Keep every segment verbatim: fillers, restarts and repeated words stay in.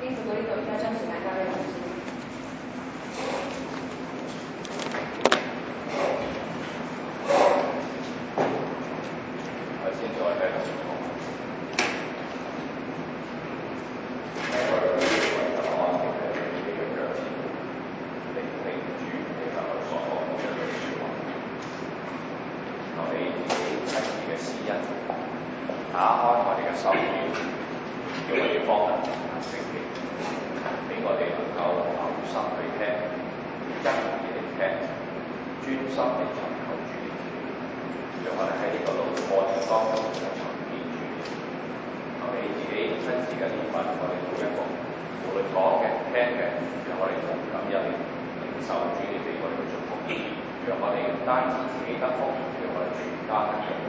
經讀到呢度，而家將時間交俾老師。 我先再睇下情況。打開我哋嘅手語，叫我哋方能聖經，俾我哋能夠留心去聽，一意嚟聽，專心嚟尋求主，讓我哋喺呢個路過程當中就尋見主。求你自己親自嘅憐憫，我哋每一個，無論講嘅、聽嘅，讓我哋同感一嚟領受主你俾我哋嘅祝福，讓我哋唔單止自己得福，讓我哋全家得祝福。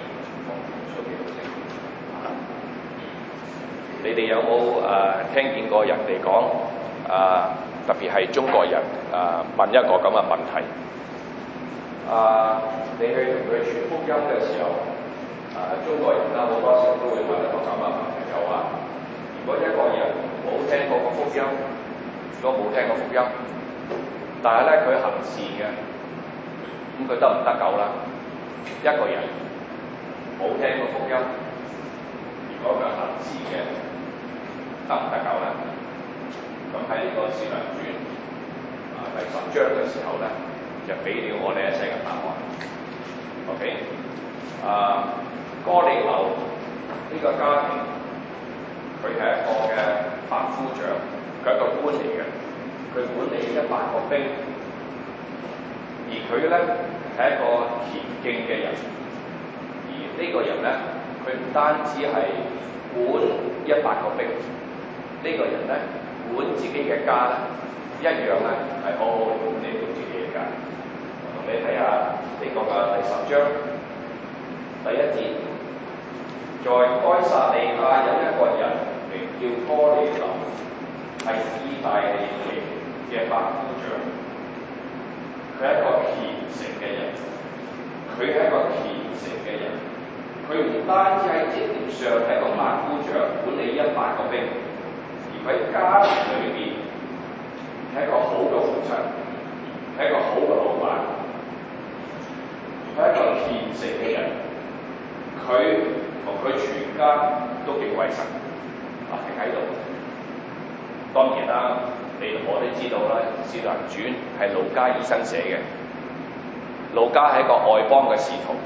你哋有冇誒、呃、聽見過人哋講誒，特別係中國人誒、呃、問一個咁嘅問題？啊、呃，你去同佢傳福音嘅時候，誒、呃、中國人啦好多時候都會問一個咁嘅問題，就話：如果一個人冇聽過個福音，如果冇聽過福音，但係咧佢行善嘅，咁佢得唔得救啦？一個人冇聽過福音，如果佢行善嘅，得唔得救咧？咁喺呢個《使徒行傳》啊第十章嘅時候咧，就俾了我哋一些嘅答案。OK， 啊，哥尼流呢個家庭，佢係一個嘅百夫長，佢係一個官嚟嘅，佢管理一百個兵，而佢咧係一個虔敬嘅人，而呢個人咧，佢唔單止係管一百個兵。呢個人咧管自己嘅家咧，一樣咧係好好管理到自己嘅家。我同你睇下呢個嘅第十章第一節，在該撒利亞有一個人名叫哥尼流，係意大利嚟嘅百夫長。佢係一個虔誠嘅人，佢係一個虔誠嘅人。佢唔單止喺職業上係一個百夫長，管理一百個兵。喺家庭裏邊係一個好嘅父親，係一個好嘅老闆，係一個虔誠嘅人。佢同佢全家都敬畏神。啊，停喺度。當然啦，你同我都知道啦，《使徒行傳》係路加醫生寫嘅。路加係一個外邦嘅使徒，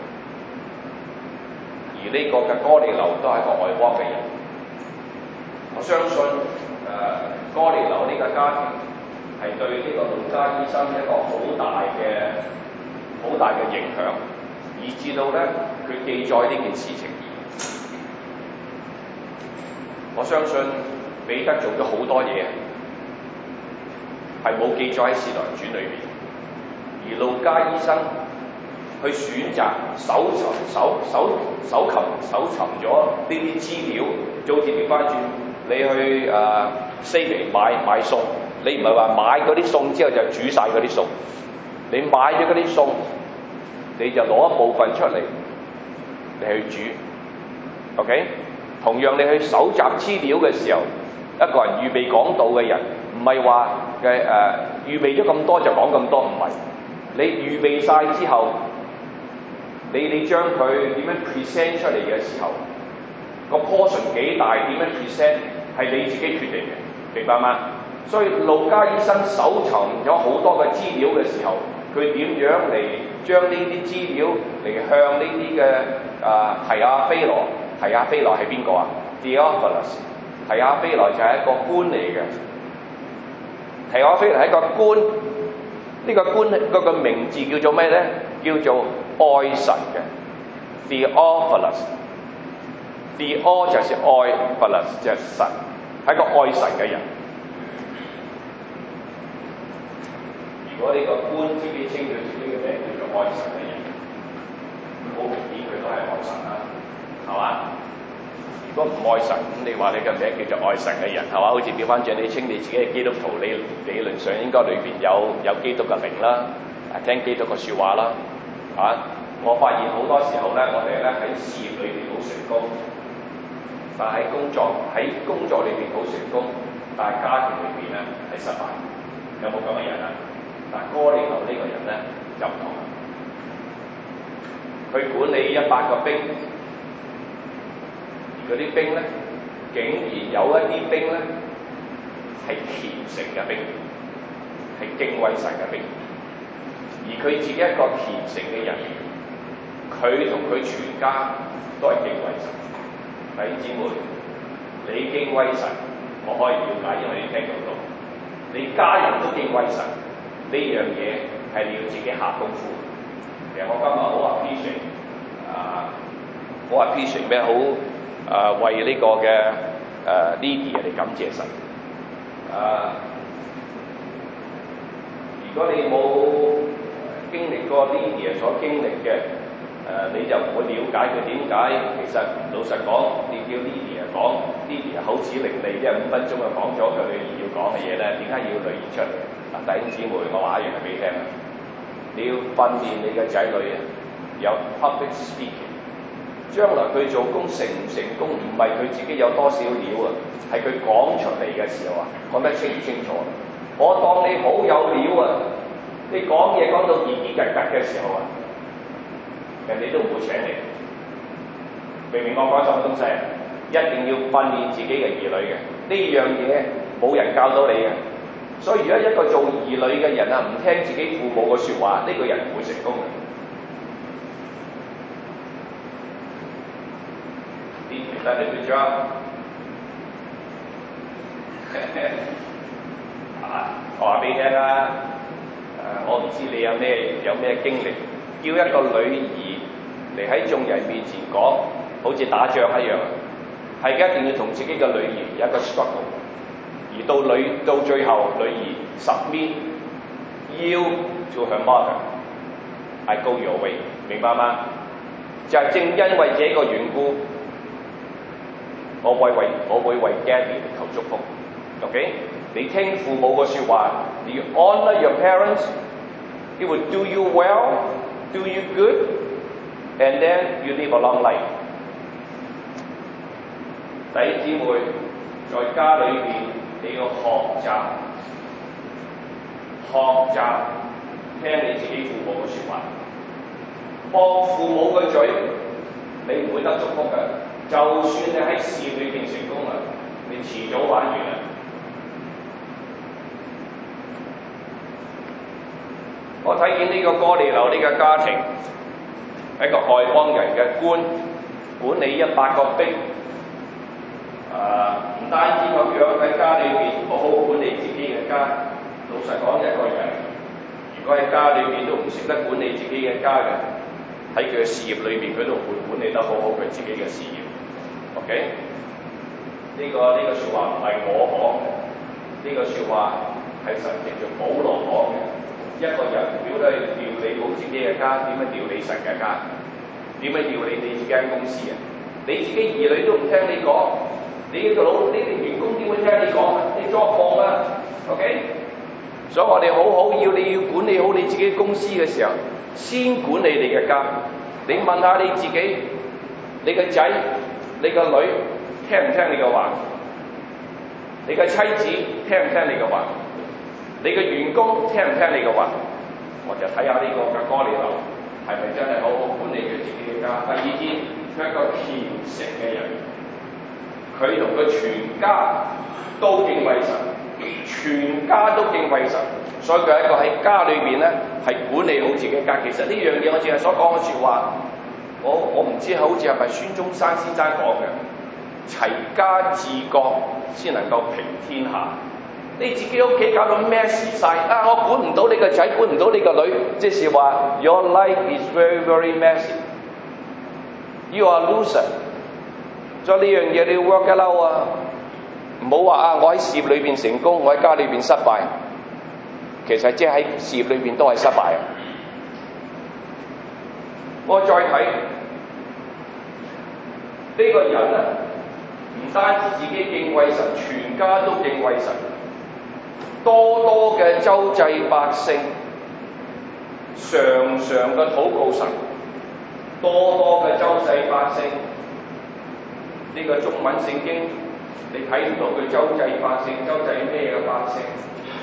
而呢個嘅哥尼流都係一個外邦嘅人。我相信誒、呃、哥尼流呢個家庭係對呢個路加醫生一個好大嘅好大嘅影響，以至到咧佢記載呢件事情。我相信彼得做咗好多嘢係冇記載喺《使徒行傳》裏邊，而路加醫生去選擇搜尋、搜搜搜尋、搜尋咗呢啲資料，早至調翻轉。你去誒西嚟買買餸，你唔係話買嗰啲餸之後就煮晒嗰啲餸，你買咗嗰啲餸，你就攞一部分出嚟，你去煮。OK， 同樣你去搜集資料嘅時候，一個人預備講道嘅人，唔係話嘅誒預備咗咁多就講咁多，唔係。你預備晒之後，你你將佢點樣 present 出嚟嘅時候，個 portion 幾大，點樣 present 係你自己決定嘅，明白嗎？所以路加醫生搜尋咗好多嘅資料嘅時候，佢點樣嚟將呢啲資料嚟向呢啲嘅啊提亞非羅，提亞非羅係邊個啊 ？Theophilus， 提亞非羅就係一個官嚟嘅，提亞非羅係一個官，呢、這個官嗰個名字叫做咩咧？叫做愛神嘅 Theophilus。Theo 就係愛，Philus 就係神，係一個愛神嘅人。如果呢個官自己稱佢自己嘅名叫做愛神嘅人，咁好明顯佢都係愛神啦，係嘛？如果唔愛神，咁你話你嘅名叫做愛神嘅人，係嘛？好似調翻轉你稱你自己係基督徒，你理論上應該裏邊有有基督嘅靈啦，聽基督嘅説話啦，啊！我發現好多時候咧，我哋咧喺事業裏邊好成功。 但喺工作喺工作裏邊好成功，但係家庭裏邊咧係失敗。有冇咁嘅人啊？但哥尼流呢個人咧就唔同啦，佢管理一百個兵，而嗰啲兵咧竟然有一啲兵咧係虔誠嘅兵，係敬畏神嘅兵，而佢自己一個虔誠嘅人，佢同佢全家都係敬畏神。弟兄姊妹，你敬畏神，我可以了解，因為你聽到到，你家人都敬畏神，呢樣嘢係你要自己下功夫。其實我今日好 appreciate 啊，好 appreciate 咩？好啊，為呢個嘅誒 Lydia 嚟感謝神。啊，如果你冇經歷過 Lydia 所經歷嘅，誒、呃、你就唔會了解佢點解。其實老實講，你叫 Lydia 講 Lydia 口齒伶俐，即係五分鐘就講咗佢女兒要講嘅嘢咧，點解要女兒出嚟？嗱，弟兄姊妹，我話一樣係俾你聽啊！你要訓練你嘅仔女啊，有 public speaking。將來佢做工成唔成功，唔係佢自己有多少料啊，係佢講出嚟嘅時候啊，講得清唔清楚？我當你好有料啊，你講嘢講到結結格格嘅時候啊，人哋都唔會請你。明唔明我講什麼東西啊？一定要訓練自己嘅兒女嘅，呢樣嘢冇人教到你嘅。所以如果一個做兒女嘅人啊，唔聽自己父母嘅説話，呢個人唔會成功嘅。啲得你對咗啊！我話俾你聽啦，誒，我唔知你有咩有咩經歷，叫一個女兒嚟喺眾人面前講，好似打仗一樣，係一定要同自己嘅女兒有一個 struggle， 而到女到最後，女兒 submit yield to her mother，I go your way， 明白嗎？就係、是、正因為這個緣故，我會為我會為 Gabby 求祝福。OK， 你聽父母嘅説話，你 honor your parents，it will do you well，do you good，and then you live a long life。弟兄姊妹，在家裏邊你要學習，學習聽你自己父母嘅説話，駁父母嘅嘴，你唔會得祝福嘅。就算你喺事業裏邊成功啦，你遲早玩完啦。我睇見呢個哥尼流呢個家庭，一個外邦人嘅官，管理一百個兵，啊，唔單止咁樣喺家裏邊好好管理自己嘅家。老實講，一個人如果喺家裏邊都唔識得管理自己嘅家嘅，喺佢嘅事業裏邊佢都唔會管理得好好佢自己嘅事業。OK， 呢、這個呢、這個説話唔係我講嘅，呢、這個説話係神藉著保羅講嘅。一個人如果係料理好自己嘅家，點樣料理神嘅家？點樣料理你自己間公司啊？你自己兒女都唔聽你講，你呢個老呢啲員工點會聽你講啊？你作夢啊 ！OK， 所以我哋好好要你要管理好你自己公司嘅時候，先管理你嘅家。你問下你自己，你個仔、你個女聽唔聽你嘅話？你嘅妻子聽唔聽你嘅話？你嘅員工聽唔聽你嘅話？我就睇下呢個嘅哥尼流係咪真係好好管理佢自己嘅家。第二天，佢係一個虔誠嘅人，佢同佢全家都敬畏神，全家都敬畏神，所以佢係一個喺家裏邊咧係管理好自己嘅家。其實呢樣嘢我淨係所講嘅説話，我我唔知好似係咪孫中山先生講嘅，齊家治國先能夠平天下。你自己屋企搞到咩事晒啊！我管唔到你個仔，管唔到你個女，即是話 Your life is very very messy. You are loser. 所以呢樣嘢你要 work it out 啊！唔好話啊，我喺事業裏邊成功，我喺家裏邊失敗。其實即係喺事業裏邊都係失敗。我再睇呢、這個人啊，唔單止自己敬畏神，全家都敬畏神。多多嘅周濟百姓，常常嘅禱告神，多多嘅周濟百姓， 呢個中文聖經，你睇唔到佢周濟百姓，周濟咩嘅百姓？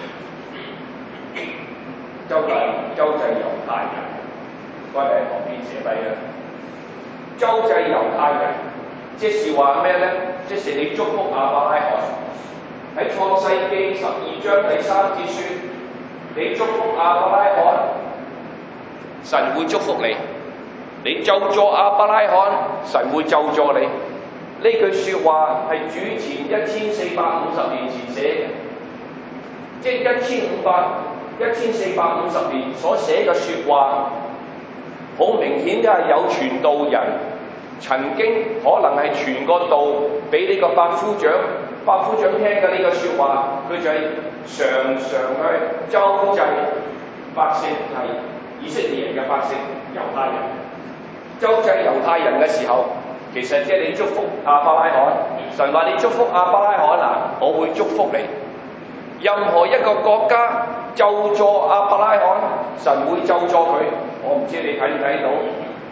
周濟周濟猶太人，該你喺旁邊寫低啦。周濟猶太人，即是話咩咧？即是你祝福亞伯拉罕。喺創世記十二章第三節説，你祝福亞伯拉罕，神會祝福你；你咒詛亞伯拉罕，神會咒詛你。呢句説話係主前一千四百五十年前寫嘅，即係一千五百、一千四百五十年所寫嘅説話，好明顯都係有傳道人曾經可能係傳個道俾呢個百夫長，百夫長聽嘅呢個説話，佢就係常常去周濟百姓，係以色列人嘅百姓，猶太人。周濟猶太人嘅時候，其實即係你祝福亞伯拉罕，神話你祝福亞伯拉罕啊，我會祝福你。任何一個國家咒詛亞伯拉罕，神會咒詛佢。我唔知你睇唔睇到，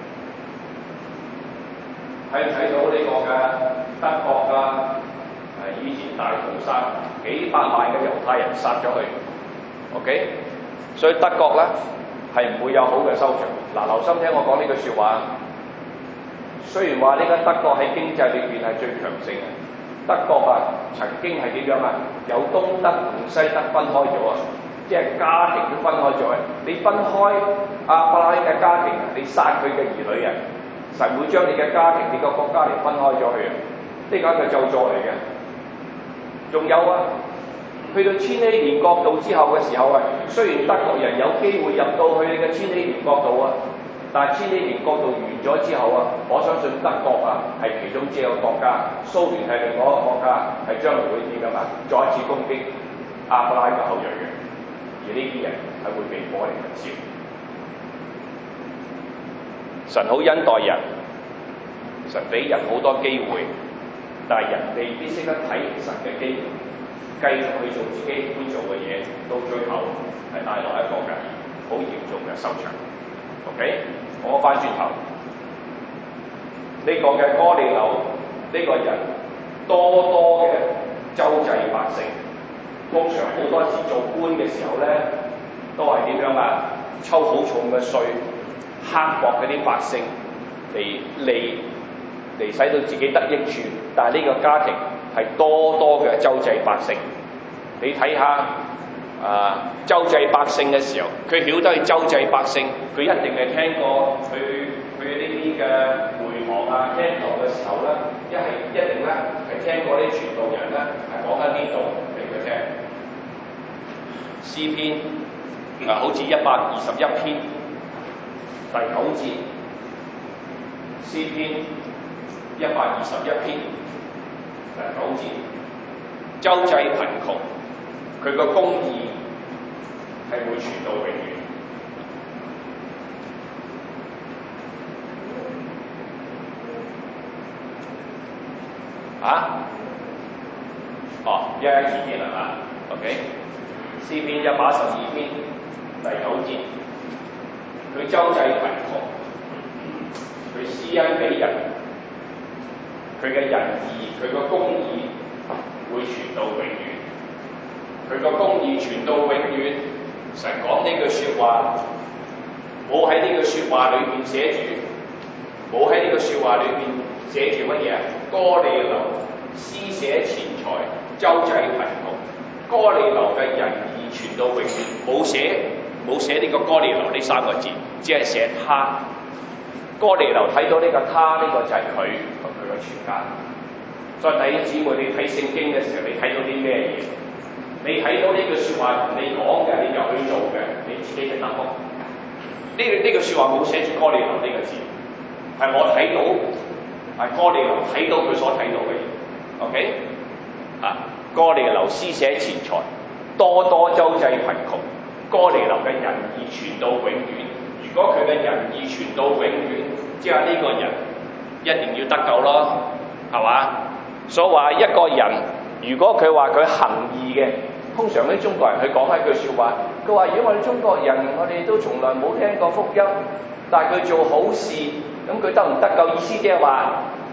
睇唔睇到呢個嘅德國啊？係以前大屠殺幾百萬嘅猶太人殺咗佢 ，OK？ 所以德國咧係唔會有好嘅收場。嗱，留心聽我講呢句説話。雖然話呢個德國喺經濟裏邊係最強盛嘅，德國啊曾經係點樣啊？有東德同西德分開咗啊，即係家庭都分開咗。你分開亞伯拉罕嘅家庭，你殺佢嘅兒女啊，神會將你嘅家庭、你個國家嚟分開咗去啊！呢個係一個咒詛嚟嘅。仲有啊，去到千禧年國度之後嘅時候啊，雖然德國人有機會入到去你嘅千禧年國度啊。但係千禧年國度完咗之後啊，我相信德國啊係其中之一個國家，蘇聯係另外一個國家，係將來會點㗎嘛？再一次攻擊亞伯拉罕嘅後裔嘅，而呢啲人係會被火嚟焚燒。神好恩待人，神俾人好多機會，但係人未必識得睇神嘅機會，繼續去做自己會做嘅嘢，到最後係帶來一個嘅好嚴重嘅收場。OK， 我翻轉頭，呢、這個嘅哥尼流呢、這個人多多嘅周濟百姓，通常好多時做官嘅時候咧，都係點樣啊？抽好重嘅稅，刻薄嗰啲百姓嚟嚟嚟使到自己得益處，但係呢個家庭係多多嘅周濟百姓，你睇下。啊！周濟百姓嘅時候，佢曉得去周濟百姓，佢一定係聽過佢佢呢啲嘅會堂啊、聽道嘅時候咧，一係一定咧係聽過啲傳道人咧係講緊呢度俾佢聽。詩篇啊，好似一百二十一篇第九節，詩篇一百二十一篇第九節，周濟貧窮。佢個公義係會傳到永遠。啊？哦，一一二篇係嘛 ？OK。詩篇一百十二篇第九節，佢周濟貧窮，佢施恩俾人，佢嘅仁義，佢個公義會傳到永遠。佢個公義傳到永遠，神講呢句説話，冇喺呢句説話裏邊寫住，冇喺呢句説話裏邊寫住乜嘢啊？哥尼流施捨錢財，周濟貧窮，哥尼流嘅仁義傳到永遠，冇寫冇寫呢個哥尼流呢三個字，只係寫他。哥尼流睇到呢個他，呢、這個就係佢同佢嘅全家。再睇姊妹，你睇聖經嘅時候，你睇到啲咩嘢？你睇到呢句説話同你講嘅，你就去做嘅，你自己就得福。呢呢句説話冇寫住哥尼流呢個字，係我睇到，係哥尼流睇到佢所睇到嘅嘢。OK， 啊，哥尼流施捨錢財，多多周濟貧窮，哥尼流嘅仁義傳到永遠。如果佢嘅仁義傳到永遠，即係呢個人一定要得救咯，係嘛？所以話一個人，如果佢話佢行義嘅，通常啲中國人去講一句説話，佢話：如果我哋中國人，我哋都從來冇聽過福音，但係佢做好事，咁佢得唔得救？意思即係話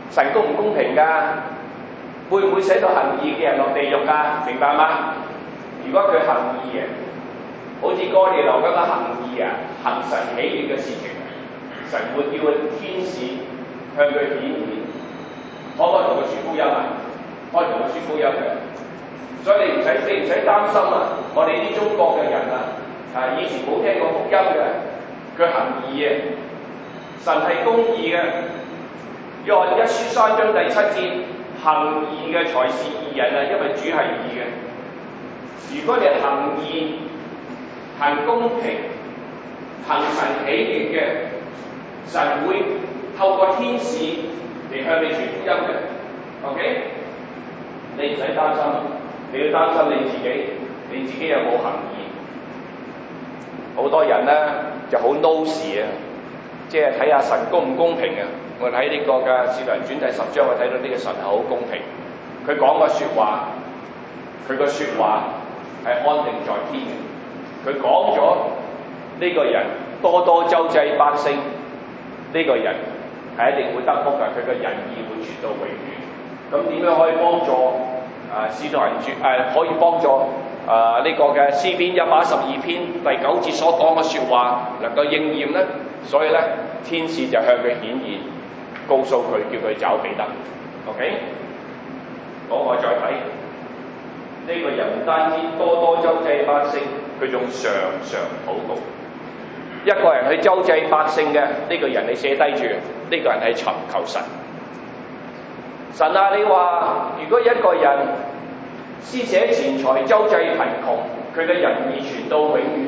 神公唔公平㗎？會唔會使到行義嘅人落地獄㗎？明白嗎？如果佢行義嘅，好似哥尼流咁嘅行義啊，行神喜悅嘅事情，神會叫佢天使向佢顯現，可唔可以同佢傳福音啊？可以同佢傳福音嘅，所以你唔使你唔使擔心啊！我哋啲中國嘅人啊，啊以前冇聽過福音嘅，佢行義嘅，神係公義嘅。約翰一書三章第七節，行義嘅才是義人啊，因為主係義嘅。如果你行義、行公平、行神喜悅嘅，神會透過天使嚟向你傳福音嘅。OK， 你唔使擔心，你要擔心你自己，你自己有冇行義？好多人咧就好 nosy 啊，即係睇下神公唔公平啊！我睇呢個嘅《使徒行傳》第十章，我睇到呢個神係好公平。佢講個説話，佢個説話係安定在天嘅。佢講咗呢個人多多周濟百姓，呢、這個人係一定會得福㗎。佢嘅仁義會傳到永遠。咁點樣可以幫助啊《使徒行傳》誒可以幫助啊呢、這個嘅詩篇一百一十二篇第九節所講嘅説話能夠應驗咧？所以咧，天使就向佢顯現，告訴佢叫佢找彼得。OK， 好，我再睇呢、這個人唔單止多多周濟百姓，佢仲常常禱告。一個人去周濟百姓嘅呢、這個人，你寫低住，呢、這個人係尋求神。神啊，你話如果一個人施捨錢財周濟貧窮，佢嘅仁義傳到永遠。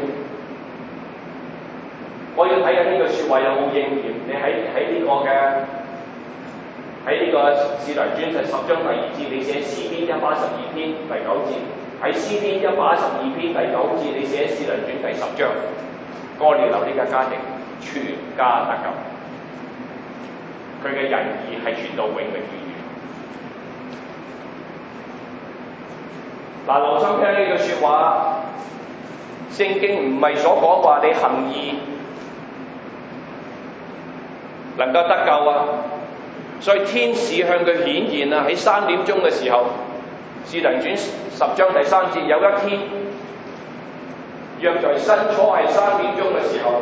我要睇下呢句説話有冇應驗。你喺喺呢個嘅喺呢個《使徒行傳》第十章第二節，你寫詩篇一百一十二篇第九節；喺詩篇一百一十二篇第九節，你寫《使徒行傳》第十章。哥尼流呢個家庭全家得救，佢嘅仁義係傳到永永遠遠。嗱，留心聽呢句説話，聖經唔係所講話你行義能夠得救啊！所以天使向佢顯現啊，喺三點鐘嘅時候，《使徒行傳》十章第三節，有一天，約在申初係三點鐘嘅時候，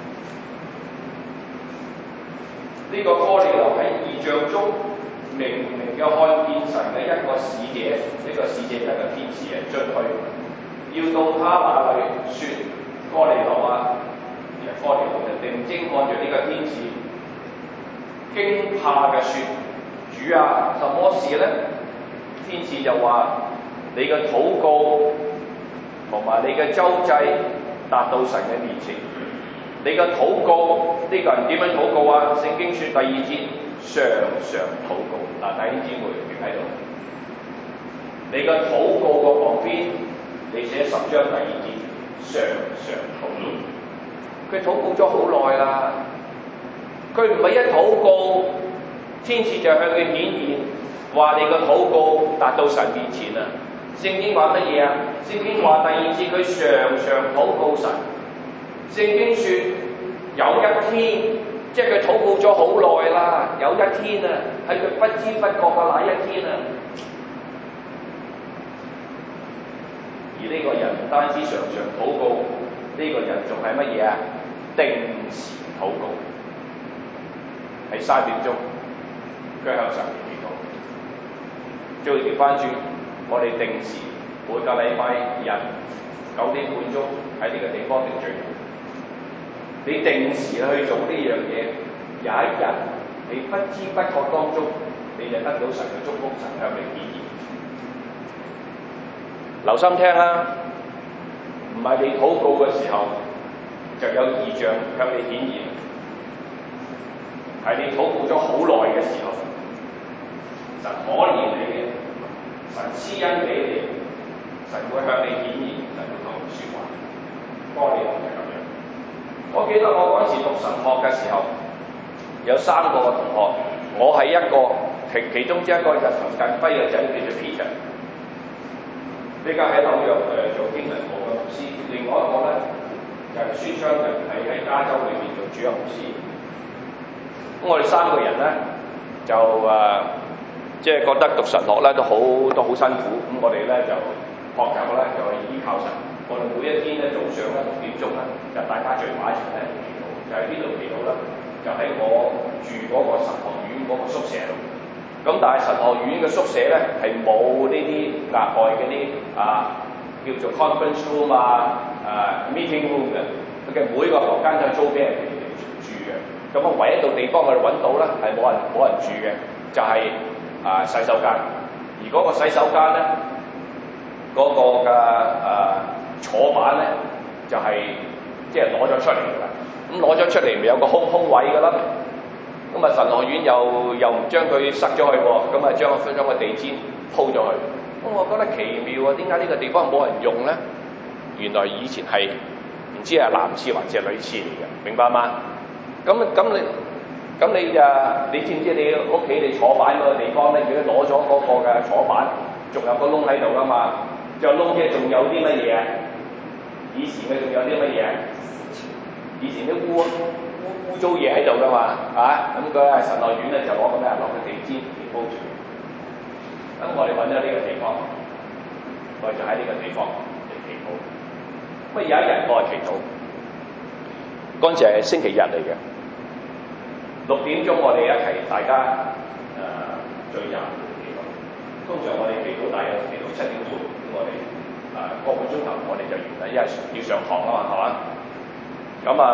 呢、這個哥尼流喺異象中明明嘅看見神嘅一個使者，呢、這個使者就係個天使啊，進去要到他那裏説：哥尼流啊！而哥尼流就定睛看住呢個天使，驚怕嘅説：主啊，什麼事呢？天使就話：你嘅禱告同埋你嘅周濟達到神嘅面前。你嘅禱告，呢、這個人點樣禱告啊？聖經説第二節，常常禱告。嗱，弟兄姊妹記喺度，你嘅禱告個旁邊，你寫十章第二節，常常禱告。佢禱告咗好耐啦，佢唔係一禱告，天使就向佢顯現，話你個禱告達到神面前啊！聖經話乜嘢啊？聖經話第二節佢常常禱告神。聖經説有一天，即係佢禱告咗好耐啦。有一天啊，喺佢不知不覺嘅那一天啊，而呢個人唔單止常常禱告，呢、這個人仲係乜嘢啊？定時禱告，係三點鐘，佢向神祈禱。再調翻轉，我哋定時每個禮拜日九點半鐘喺呢個地方定聚會。你定時去做呢樣嘢，有一日你不知不覺當中，你就得到神嘅祝福，神向你顯現。留心聽啦，唔係你禱告嘅時候就有異象向你顯現，係你禱告咗好耐嘅時候，神可憐你嘅，神施恩俾你，神會向你顯現，神會同你説話。哥尼流就咁樣。我記得我嗰陣時讀神學嘅時候，有三個同學，我係一個其其中之一個就陳近輝嘅仔叫做 Peter， 呢家喺紐約誒做經文部嘅牧師，另外一個咧就係、是、孫昌明，係喺加州裏面做主任牧師。咁我哋三個人咧就誒、呃、即係覺得讀神學咧都好都好辛苦，咁我哋咧就學習咧就係依靠神。我哋每一天咧早上咧六點鐘咧就大家聚埋一齊咧祈禱，就喺邊度祈禱咧？就喺我住嗰個神學院嗰個宿舍度。咁但係神學院嘅宿舍咧係冇呢啲額外嘅啲啊叫做 conference room 啊、啊 meeting room 嘅，佢嘅每個房間都係租俾人哋住嘅。咁啊唯一度地方我哋揾到咧係冇人冇人住嘅，就係、是、啊洗手間。而嗰個洗手間咧嗰、那個嘅誒、啊、坐板咧就係即係攞咗出嚟㗎啦。咁攞咗出嚟咪有個空空位㗎啦。咁啊神學院又又唔將佢塞咗去喎，咁啊將個將個地氈鋪咗去。咁我覺得奇妙啊！點解呢個地方冇人用咧？原來以前係唔知係男廁還是女廁嚟嘅，明白嗎？咁咁你咁你啊，你知唔知你屋企你坐板嗰個地方咧？如果攞咗嗰個嘅坐板，仲有個窿喺度㗎嘛？就窿嘅仲有啲乜嘢啊？以前嘅仲有啲乜嘢啊？以前啲污污污糟嘢喺度㗎嘛，啊咁佢係神學院咧就攞個咩攞個地氈嚟鋪住。咁我哋揾咗呢個地方，我哋就喺呢個地方嚟祈禱。咁有一日我係祈禱，嗰陣時係星期日嚟嘅，六點鐘我哋一齊大家誒、呃、聚集祈禱。通常我哋祈禱大約祈禱七點半，咁我哋誒個半鐘頭我哋就完啦，因為要上堂啊嘛，係嘛？咁啊，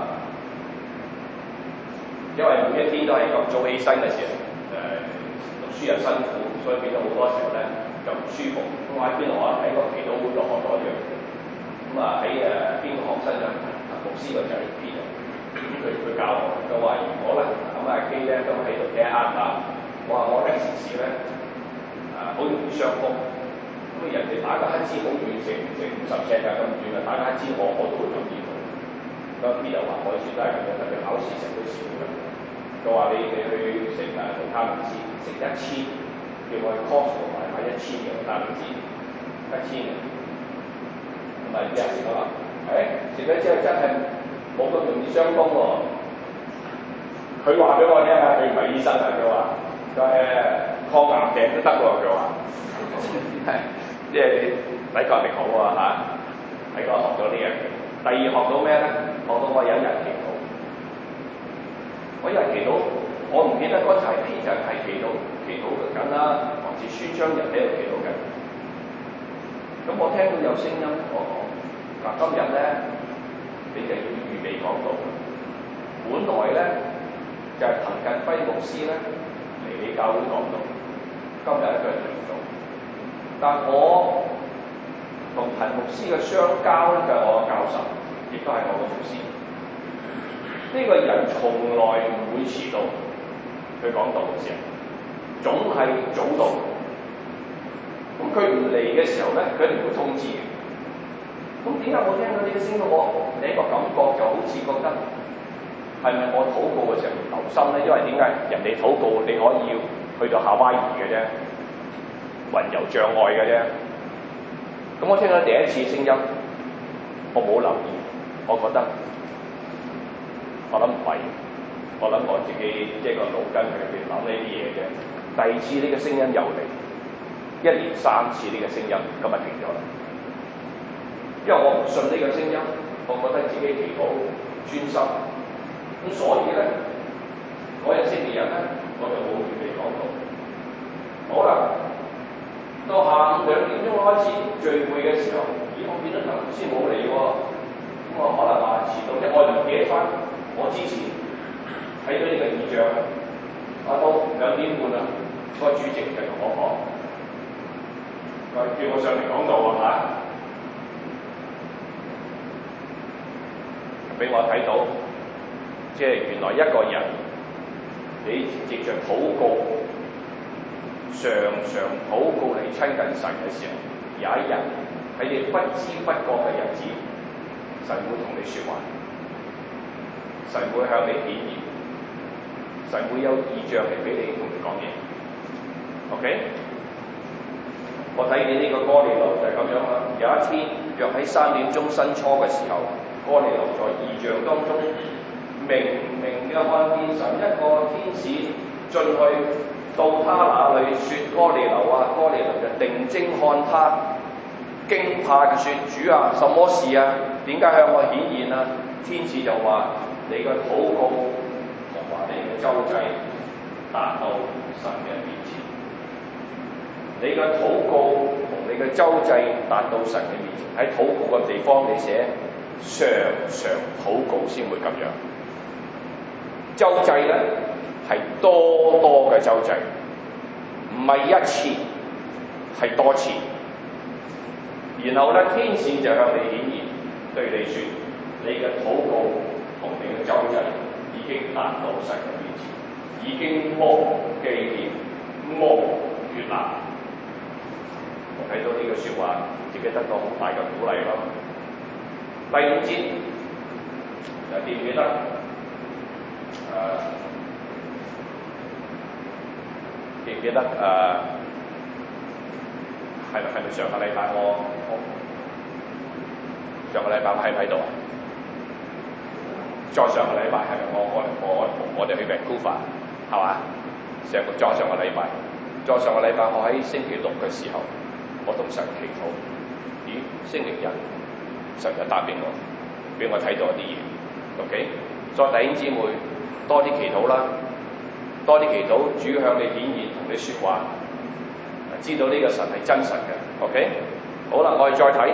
因為每一天都係咁早起身嘅時候，誒、呃、讀書又辛苦，所以變咗好多時候咧就唔舒服。咁我喺邊度啊？喺個祈禱會度學咗一樣。咁啊喺誒邊個學生啊？牧師個仔邊啊？咁佢佢教我，佢話如果咧咁阿基咧都喺度聽啱啊，我話我咧時時咧啊好容易傷風。咁人哋打個乞嗤好遠，成成五十尺㗎咁遠啊，打個乞嗤我我都會咁熱。咁邊又話我以前都係咁樣，特別考試成都少嘅。佢話你你去食誒維他命 C，食一千，叫我去 Costco 買買一千嘅維他命 C，一千嘅。咁啊啲人講話，誒食咗之後真係冇咁容易傷風喎。佢話俾我聽啊，佢唔係醫生啊，佢話佢誒抗癌病都得喎，佢話，即係抵抗力好啊嚇，喺嗰度學咗呢樣嘢。第二學到咩咧？學到我有一日祈禱，我一日祈禱，我唔記得嗰陣係邊日係祈禱，祈禱緊啦，還是書章人喺度祈禱緊。咁我聽到有聲音同我講：嗱，今日咧你就要預備講道。本來咧就係滕近輝牧師咧嚟你教會講道，今日咧佢係嚟唔到。但我同滕牧師嘅相交咧就係我嘅教授。亦都係我個牧師，呢、這個人從來唔會遲到，佢講道嘅時候，總係早到。咁佢唔嚟嘅時候咧，佢一定會通知嘅。咁點解我聽到呢個聲音，我第一個感覺就好似覺得係咪我禱告嘅時候要留心咧？因為點解人哋禱告你可以要去到夏威夷嘅啫，雲遊障礙嘅啫。咁我聽到第一次聲音，我冇留意。我覺得，我諗唔係，我諗我自己即係個腦筋喺入邊諗呢啲嘢啫。第二次呢個聲音又嚟，一連三次呢個聲音，今日停咗啦。因為我唔信呢個聲音，我覺得自己祈禱專心，咁所以咧，嗰日星期日咧，我就冇預備講道。好啦，到下午兩點鐘開始聚會嘅時候，咦，我見到頭先冇嚟喎。咁我可能話遲到，即係我唔記得翻我之前睇到呢個異象，啊到兩點半啦，個主席就同我講，話叫我上嚟講道啊嚇，俾我睇到，即係原來一個人你藉著禱告，常常禱告嚟親近神嘅時候，有一日喺你不知不覺嘅日子。神會同你説話，神會向你顯現，神會有異象嚟俾你同你講嘢。OK， 我睇見呢個哥尼流就係咁樣啦。有一天，約喺三點鐘申初嘅時候，哥尼流在異象當中明明嘅看見神一個天使進進去到他那裏，說哥尼流啊，哥尼流就定睛看他，驚怕嘅說：主啊，什麼事啊？點解向我顯現啊？天使就話：你嘅禱告同埋你嘅周濟達到神嘅面前。你嘅禱告同你嘅周濟達到神嘅面前。喺禱告嘅地方，你寫常常禱告先會咁樣。周濟咧係多多嘅周濟，唔係一次，係多次。然後咧，天使就向你顯現，對你説：你嘅禱告同你嘅周濟已經達到神嘅面前，已經蒙記念、蒙悅納。我睇到呢個説話，自己得到好大嘅鼓勵咯。第五節，又記唔記得？誒、呃，記唔記得誒？係咪係咪上個禮拜我我上個禮拜我喺唔喺度啊？再上個禮拜係咪我我我我哋去 Vancouver 係嘛？上個再上個禮拜，再上個禮拜我喺星期六嘅時候，我同神祈禱。咦，星期日神就答應我，俾我睇到一啲嘢。OK， 再弟兄姊妹多啲祈禱啦，多啲祈禱，主向你顯現同你説話，知道呢個神係真神嘅。OK， 好啦，我哋再睇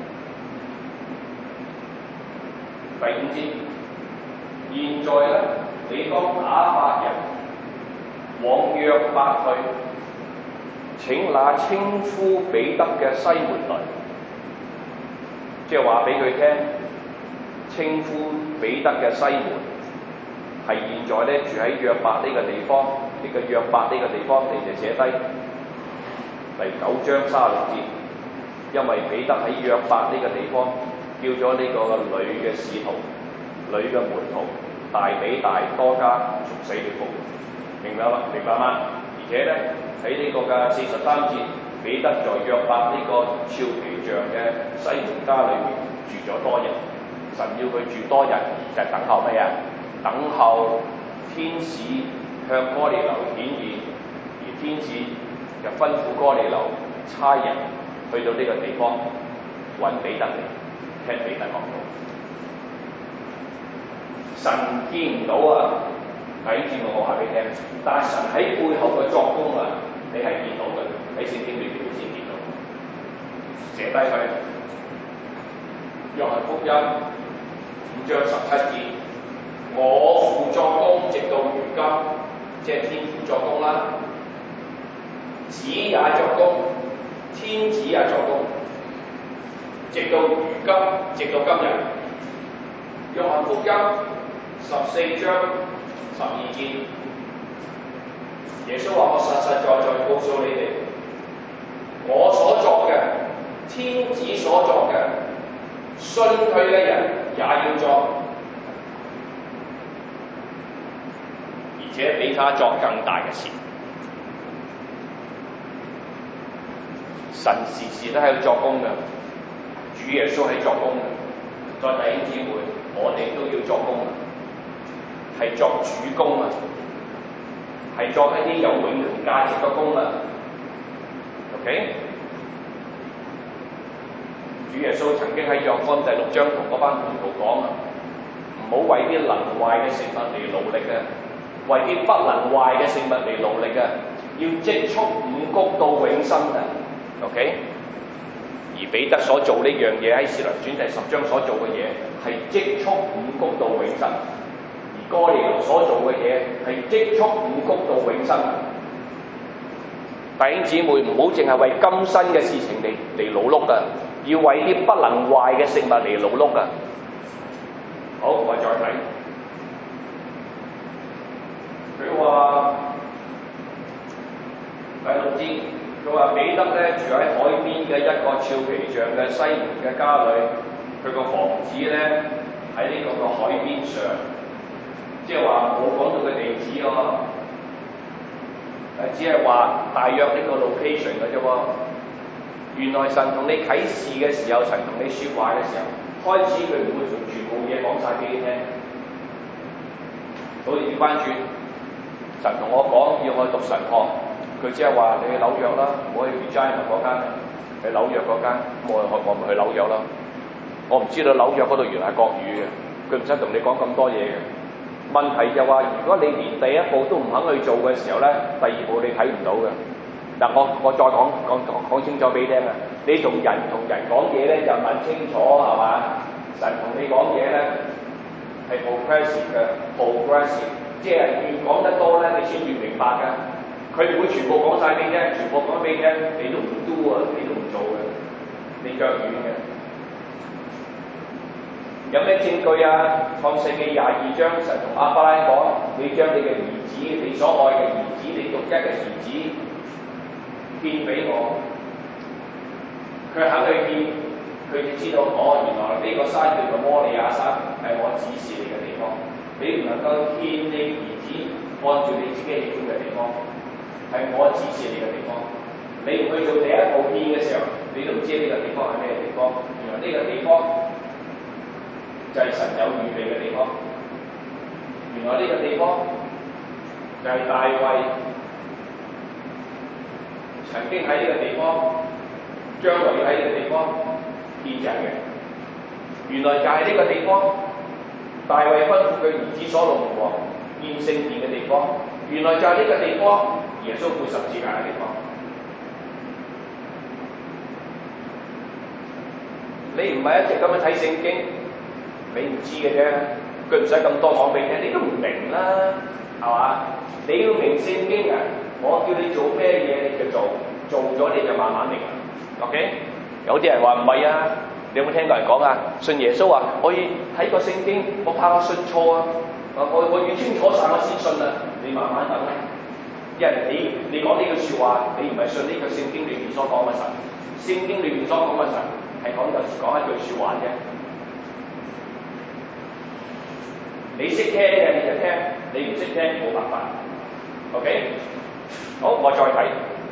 第五節。現在咧，你當打發人往約伯去，請那稱呼彼得嘅西門來，即係話俾佢聽，稱呼彼得嘅西門係現在咧住喺約伯呢個地方，呢、這個約伯呢個地方，你就寫低第九章三十六節，因為彼得喺約伯呢個地方叫咗呢個女嘅使徒、女嘅門徒大比大多加從死裏復活，明白嗎？明白嗎？而且咧喺呢個嘅四十三節，彼得在約伯呢個俏皮匠嘅西門家裏面住咗多日，神要佢住多日，就係、等候咩啊？等候天使向哥尼流顯現，而天使就吩咐哥尼流差人去到呢個地方揾彼得嚟，聽彼得講道。神見唔到啊，弟兄姊妹，我話俾你聽，但係神喺背後嘅作工啊，你係見到嘅，喺聖經裏邊先見到。寫低佢，約翰福音五章十七節，我父作工，直到如今，即係天父作工啦，子也作工，天子也作工，直到如今，直到今日。約翰福音十四章十二節，耶穌話：我實實在在告訴你哋，我所作嘅，天子所作嘅，信佢嘅人也要作，而且比他作更大嘅事。神時時都喺度作工嘅，主耶穌喺作工嘅。再弟兄姊妹，我哋都要作工啊，係作主工啊，係作一啲有永恆價值嘅工啊。OK， 主耶穌曾經喺約翰第六章同嗰班門徒講啊，唔好為啲能壞嘅食物嚟勞力啊，為啲不能壞嘅食物嚟勞力啊，要積蓄五穀到永生啊。OK。而彼得所做呢樣嘢喺《使徒行傳》第十章所做嘅嘢係積蓄五穀到永生，而哥尼流所做嘅嘢係積蓄五穀到永生。弟兄姊妹，唔好淨係為今生嘅事情嚟嚟勞碌噶，要為啲不能壞嘅食物嚟勞碌噶。好，我再睇，佢話第六節。佢話彼得咧住喺海邊嘅一個俏皮匠嘅西門嘅家裏，佢個房子咧喺呢個個海邊上，即係話冇講到佢地址喎，誒只係話大約呢個 location 嘅啫喎。原來神同你啟示嘅時候，神同你説話嘅時候，開始佢唔會從全部嘢講晒俾你聽，好似調翻轉， 神同我講要我讀神學，佢只係話你去紐約啦，唔好去 Regina 嗰間，去紐約嗰間，我我我咪去紐約啦。我唔知道紐約嗰度原來係國語嘅，佢唔使同你講咁多嘢嘅。問題就話，如果你連第一步都唔肯去做嘅時候咧，第二步你睇唔到嘅。嗱，我我再講講講清楚俾你聽啊！你同人同人講嘢咧，就問清楚係嘛？神同你講嘢咧係 progressive 嘅 progressive， 即係越講得多咧，你先越明白㗎。佢唔會全部講晒俾你聽，全部講俾你聽，你都唔 do 啊，你都唔做嘅，你腳軟嘅。有咩證據啊？創世記廿二章，神同亞伯拉罕講：你將你嘅兒子，你所愛嘅兒子，你獨一嘅兒子獻俾我。佢肯去獻，佢就知道哦，原來呢個山叫做摩利亞山，係我指示你嘅地方。你唔能夠獻你兒子按照你自己喜歡嘅地方，係我指示你嘅地方。你唔去做第一步獻嘅時候，你都唔知呢個地方係咩地方。原來呢個地方就係神有預備嘅地方。原來呢個地方就係大衛曾經喺呢個地方，將來要喺呢個地方獻祭嘅。原來就係呢個地方，大衛吩咐佢兒子所羅門王建聖殿嘅地方。原來就係呢個地方，耶穌背十字架嘅地方。你唔係一直咁樣睇聖經，你唔知嘅啫。佢唔使咁多講俾你聽，你都唔明啦，係嘛？你要明聖經啊！我叫你做咩嘢你就做，做咗你就慢慢明啦。OK？ 有啲人話唔係啊，你有冇聽過人講啊？信耶穌啊，我要睇個聖經，我怕我信錯啊！我我要清楚晒我先信啊！你慢慢等啦。因為你你講呢句説話，你唔係信呢個聖經裏面所講嘅神。聖經裏面所講嘅神係講有時講一句説話啫。你識聽嘅你就聽，你唔識聽冇辦法。OK？ 好，我再睇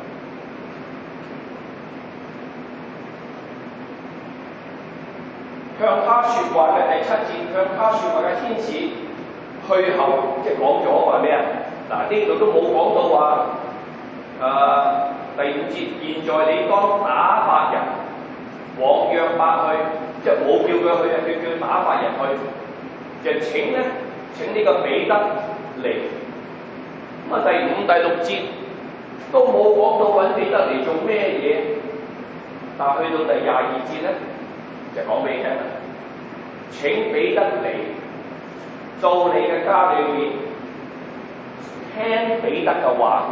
向他説話嘅第七節，向他説話嘅天使去後，即係講咗話咩啊？嗱，呢度都冇講到話誒、呃、第五節，現在你當打發人往約帕去，即係冇叫佢去啊，佢叫打發人去。就請咧，請呢個彼得嚟。咁啊，第五、第六節都冇講到揾彼得嚟做咩嘢，但係去到第廿二節咧，就講俾你聽啦。請彼得嚟到你嘅家裏面，聽彼得嘅話，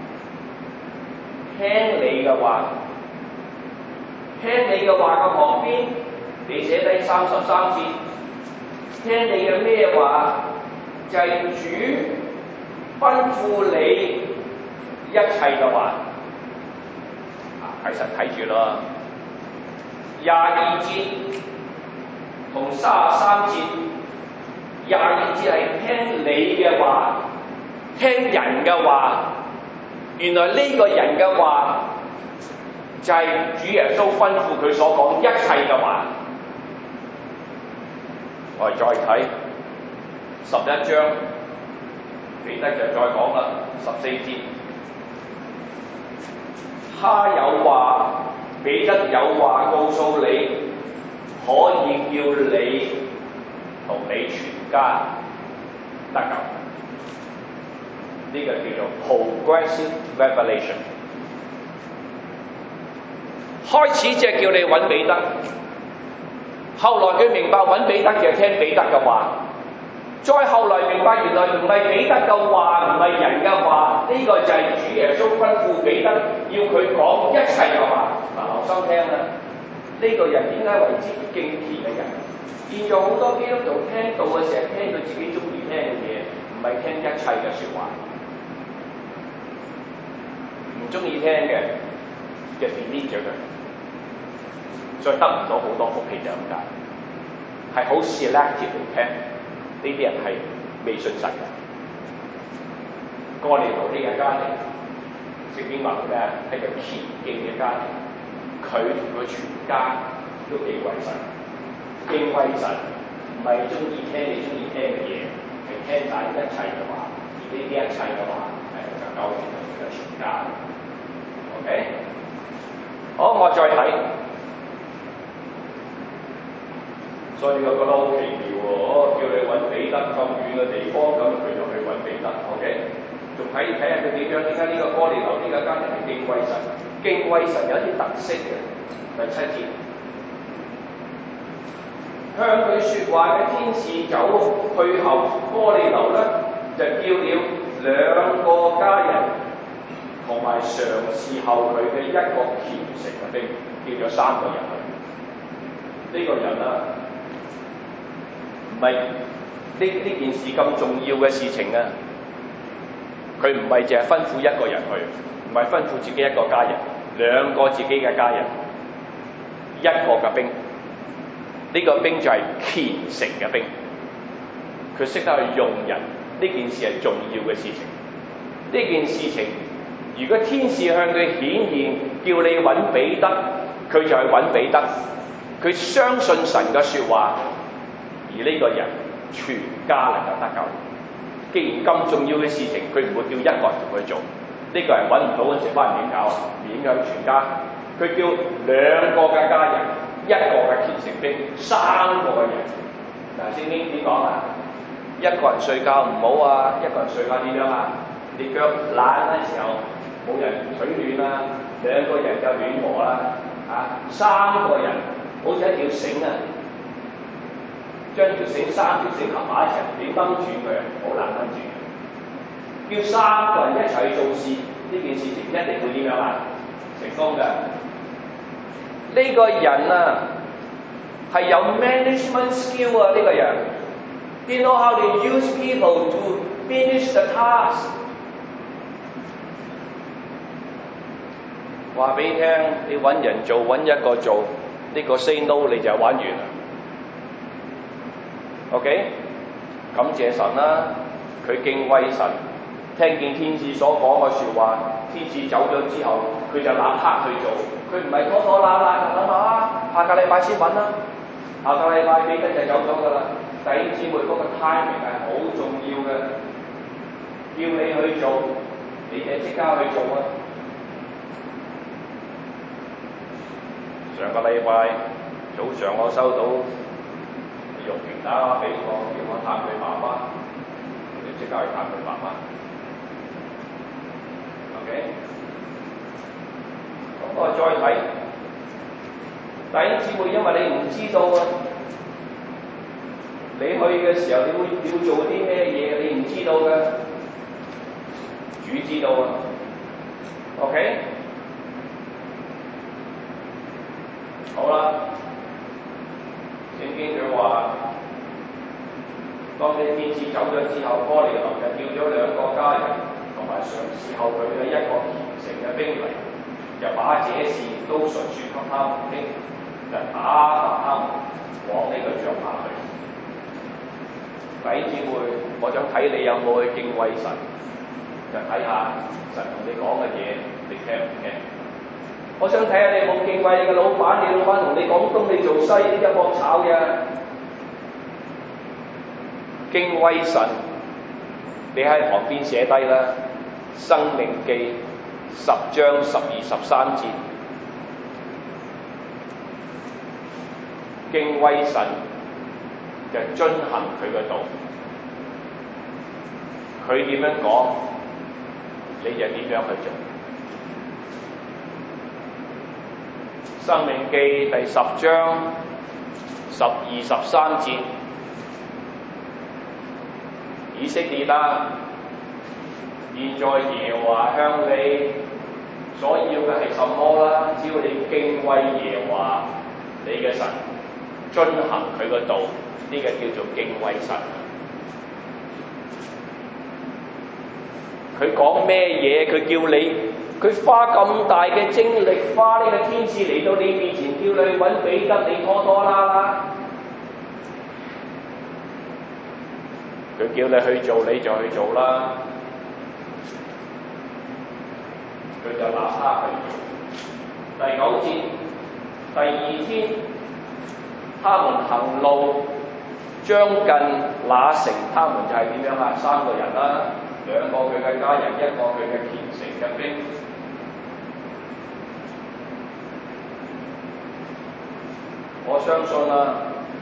聽你嘅話，聽你嘅話嘅旁邊，你寫低三十三節。聽你嘅咩話，就係、是、主吩咐你一切嘅話。啊，睇實睇住咯。廿二節同三十三節，廿二節係聽你嘅話，聽人嘅話。原來呢個人嘅話，就係、是、主耶穌吩咐佢所講一切嘅話。我哋再睇十一章，彼得就再講啦，十四節，他有話，彼得有話告訴你，可以叫你同你全家得救。呢、這個叫做 progressive revelation。開始就係叫你揾彼得。後來佢明白揾彼得就係聽彼得嘅話，再後來明白原來唔係彼得嘅話，唔係人嘅話，呢、這個就係主耶穌吩咐彼得要佢講一切嘅話。嗱，留心聽啦，呢、這個人點解為之敬虔嘅人？現在好多基督徒聽到嘅時候，聽到自己中意聽嘅嘢，唔係聽一切嘅説話，唔中意聽嘅就 delete 咗佢。再得唔到好多福氣就咁解，係好 selective 嚟聽，呢啲人係未信神嘅。哥尼流呢個家庭，聖經話咩啊？係個虔敬嘅家庭，佢同佢全家都敬畏神，敬畏神唔係中意聽你中意聽嘅嘢，係聽晒一切嘅話，而呢啲一切嘅話救佢同佢嘅全家。OK， 好，我再睇，所以我覺得好奇妙喎！我叫你揾彼得咁遠嘅地方，咁佢就去揾彼得。OK， 仲睇睇下佢點樣？點解呢個哥尼流呢個家庭係敬畏神？敬畏神有啲特色嘅。第七節，向佢説話嘅天使走去後，哥尼流咧就叫了兩個家人同埋常侍候佢嘅一個虔誠嘅兵，叫咗三個人去。呢、這個人啊，唔係呢呢件事咁重要嘅事情啊，佢唔係淨係吩咐一個人去，唔係吩咐自己一個家人，兩個自己嘅家人。一個嘅兵，呢、這個兵就係虔誠嘅兵，佢識得去用人。呢件事係重要嘅事情。呢件事情，如果天使向佢顯現，叫你揾彼得，佢就去揾彼得。佢相信神嘅説話，而呢個人全家能夠得救。既然咁重要嘅事情，佢唔會叫一個人同佢做。呢、這個人揾唔到嗰陣時，翻嚟點搞啊？影響全家。佢叫兩個嘅家人，一個嘅虔誠兵，三個嘅人。嗱，聖經點講啊？一個人睡覺唔好啊，一個人睡覺點樣啊？你腳懶嘅時候冇人取暖啊，兩個人就暖和啦。啊，三個人好似一條繩啊，將條繩三條繩合埋一齊，你掹住佢，好難掹住。叫三個人一齊去做事，呢件事情一定會點樣啊？成功嘅。呢個人啊係有 management skill 啊！呢、這個人 ，he know how to use people to finish the task。話俾你聽，你揾人做，揾一個做，呢、這個 say no 你就玩完啦。OK， 感謝神啦、啊，佢敬畏神，聽見天使所講嘅説話，天使走咗之後，佢就立刻去做。佢唔係拖拖拉拉，諗下下個禮拜先揾啦。下個禮拜彼得就走咗㗎啦。弟兄姊妹，嗰個 timing 係好重要嘅，叫你去做，你就即刻去做啊！上個禮拜早上我收到玉萍打電話俾我，叫我探佢媽媽，我就即刻去探佢媽媽。OK。我再睇弟兄姊妹，因為你唔知道啊，你去嘅時候你會要做啲咩嘢，你唔知道嘅，主知道啊。OK， 好啦，聖經佢話，當你天使走咗之後，哥尼流就叫咗兩個家人同埋常侍候佢嘅一個虔誠嘅兵嚟。就把這事都述説給他們聽，就打發他們往呢個帳棚去。弟兄姊妹，我想睇你有冇去敬畏神，就睇下神同你講嘅嘢，你聽唔聽？我想睇下你有冇敬畏你嘅老闆，你老闆同你講東，你做西，一鑊炒嘅。敬畏神，你喺旁邊寫低啦，《申命記》十章十二十三節，敬畏神就遵行佢嘅道，佢點樣講，你就點樣去做。申命記第十章十二十三節，以色列啊，現在耶和華向你所要嘅係什麼啦？只要你敬畏耶和華你嘅神，遵行佢個道，呢、這個叫做敬畏神。佢講咩嘢？佢叫你，佢花咁大嘅精力，花呢個天使嚟到你面前，叫你揾彼得，你拖拖拉拉。佢叫你去做，你就去做啦。佢就立刻去做。第九節，第二天，他們行路將近那城，他們就係點樣啊？三個人啦， 兩個佢嘅家人，一個佢嘅虔誠嘅兵。我相信啊，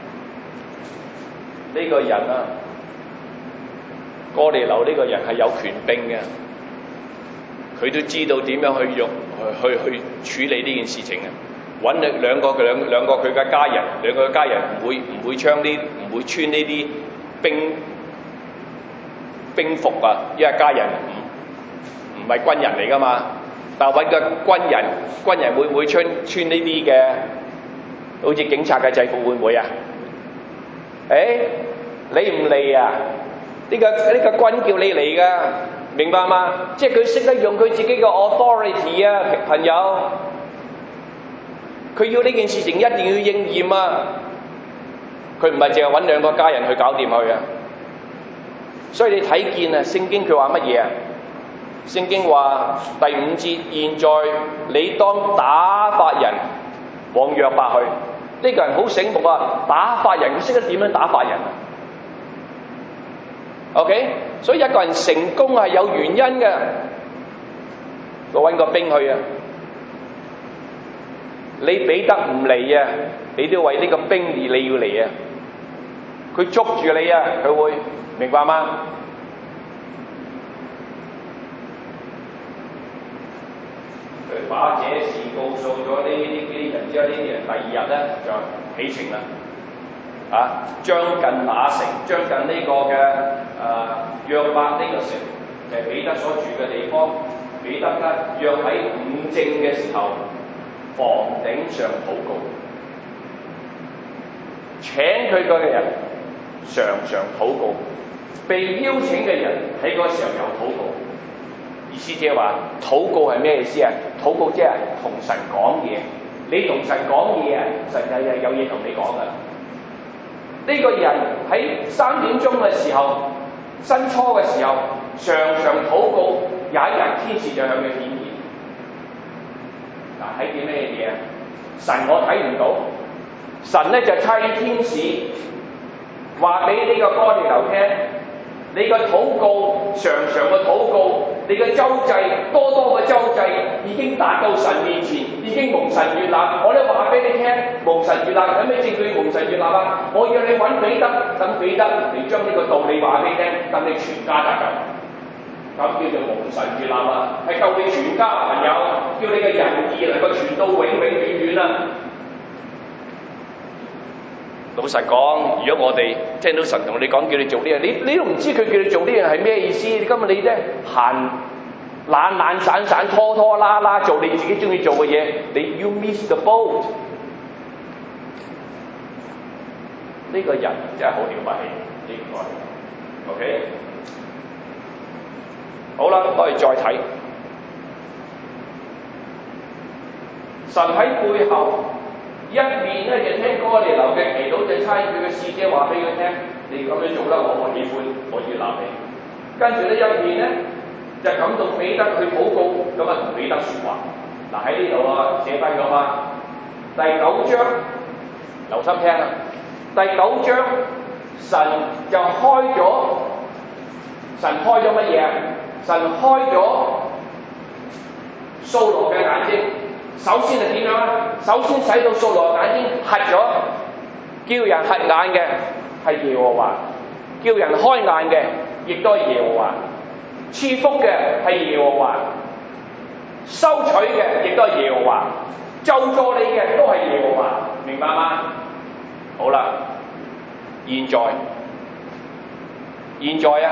呢、這個人啊，哥尼流呢個人係有權柄嘅，佢都知道點樣去用去去去處理呢件事情啊！揾兩兩個兩兩個佢嘅家人，兩個嘅家人唔會唔會穿呢唔會穿呢啲兵兵服啊，因為家人唔唔係軍人嚟㗎嘛。但係揾個軍人，軍人會唔會穿穿呢啲嘅？好似警察嘅制服會唔會啊？誒，你唔嚟啊？呢個呢個軍叫你嚟㗎，明白嗎？即係佢識得用佢自己嘅 authority 啊，朋友。佢要呢件事情一定要應驗啊！佢唔係淨係揾兩個家人去搞掂佢啊！所以你睇見啊，聖經佢話乜嘢啊？聖經話第五節，現在你當打發人往約伯去。呢個人好醒目啊！打發人，佢識得點樣打發人啊 ？OK， 所以一個人成功係有原因嘅。我揾個兵去啊！你彼得唔嚟啊，你都為呢個兵而你要嚟啊！佢捉住你啊，佢會明白嗎？佢把這事告訴咗呢啲啲人之後，呢啲人第二日咧就起程啦。啊，將近那城，將近呢個嘅誒、呃、約伯呢個城，就係、是、彼得所住嘅地方。彼得咧約喺午正嘅時候，房頂上禱告，請佢嗰個人常常禱告，被邀請嘅人喺嗰時候有禱告。意思即係話，禱告係咩意思啊？禱告即係同神講嘢，你同神講嘢啊，神係有嘢同你講噶。呢、這個人喺三點鐘嘅時候，新初嘅時候，常常禱告，有一日天使就向佢顯現。嗱，睇見咩嘢啊？神我睇唔到，神咧就差天使話俾呢個哥尼流聽，你個禱告常常嘅禱告，你嘅周濟多多嘅周濟已經達到神面前，已經蒙神悅納。我咧話俾你聽，蒙神悅納有咩證據蒙神悅納啊？我要你揾彼得，等彼得嚟將呢個道理話俾你聽，等你全家得救。咁叫做蒙神悅納啊，係救你全家朋友，叫你嘅仁義能夠傳到永永遠遠啊！老實講，如果我哋聽到神同你講叫你做呢樣，你你都唔知佢叫你做呢樣係咩意思。今日你咧閒懶懶散散拖拖拉拉做你自己中意做嘅嘢，你 you miss the boat。呢個人真係好了不起，應該 OK。好啦，我哋再睇神喺背後一面咧，就聽哥尼流嘅祈禱，就差佢嘅使者話俾佢聽：你咁樣做得我好喜歡，我悅納你。跟住咧一面咧就感動彼得去禱告，咁啊同彼得説話。嗱喺呢度啊寫低咗嘛，第九章留心聽啊！第九章神就開咗，神開咗乜嘢啊？神開咗掃羅嘅眼睛，首先係點樣啊？首先使到掃羅眼睛瞎咗，叫人瞎眼嘅係耶和華，叫人開眼嘅亦都係耶和華，賜福嘅係耶和華，收取嘅亦都係耶和華，咒詛你嘅都係耶和華，明白嗎？好啦，現在，現在啊！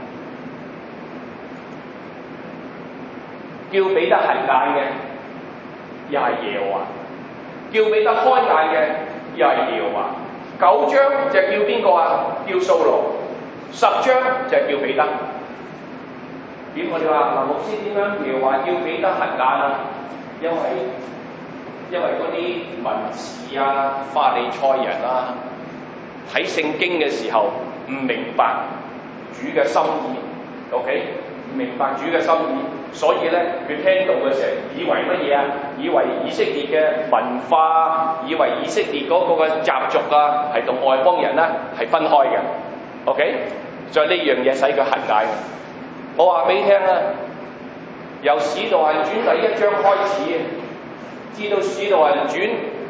叫彼得瞎眼嘅，又係耶和華；叫彼得開眼嘅，又係耶和華。九章就叫邊個啊？叫掃羅。十章就叫彼得。點我哋話嗱，牧師點樣耶和華叫彼得瞎眼啊？因為因為嗰啲文士啊、法利賽人啊，睇聖經嘅時候唔明白主嘅心意 ，OK？ 唔明白主嘅心意。所以咧，佢聽到嘅時候，以為乜嘢啊？以為以色列嘅文化，以為以色列嗰個嘅習俗啊，係同外邦人咧係分開嘅。OK，所以呢樣嘢使佢瞎眼。 我話俾你聽啊，由《使徒行傳》第一章開始，至到《使徒行傳》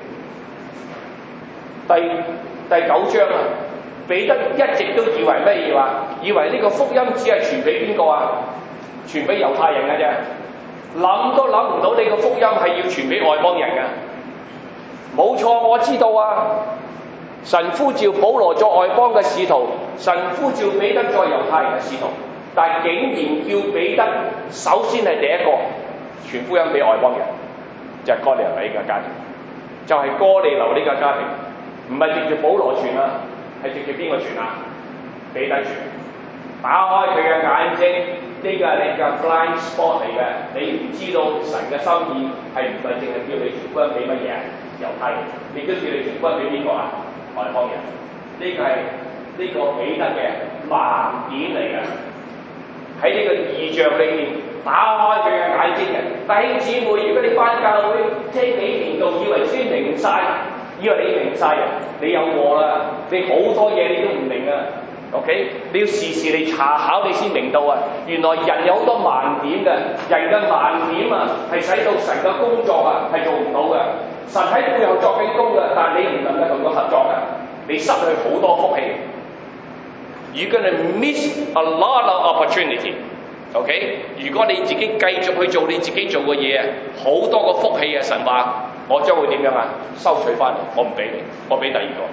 第第九章啊，彼得一直都以為咩嘢話？以為呢個福音只係傳俾邊個啊？傳俾猶太人嘅啫，諗都諗唔到呢個福音係要傳俾外邦人嘅。冇錯，我知道啊。神呼召保羅作外邦嘅使徒，神呼召彼得作猶太人嘅使徒，但係竟然叫彼得首先係第一個傳福音俾外邦人，就係、是、哥尼流呢個家庭，就係、是、哥尼流呢個家庭，唔係直接保羅傳啊，係直接邊個傳啊？彼得傳。打開佢嘅眼睛，呢、這個係你嘅 blind spot 嚟嘅，你唔知道神嘅心意係唔係淨係叫你傳福音俾乜嘢？猶太人，亦都叫你傳福音俾邊個啊？外邦人。呢、這個係呢、這個彼得嘅盲點嚟嘅，喺呢個異象裏面打開佢嘅眼睛嘅。弟兄姊妹，如果你返教會聽幾年道，以為先明晒，以為你明晒，你有禍啦！你好多嘢你都唔明啊！OK， 你要時時嚟查考你先明到啊！原來人有好多盲點嘅，人嘅盲點啊，係使到神嘅工作啊係做唔到嘅。神喺背後作緊工嘅，但係你唔能夠同佢合作嘅，你失去好多福氣。You're gonna miss a lot of opportunity。OK， 如果你自己繼續去做你自己做嘅嘢啊，好多個福氣啊！神話我將會點樣啊？收取翻嚟，我唔俾你，我俾第二個。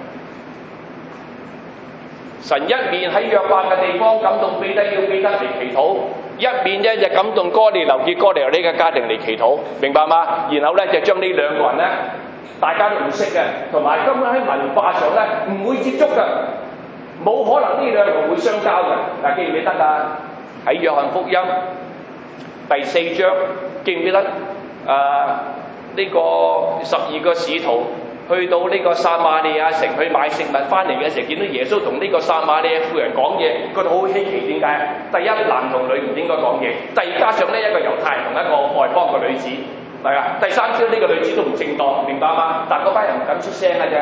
神一面喺約伯嘅地方感動彼得，要彼得嚟祈禱，一面咧就感動哥尼流，叫哥尼流呢個家庭嚟祈禱，明白嗎？然後咧就將呢兩個人咧，大家都唔識嘅，同埋根本喺文化上咧唔會接觸嘅，冇可能呢兩個會相交嘅。嗱，記唔記得啊？喺約翰福音第四章，記唔記得？誒、呃、呢、這個十二個使徒。去到呢個撒瑪利亞城去買食物翻嚟嘅時候，見到耶穌同呢個撒瑪利亞婦人講嘢，覺得好稀奇。點解？第一，男同女唔應該講嘢；第二，加上呢一個猶太人同一個外邦嘅女子，係啊；第三，知道呢個女子都唔正當，明白嗎？但嗰班人唔敢出聲嘅啫。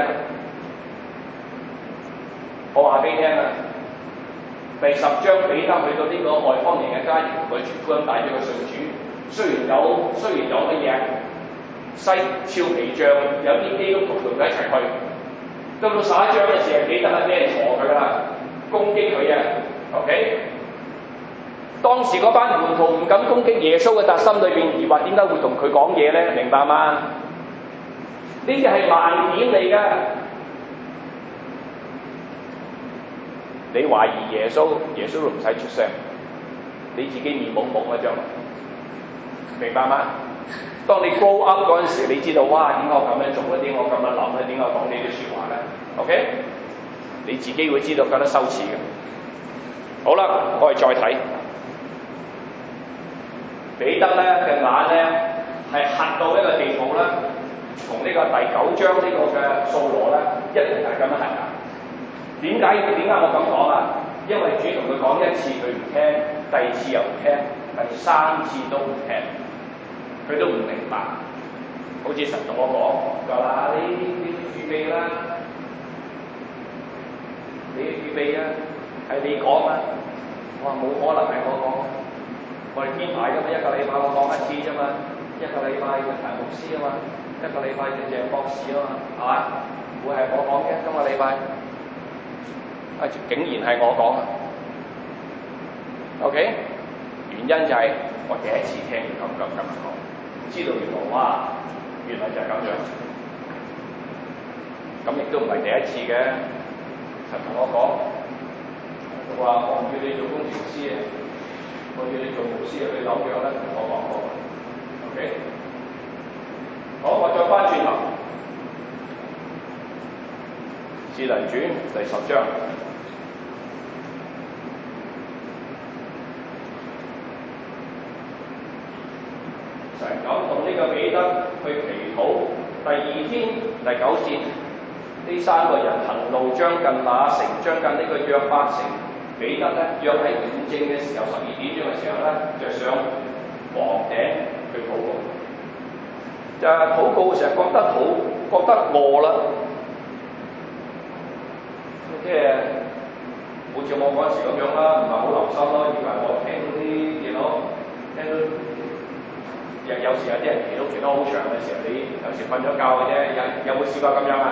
我話俾你聽啊，第十章彼得去到呢個外邦人嘅家庭，佢傳福音帶咗個信主，雖然有雖然有乜嘢。西俏皮匠有啲基督徒同佢一齊去，到到十一章嘅時候，彼得係俾人鋤佢啦，攻擊佢啊 ，OK？當時嗰班門徒唔敢攻擊耶穌嘅，但心裏邊疑惑點解會同佢講嘢咧？明白嗎？呢啲係盲點嚟㗎。你懷疑耶穌，耶穌都唔使出聲，你自己面懵懵嘅將來，明白嗎？當你 grow up 嗰陣時，你知道哇，點解我咁樣做咧？點解我咁樣諗咧？點解我講呢啲説話咧 ？OK， 你自己會知道覺得羞恥嘅。好啦，我哋再睇彼得咧嘅眼咧係黑到一個地步咧，同呢個第九章呢個嘅掃羅咧一定係咁樣黑㗎。點解點解我咁講啊？因為主同佢講一次佢唔聽，第二次又唔聽，第三次都唔聽。佢都唔明白，好似神同我講，話嗱你你預備啦，你預備啊，係你講啊，我話冇可能係我講，我哋編排㗎嘛，一個禮拜我講一次啫嘛，一個禮拜嘅陳牧師啊嘛，一個禮拜嘅鄭博士啊嘛，係嘛？會係我講嘅今個禮拜，啊竟然係我講啊 ，OK， 原因就係我第一次聽佢咁咁咁講。知道原來哇，原來就係咁樣，咁亦都唔係第一次嘅。神同我講，佢話我唔要你做工程師啊，我要你做牧師啊，去紐約啦，同我講過。OK， 好，我再翻轉頭，《使徒行傳》第十章。神感動呢個彼得去祈禱。第二天第九節，呢三個人行路將近那城，將近呢個約伯城。彼得咧約喺午正嘅時候，十二點鐘嘅時候咧，就上房頂去禱告。就係禱告嘅時候覺得好，覺得餓啦，即係好似我嗰陣時咁樣啦，唔係好留心咯，以為我聽到啲到聽到有有時有啲人祈禱祈禱好長嘅時候，你有時瞓咗覺嘅啫，有有冇試過咁樣啊？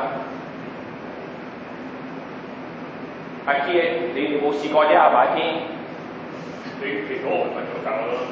阿堅，你哋冇試過啫係咪堅？ 你祈禱我瞓咗覺咯。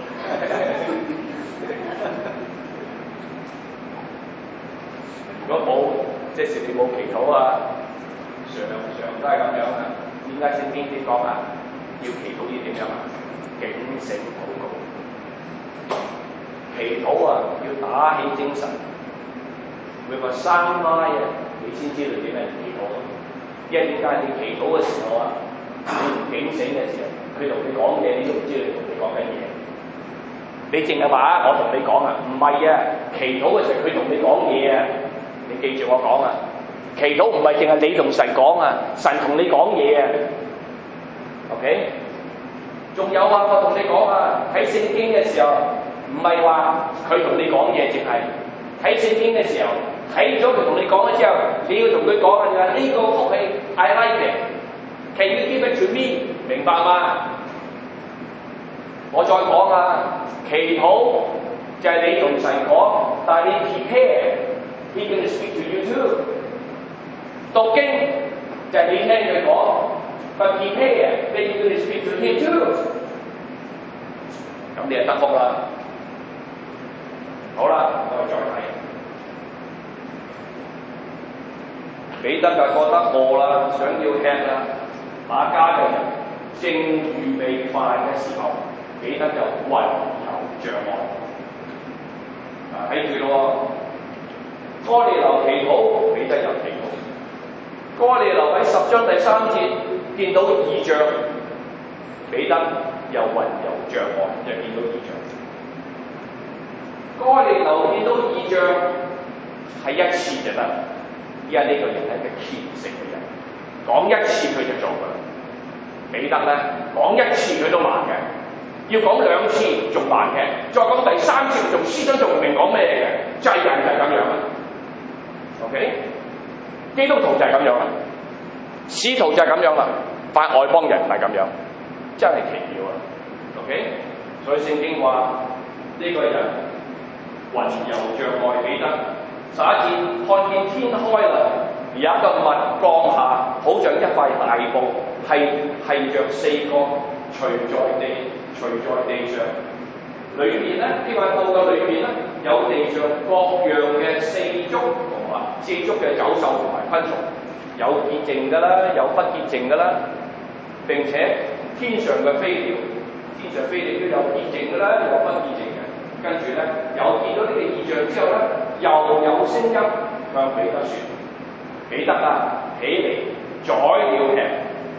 如果冇，即係你冇祈禱啊，常常都係咁樣啊。點解聖經啲講啊？要祈禱要點樣啊？警醒禱告。祈禱啊，要打起精神。會話三媽啊，你先知道點樣祈禱啊。因為點解你祈禱嘅時候啊，你唔警醒嘅時候，佢同你講嘢，你都唔知佢同你講緊嘢。你淨係話我同你講啊，唔係啊，祈禱嘅時候佢同你講嘢啊。你記住我講啊，祈禱唔係淨係你同神講啊，神同你講嘢啊。OK？ 仲有啊，我同你講啊，睇聖經嘅時候，唔係話佢同你講嘢，淨係睇聖經嘅時候，睇咗佢同你講咗之後，你要同佢講啊，呢、這個福氣 I like it，Can you give it to me？ 明白嗎？我再講啊，祈禱就係你同神講，但係你 prepare。He can speak to you too。讀經就係你聽佢講 ，but prepare that you can speak to him too。咁你就得福啦。好啦，我哋再睇。彼得就覺得餓啦，想要吃啦。那家嘅人正預備飯嘅時候，彼得就魂遊象外。啊，睇住咯喎！哥尼流祈禱，彼得又祈禱。哥尼流喺十章第三節見到異象，彼得又魂遊象外，又見到異象。哥尼流見到異象係一次就得，因為呢個人係一個虔誠嘅人，講一次佢就做㗎啦。彼得咧講一次佢都難嘅，要講兩次仲難嘅，再講第三次仲思想仲唔明講咩嘅，就係人就係咁樣啦。OK， 基督徒就係咁樣啦，使徒就係咁樣啦，但外邦人唔係咁樣，真係奇妙啊 ！OK， 所以聖經話呢、這個人魂遊象外，彼得十一節看見天開啦，而有一個物降下，好像一塊大布，係係著四個垂在地垂在地上。裏面咧呢塊布嘅裏面咧有地上各樣嘅四足同埋四足嘅走獸同埋昆蟲，有潔淨㗎啦，有不潔淨㗎啦。並且天上嘅飛鳥，天上飛鳥都有潔淨㗎啦，有不潔淨嘅。跟住咧有見到呢個異象之後咧，又有聲音向彼得説：彼得啊，起嚟宰了吃。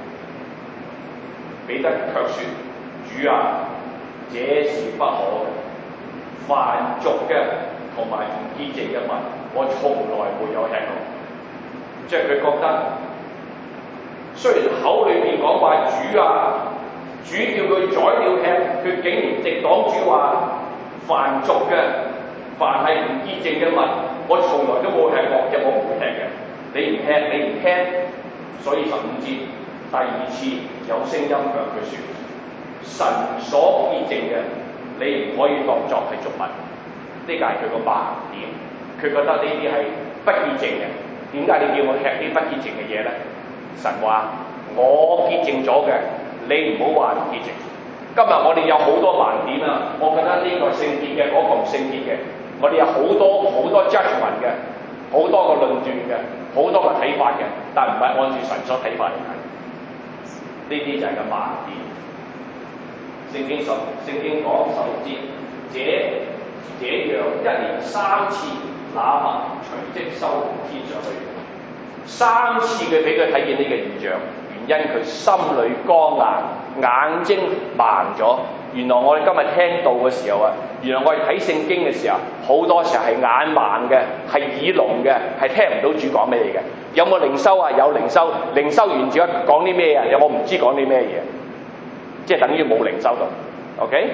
彼得卻説：主啊，這是不可嘅，凡俗嘅同埋唔潔淨嘅物，我從來沒有吃過。即係佢覺得，雖然口裏面講話主啊，主叫佢宰了吃，佢竟然直擋主話凡俗嘅，凡係唔潔淨嘅物，我從來都冇吃過，即係我唔會吃嘅。你唔吃，你唔聽，所以十五節第二次有聲音向佢説：神所潔淨嘅，你唔可以當作係俗物。呢個係佢個盲點，佢覺得呢啲係不潔淨嘅。點解你叫我吃啲不潔淨嘅嘢咧？神話我潔淨咗嘅，你唔好話唔潔淨。今日我哋有好多盲點啊！我覺得呢個聖潔嘅，嗰、那個唔聖潔嘅。我哋有好多好多 judgment 嘅，好多個論斷嘅，好多個睇法嘅，但唔係按住神所睇法嚟睇。呢啲就係個盲點。聖經十聖經講十六節，這這樣一連三次，那物隨即收天上去。三次佢俾佢睇見呢個異象，原因佢心裏剛硬，眼睛盲咗。原來我哋今日聽道嘅時候啊，原來我哋睇聖經嘅時候，好多時候係眼盲嘅，係耳聾嘅，係聽唔到主講咩嘅。有冇靈修啊？有靈修，靈修完之後講啲咩啊？有我唔知講啲咩嘢，即係等於冇靈修到。OK？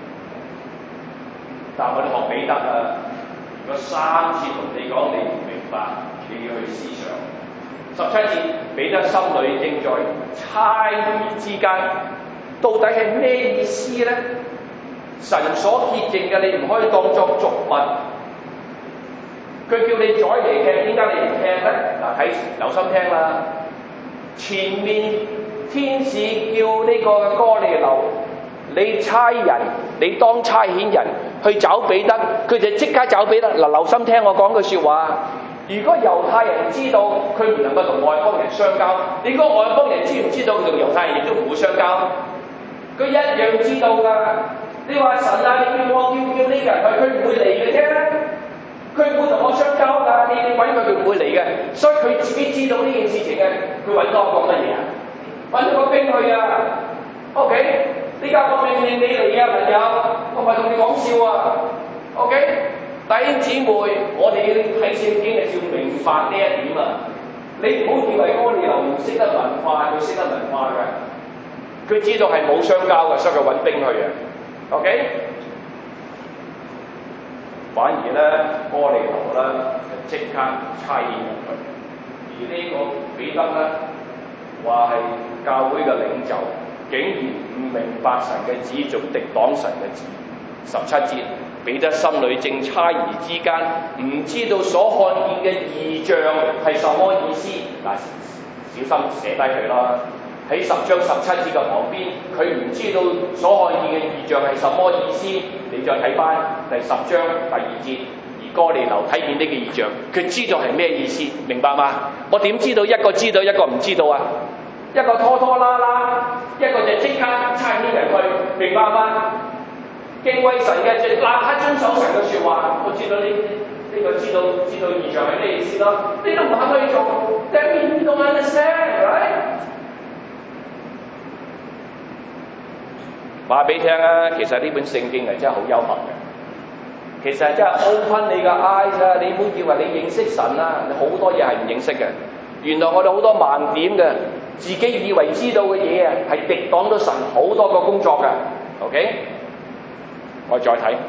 但係我哋學彼得啊，如果三次同你講你唔明白，你要去思想。十七節，彼得心裏正在猜疑之間，到底係咩意思咧？ 神所潔淨嘅，你唔可以當作俗物。佢叫你宰嚟聽，點解你唔聽咧？嗱，睇留心聽啦。前面天使叫呢個哥尼流，你差人，你當差遣人去找彼得，佢就即刻找彼得。嗱，留心聽我講句説話。如果猶太人知道，佢唔能夠同外邦人相交。你嗰個外邦人知唔知道佢同猶太人亦都唔會相交？佢一樣知道㗎。你話神啊，你叫我叫叫呢個人去，佢唔會嚟嘅啫。佢唔會同我相交㗎。你你揾佢，佢唔會嚟嘅。所以佢自己知道呢件事情嘅，佢揾多個乜嘢啊？揾咗個兵去啊。OK， 呢家我命令你嚟啊，朋友，我唔係同你講笑啊。OK。弟兄姊妹，我哋要睇聖經係要明白呢一點啊！你唔好以為哥尼流唔識得文化，佢識得文化㗎。佢知道係冇相交嘅，所以佢揾兵去啊。OK， 反而咧哥尼流咧就即刻差遣入去，而呢個彼得咧話係教會嘅領袖，竟然唔明白神嘅旨意，仲敵擋神嘅旨意。十七節。彼得心裏正猜疑之間，唔知道所看見嘅異象係什麼意思。嗱，小心寫低佢啦。喺十章十七節嘅旁邊，佢唔知道所看見嘅異象係什麼意思。你再睇翻第十章第二節，而哥尼流睇見呢個異象，佢知道係咩意思，明白嗎？我點知道一個知道一個唔知道啊？一個拖拖拉拉，一個就即刻差啲人去，明白嗎？敬畏神嘅就立刻遵守神嘅説話，我知道呢呢個知道知道異象係咩意思咯。你都唔肯去做 ，that means you don't understand， right？ 話俾你聽啊，其實呢本聖經係真係好幽默嘅。其實真係 open 你嘅 eyes 啊！你唔好以為你認識神啊，你好多嘢係唔認識嘅。原來我哋好多盲點嘅，自己以為知道嘅嘢啊，係敵擋到神好多個工作嘅。OK？我再睇，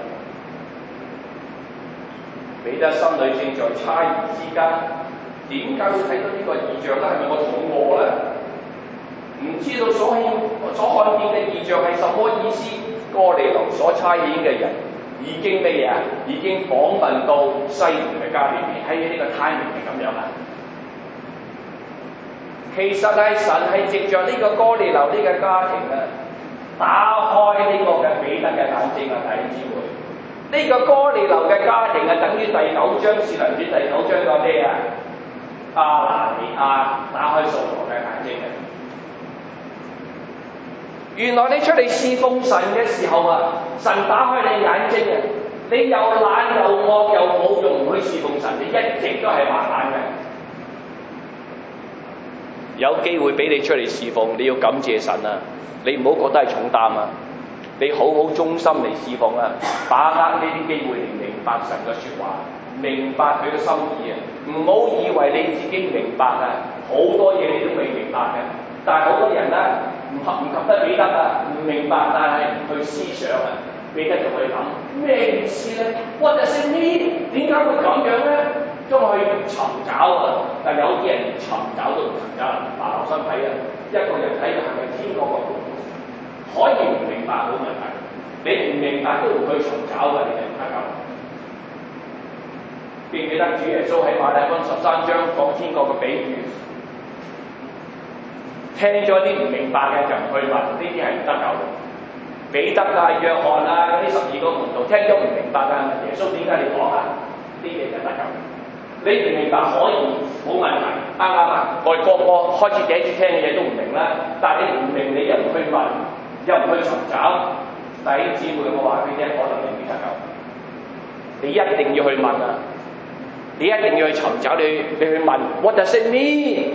彼得心裏正在猜疑之間，點解會睇到呢個異象咧？係咪我肚餓咧？唔知道所見所看見嘅異象係什麼意思？哥尼流所差遣嘅人已經咩嘢啊？已經訪問到西門嘅家裏面，喺呢個 timing 係咁樣啊！其實係神係藉着呢個哥尼流呢個家庭啊，打開呢個嘅彼得嘅眼睛啊！弟兄姊妹，呢、這個哥尼流嘅家庭啊，等於第九章《使徒行傳》第九章個咩啊？亞拿尼亞打開掃羅嘅眼睛啊！原來你出嚟侍奉神嘅時候啊，神打開你眼睛啊！你又懶又惡又冇用，唔去侍奉神，你一直都係麻煩嘅。有機會俾你出嚟侍奉，你要感謝神啊！你唔好覺得係重擔啊！你好好忠心嚟侍奉啊！把握呢啲機會嚟明白神嘅説話，明白佢嘅心意啊！唔好以為你自己明白啊，好多嘢你都未明白嘅。但係好多人咧唔合唔及得彼得啊，唔明白，但係唔去思想啊，彼得就去諗咩意思咧？我就識呢，點解會咁樣咧？都去尋找啊！但係有啲人尋找都唔尋找，嗱，留心睇啊！一個人睇行嘅天國嘅路，可以唔明白冇問題，你唔明白都唔去尋找嘅，你就唔得救。記唔記得主耶穌喺馬太福音十三章講天國嘅比喻？聽咗啲唔明白嘅就唔去問，呢啲係唔得救嘅。彼得啊、約翰啊嗰啲十二個門徒聽咗唔明白啊，耶穌點解你講啊？呢啲就得救。你唔明白可以冇問題，啱唔啱啊？我哋個個開始第一次聽嘅嘢都唔明啦，但係你唔明你又唔去問，又唔去尋找，弟兄姊妹我話俾你聽，可能你唔得救。你一定要去問啊！你一定要去尋找，你你去問 What does it mean？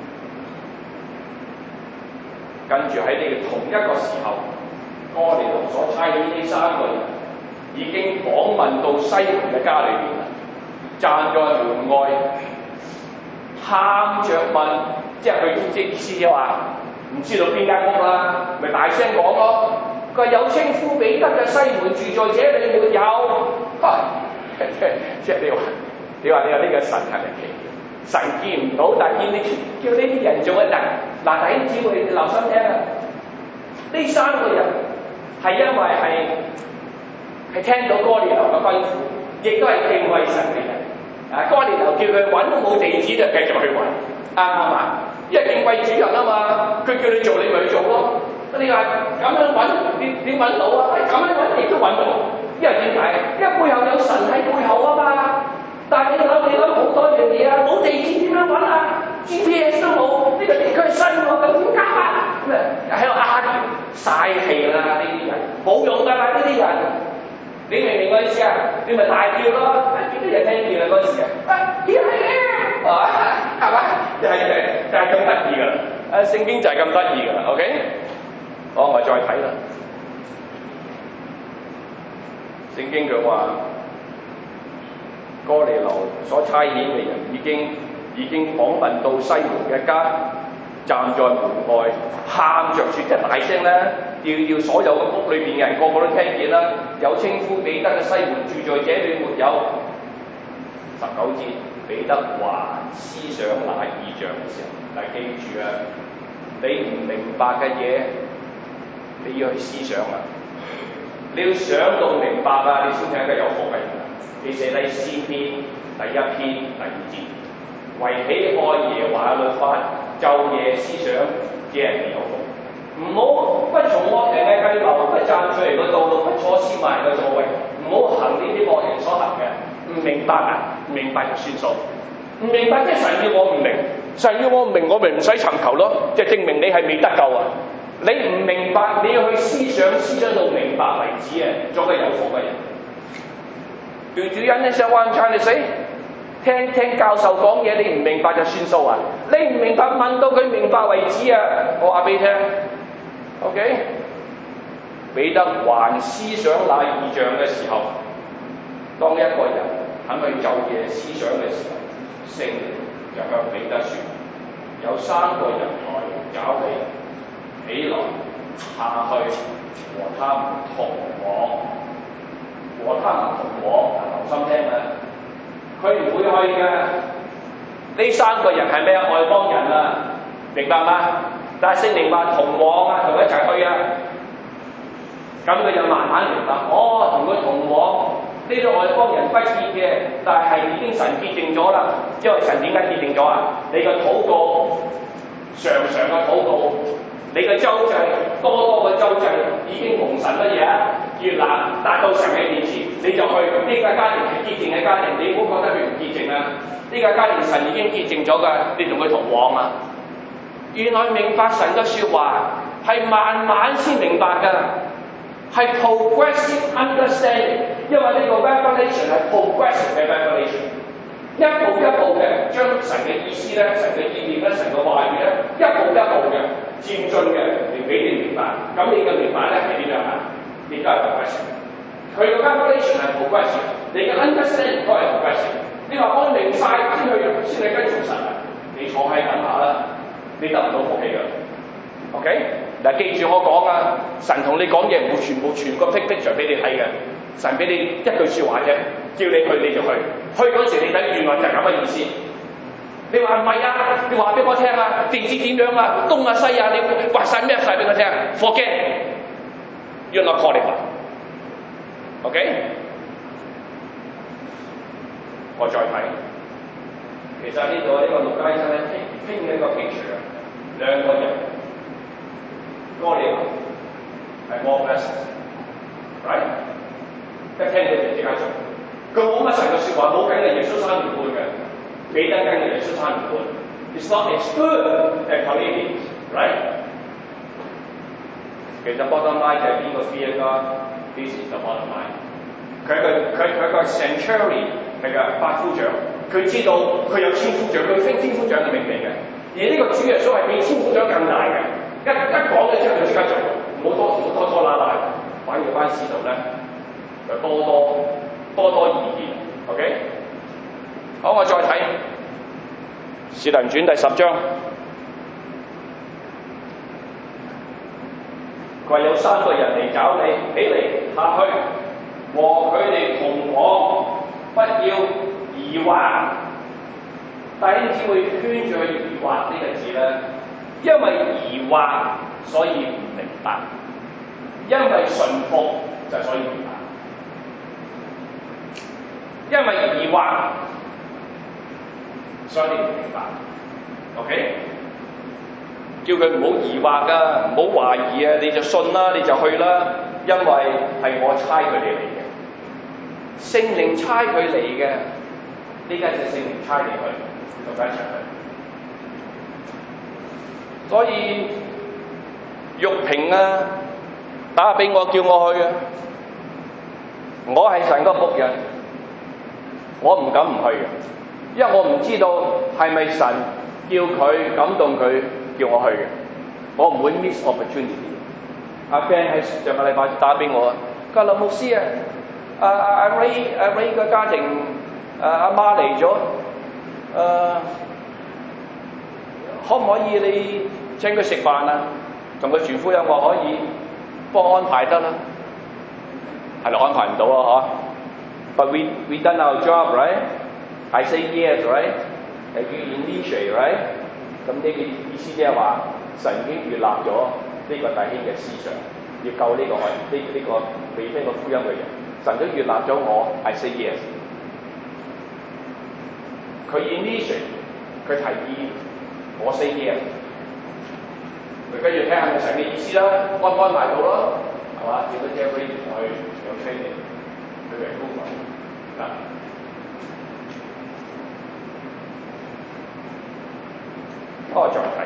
跟住喺你同一個時候，哥尼流所差遣呢三個人已經訪問到西門嘅家裏邊啦，站在門外，喊着問，即係佢即意思就話唔知道邊間屋啦，咪大聲講咯。佢話有稱呼彼得嘅西門住在這裏沒有？即係你話你話你話呢個神係咪奇？神見唔到，但係見你叫呢啲人做乜？嗱嗱，弟兄姊妹，你留心聽啊！呢三個人係因為係係聽到哥尼流嘅吩咐，亦都係敬畏神嘅人。啊，哥尼流叫佢揾都冇地址就繼續去揾，啱唔啱啊？因為敬畏主人啊嘛，佢叫你做你咪去做咯。你話咁樣揾，點點揾到啊？咁樣揾亦都揾到，因為點解？因為背後有神喺背後啊嘛。但係你諗，你諗好多樣嘢啊，冇地址點樣揾啊 ？G P S 都冇，呢個地區係新喎，咁點搞啊？咁啊喺度拗嘥氣啦！呢啲人冇用㗎啦，呢啲人。你明唔明我意思啊？你咪大叫咯，幾多人聽見啊嗰時啊？啊，呢係咧，啊，係嘛？就係就係咁得意㗎啦！啊，聖經就係咁得意㗎啦 ，OK？ 好，我再睇啦。聖經佢話，哥尼流所差遣嘅人已經已經訪問到西門嘅家，站在門外，喊着説，即係大聲咧，要要所有嘅屋裏邊嘅人個個都聽見啦。有稱呼彼得嘅西門住在這裏沒有？十九節，彼得還思想那異象嘅時候，但係記住啊，你唔明白嘅嘢，你要去思想啊，你要想到明白啊，你先係一個有福嘅人。你寫低詩篇第一篇第二節，為喜愛耶和華律法，晝夜思想嘅人有福。唔好不從惡人嘅計謀，不站罪人嘅道路，不坐褻慢人嘅座位，唔好行呢啲惡人所行嘅。唔明白啊？唔明白就算數。唔明白即係神要我唔明，神要我唔明，我咪唔使尋求咯，就證明你係未得救啊！你唔明白，你要去思想，思想到明白為止啊！做個有福嘅人。對主人你想話唔撐你死？聽聽教授講嘢，你唔明白就算數啊！你唔明白問到佢明白為止啊！我話俾你聽 ，OK？ 彼得還思想那異象嘅時候，當一個人肯去晝夜思想嘅時候，聖靈就向彼得説：有三個人來找你，起來下去和他們同往。和他們同往，留心聽啊！佢唔會去嘅。呢三個人係咩外邦人啊？明白嗎？但係聖靈話同往啊，同佢一齊去啊。咁佢就慢慢明白，哦，同佢同往。呢啲外邦人不潔嘅，但係已經神潔淨咗啦。因為神點解潔淨咗啊？你個禱告，常常嘅禱告，你嘅周濟，多多嘅周濟，已經蒙神乜嘢啊？越難達到神嘅面前，你就去呢個家庭係潔淨嘅家庭，你唔好覺得佢唔潔淨啊！呢個家庭神已經潔淨咗㗎，你同佢同往啊！原來明白神嘅説話係慢慢先明白㗎，係 progressive understanding， 因為呢個 revelation 係 progressive 嘅 revelation， 一步一步嘅將神嘅意思咧、神嘅意念咧、神嘅話語咧，一步一步嘅漸進嘅嚟俾你明白。咁你嘅明白咧係點樣啊？亦都係 progressive， 佢嘅 revelation 係 progressive， 你嘅 understanding 都係 progressive。你話我明晒先去先去跟從神啊？你坐喺等下啦，你得唔到福氣㗎。OK， 嗱記住我講啊，神同你講嘢唔會全部全個 picture 俾你睇嘅，神俾你一句説話啫，叫你去你就去，去嗰時你睇原來就係咁嘅意思。你話唔係啊？你話俾我聽啊，地址點樣啊？東啊西啊？你話晒咩晒俾我聽 ？Forget。You're not qualified. OK？ 我再睇，其實呢度呢個陸家醫生咧傾傾一個 picture， 兩個人，哥尼流係 more blessed，right？ 一聽到就即刻做，佢冇乜神嘅説話，冇跟嘅耶穌三年半嘅，彼得跟嘅耶穌三年半 ，it's not as good as Cornelius，right？其實 bottom line 就係邊個 fear God？This is the bottom line。佢係個佢佢個 centurion 係個百夫長，佢知道佢有千夫長，佢升千夫長嘅命令嘅。而呢個主耶穌係比千夫長更大嘅，一一講咗之後就即刻做，唔好多唔好拖拖拉拉。反而班使徒咧就多多多多意見。OK， 好，我再睇《使徒行傳》第十章。佢話有三個人嚟找你，起嚟下去，和佢哋同往，不要疑惑。弟兄姊妹圈住疑惑呢個字咧，因為疑惑所以唔明白，因為順服就所以明白。 因為疑惑，所以你唔明白。OK， 叫佢唔好疑惑啊，唔好懷疑啊，你就信啦，你就去啦，因為係我差佢哋嚟嘅，聖靈差佢嚟嘅，呢家就聖靈差你去，同佢一齊去。所以玉萍啊，打俾我叫我去啊，我係神個僕人，我唔敢唔去嘅，因為我唔知道係咪神叫佢感動佢叫我去嘅，我唔會 miss opportunity。阿 Ben 喺上個禮拜打俾我，佢話林牧師啊，阿阿阿 Ray 阿 Ray 個家庭阿阿媽嚟咗，誒可唔可以你請佢食飯啊？同佢傳福音我可以幫我安排得啦，係啦安排唔到啊嗬。But we we done our job, right? I say yes, right? And you initiate, right? 咁呢個意思即係話神已經悅納咗呢個弟兄嘅思想，要救呢、這個呢呢、這個未聽過福音嘅人，神都悅納咗我 ，I say yes。佢 initiate， 佢提議，我 say yes。佢跟住睇下係咪神嘅意思啦，安唔安排到咯，係嘛？叫到 Jeffrey 去有 training， 去嚟高訓嗱。我再睇，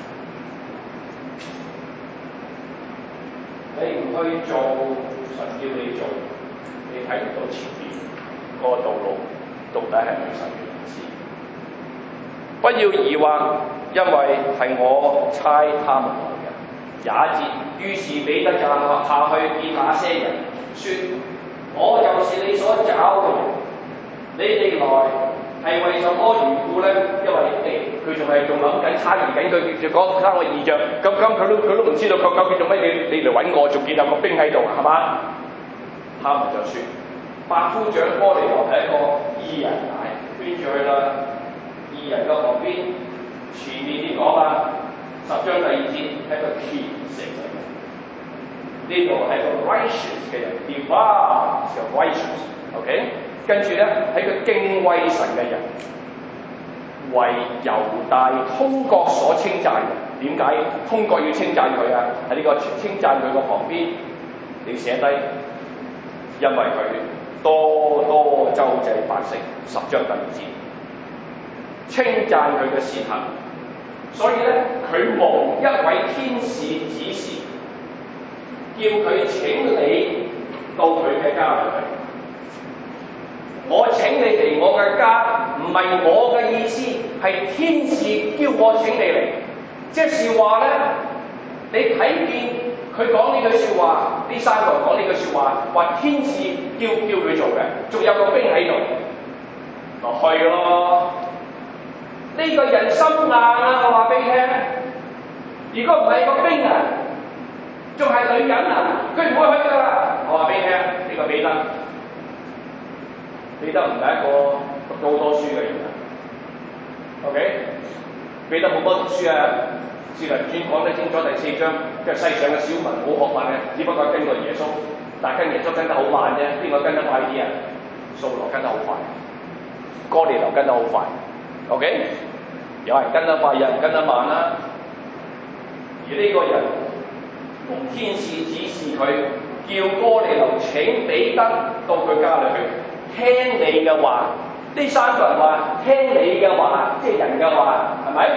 你唔去做神叫你做，你睇唔到前面嗰個道路到底係咪神嘅意思？不要疑惑，因為係我差他們來嘅。廿一節，於是彼得就下去見那些人，說：我就是你所找嘅人，你哋來係為什麼緣故咧？因為誒，佢仲係仲諗緊猜疑緊，佢就講三個異象，咁咁佢都佢都唔知道究竟做乜嘢，你嚟揾我，仲見有個兵喺度，係嘛？他們就説：百夫長哥尼流係一個義人嚟，圈住去啦。義人嘅旁邊，前面點講啊？十章第二節係一個虔誠嘅人，呢度係一個 righteous 嘅人 ，devout 嘅 righteous，OK？ 跟住咧係一個敬畏神嘅人，為猶大通國所稱讚嘅。點解通國要稱讚佢啊？喺呢個稱讚佢個旁邊，你寫低，因為佢多多周濟百姓，十章第二節。稱讚佢嘅善行，所以咧佢蒙一位天使指示，叫佢請你到佢嘅家裏去。我請你嚟我嘅家，唔係我嘅意思，係天使叫我請你嚟。即係話咧，你睇見佢講呢句説話，呢三個人講呢句説話，話天使叫叫佢做嘅，仲有個兵喺度，落去咯。呢個人心硬啊！我話俾你聽，如果唔係個兵啊，仲係女人啊，佢唔會去㗎啦。我話俾你聽，呢、這個彼得，彼得唔係一個讀到好多書嘅人啊。OK， 彼得冇多讀書啊。《使徒行傳》講得清楚第四章，即係世上嘅小民冇學問嘅，只不過跟過耶穌，但係跟耶穌跟得好慢啫。邊個跟得快啲啊？掃羅跟得好快，哥尼流跟得好快。OK， 有人跟得快，有人跟得慢啦。而呢個人蒙天使指示佢，叫哥尼流請彼得到佢家裏去，聽你嘅話。呢三個人話聽你嘅話，即係人嘅話，係咪？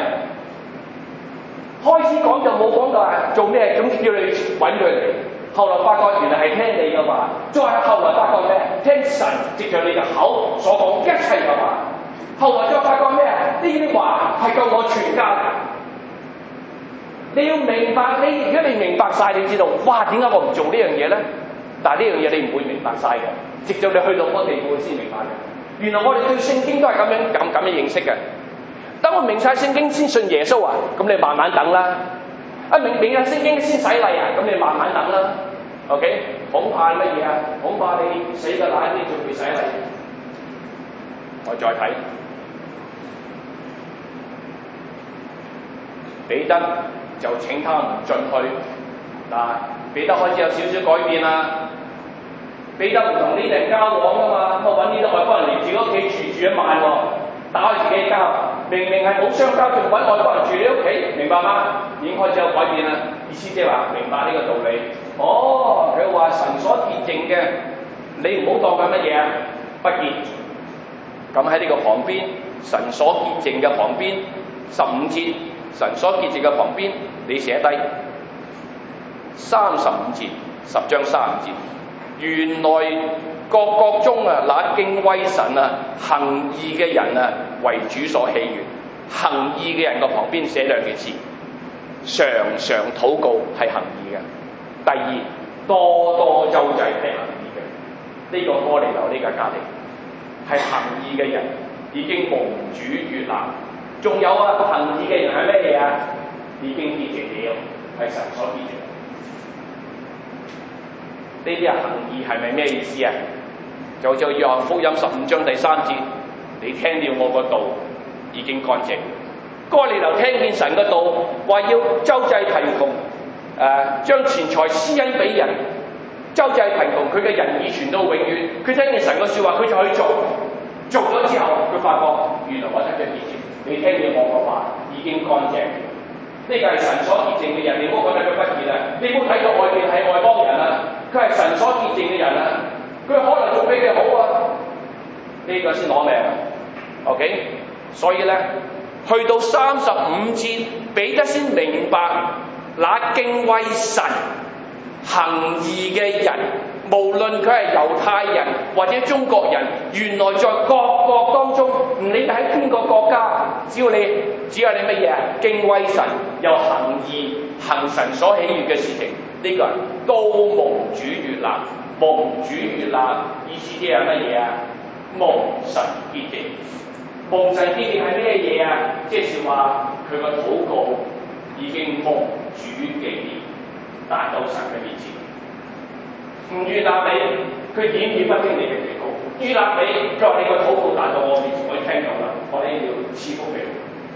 開始講就冇講到係做咩，總之叫你揾佢嚟。後來發覺原來係聽你嘅話，再後來發覺咩？聽神藉着你嘅口所講一切嘅話。後來再發覺咩啊？呢啲話係救我全家嘅。你要明白，你如果你明白晒，你知道，哇！點解我唔做呢樣嘢咧？但係呢樣嘢你唔會明白晒嘅，直到你去到嗰個地步先明白嘅。原來我哋對聖經都係咁樣咁咁樣認識嘅。等我明晒聖經先信耶穌啊！咁你慢慢等啦。啊明明啊聖經先洗禮啊！咁你慢慢等啦。OK， 恐怕乜嘢啊？恐怕你死個奶你仲未洗禮。我再睇。彼得就請他們進去，嗱，彼得開始有少少改變啦。 彼得唔同呢啲人交往㗎嘛，咁啊揾呢啲外邦人嚟自己屋企住住一晚喎，打開自己交，明明係冇相交，仲揾外邦人住你屋企，明白嗎？已經開始有改變啦，意思即係話明白呢個道理。哦，佢話神所潔淨嘅，你唔好當佢乜嘢啊？不潔。咁喺呢個旁邊，神所潔淨嘅旁邊，十五節，神所潔淨嘅旁邊，你寫低三十五節，十章三十五節。原來各國中啊，那敬畏神啊、行義嘅人啊，為主所喜悅。行義嘅人個旁邊寫兩件事，常常禱告係行義嘅。第二，多多周濟係行義嘅。呢、這個哥尼流呢個家庭係行義嘅人，已經蒙主悅納。仲有啊，行義嘅人係咩嘢啊？已經潔淨了，係神所潔淨。呢啲係行義係咪咩意思啊？就就約翰福音十五章第三節，你聽了我個道，已經乾淨。哥尼流聽見神嘅道，話要周濟貧窮，誒、呃、將錢財施恩俾人，周濟貧窮，佢嘅仁義傳到永遠。佢聽見神嘅説話，佢就去做，做咗之後，佢發覺原來我得咗潔淨。你聽見我嘅話，已經乾淨。呢個係神所潔淨嘅人，你唔好覺得佢不潔啊！你唔好睇到外邊係外邦人啊！佢係神所潔淨嘅人啊！佢可能仲比佢好啊！呢、這個先攞命啊 ！OK， 所以咧，去到三十五節，彼得先明白，那敬畏神、行義嘅人，無論佢係猶太人或者中國人，原來在各國當中，唔理喺邊個國家，只要你只有你乜嘢啊？敬畏神又行義，行神所喜悅嘅事情，呢、這個人都蒙主悅納。蒙主悅納意思即係乜嘢啊？蒙神潔淨。蒙神潔淨係咩嘢啊？即係話佢個禱告已經蒙主紀念，達到神嘅面前。唔悅納你，佢點點不聽你嘅禱告；悅納你，佢話你個禱告達到我面前，我已聽到啦，我哋要賜福俾你。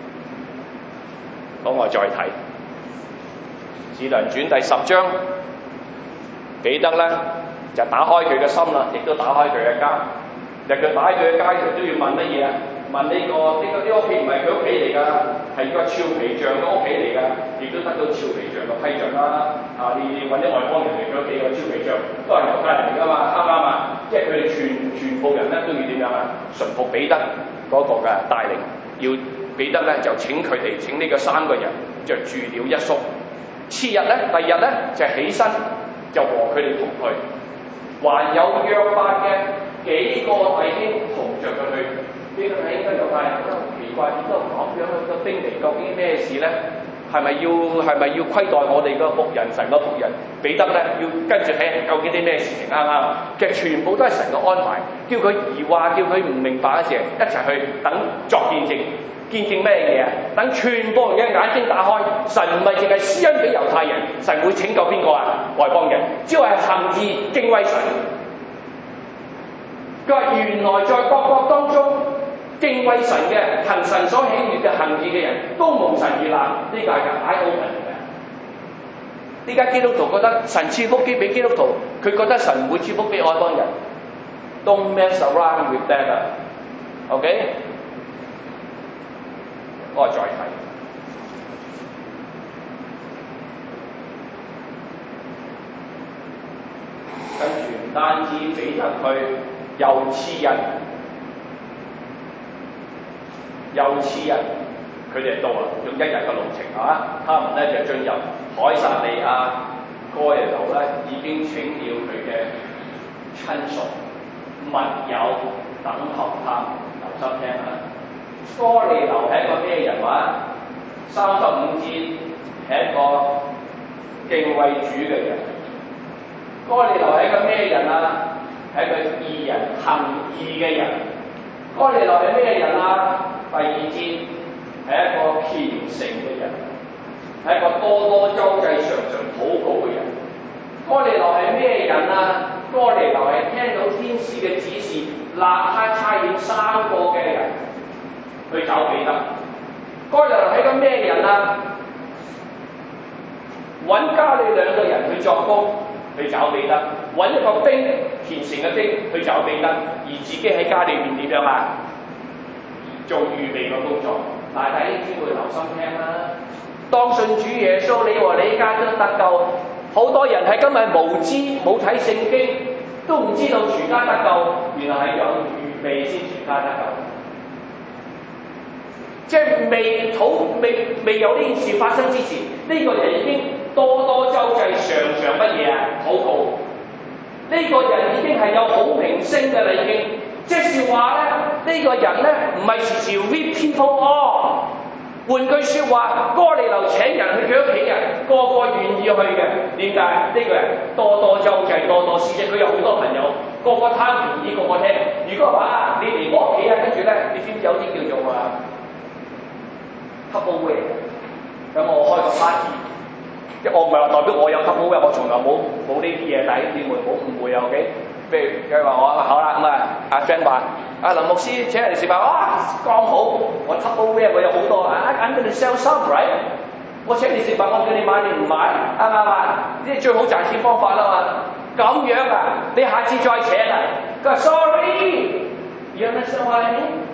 咁我再睇《使徒行傳》第十章，彼得咧就打開佢嘅心啦，亦都打開佢嘅家。日佢打開佢嘅家，佢都要問乜嘢啊？問呢、這個呢、這個啲屋企唔係佢屋企嚟㗎，係個俏皮匠嘅屋企嚟㗎，亦都得到俏皮匠嘅批准啦。啊，你揾啲外邦人嚟佢屋企個俏皮匠，都係猶太人嚟㗎嘛，啱唔啱啊？即係佢哋全全部人咧都要點樣啊？順服彼得嗰個嘅帶領，要彼得咧就請佢哋請呢個三個人就住了一宿。次日咧，第二日咧就起身就和佢哋同去，還有約伯嘅幾個弟兄同着佢去。呢個係應該猶太人覺得好奇怪，點解咁樣個兵嚟？究竟咩事咧？係咪要係咪要虧待我哋個僕人？神個僕人彼得咧，要跟住睇究竟啲咩事情啱唔啱？其實全部都係神嘅安排，叫佢疑惑，叫佢唔明白嘅時候，一齊去等作見證，見證咩嘢啊？等全部人嘅眼睛打開，神唔係淨係施恩俾猶太人，神會拯救邊個啊？外邦人，只要係行義敬畏神。佢話原來在各國當中，敬畏神嘅、行神所喜悅嘅行義嘅人都蒙神悅納，呢個係解好明嘅。呢家基督徒覺得神賜福俾基督徒，佢覺得神唔會賜福俾外邦人。Don't mess around with that，OK？、Okay? 我再睇，跟住唔單止彼得去，又次日。又次日，佢哋到啦，用一日嘅路程嚇，他們咧就進入凱撒利亞。哥尼流咧已經請了佢嘅親屬、密友等候他，留心聽啊！哥尼流係一個咩人話？三十五節係一個敬畏主嘅人。哥尼流係一個咩人啊？係一個義人，行義嘅人。哥尼流係咩人啊？第二節係一個虔誠嘅人，係一個多多周濟、常常禱告嘅人。哥尼流係咩人啊？哥尼流係聽到天使嘅指示，立刻差遣三個嘅人去找彼得。哥尼流係個咩人啊？揾加利兩個人去作工， 去找彼得，揾一個兵虔誠嘅兵去找彼得，而自己喺家裏邊點樣啊？做預備嘅工作。大家啲姊妹留心聽啦。當信主耶穌，你和你家都得救。好多人喺今日無知冇睇聖經，都唔知道全家得救，原來係有預備先全家得救。即係未土未未有呢件事發生之前，呢、這個人已經多多周濟，常常乜嘢啊？禱告。呢、這個人已經係有好名聲嘅啦，已經。即係話咧，呢、這個人咧唔係時時 rip people off。換句説話，哥尼流請人去佢屋企人，個個願意去嘅。點解？呢、這個人多多周濟，多多施捨，佢有好多朋友，個個貪便宜，個個聽。如果話你嚟我屋企啊，跟住咧，你知唔知有啲叫做啊？couple wear， 咁我開個 party， 即我唔係話代表我有 couple wear， 我從來冇冇呢啲嘢，弟兄姊妹唔好誤會啊 ，OK？ 譬如佢話我好啦，咁啊，阿 friend 話阿林牧師請人哋食飯，哇，剛好我 couple wear 我有好多啊 ，I'm gonna sell some right？ 我請你食飯，我叫你買你唔買，啱唔啱啊？呢啲最好賺錢方法啦嘛。咁樣啊，你下次再請啊，佢話 sorry， you understand what I mean？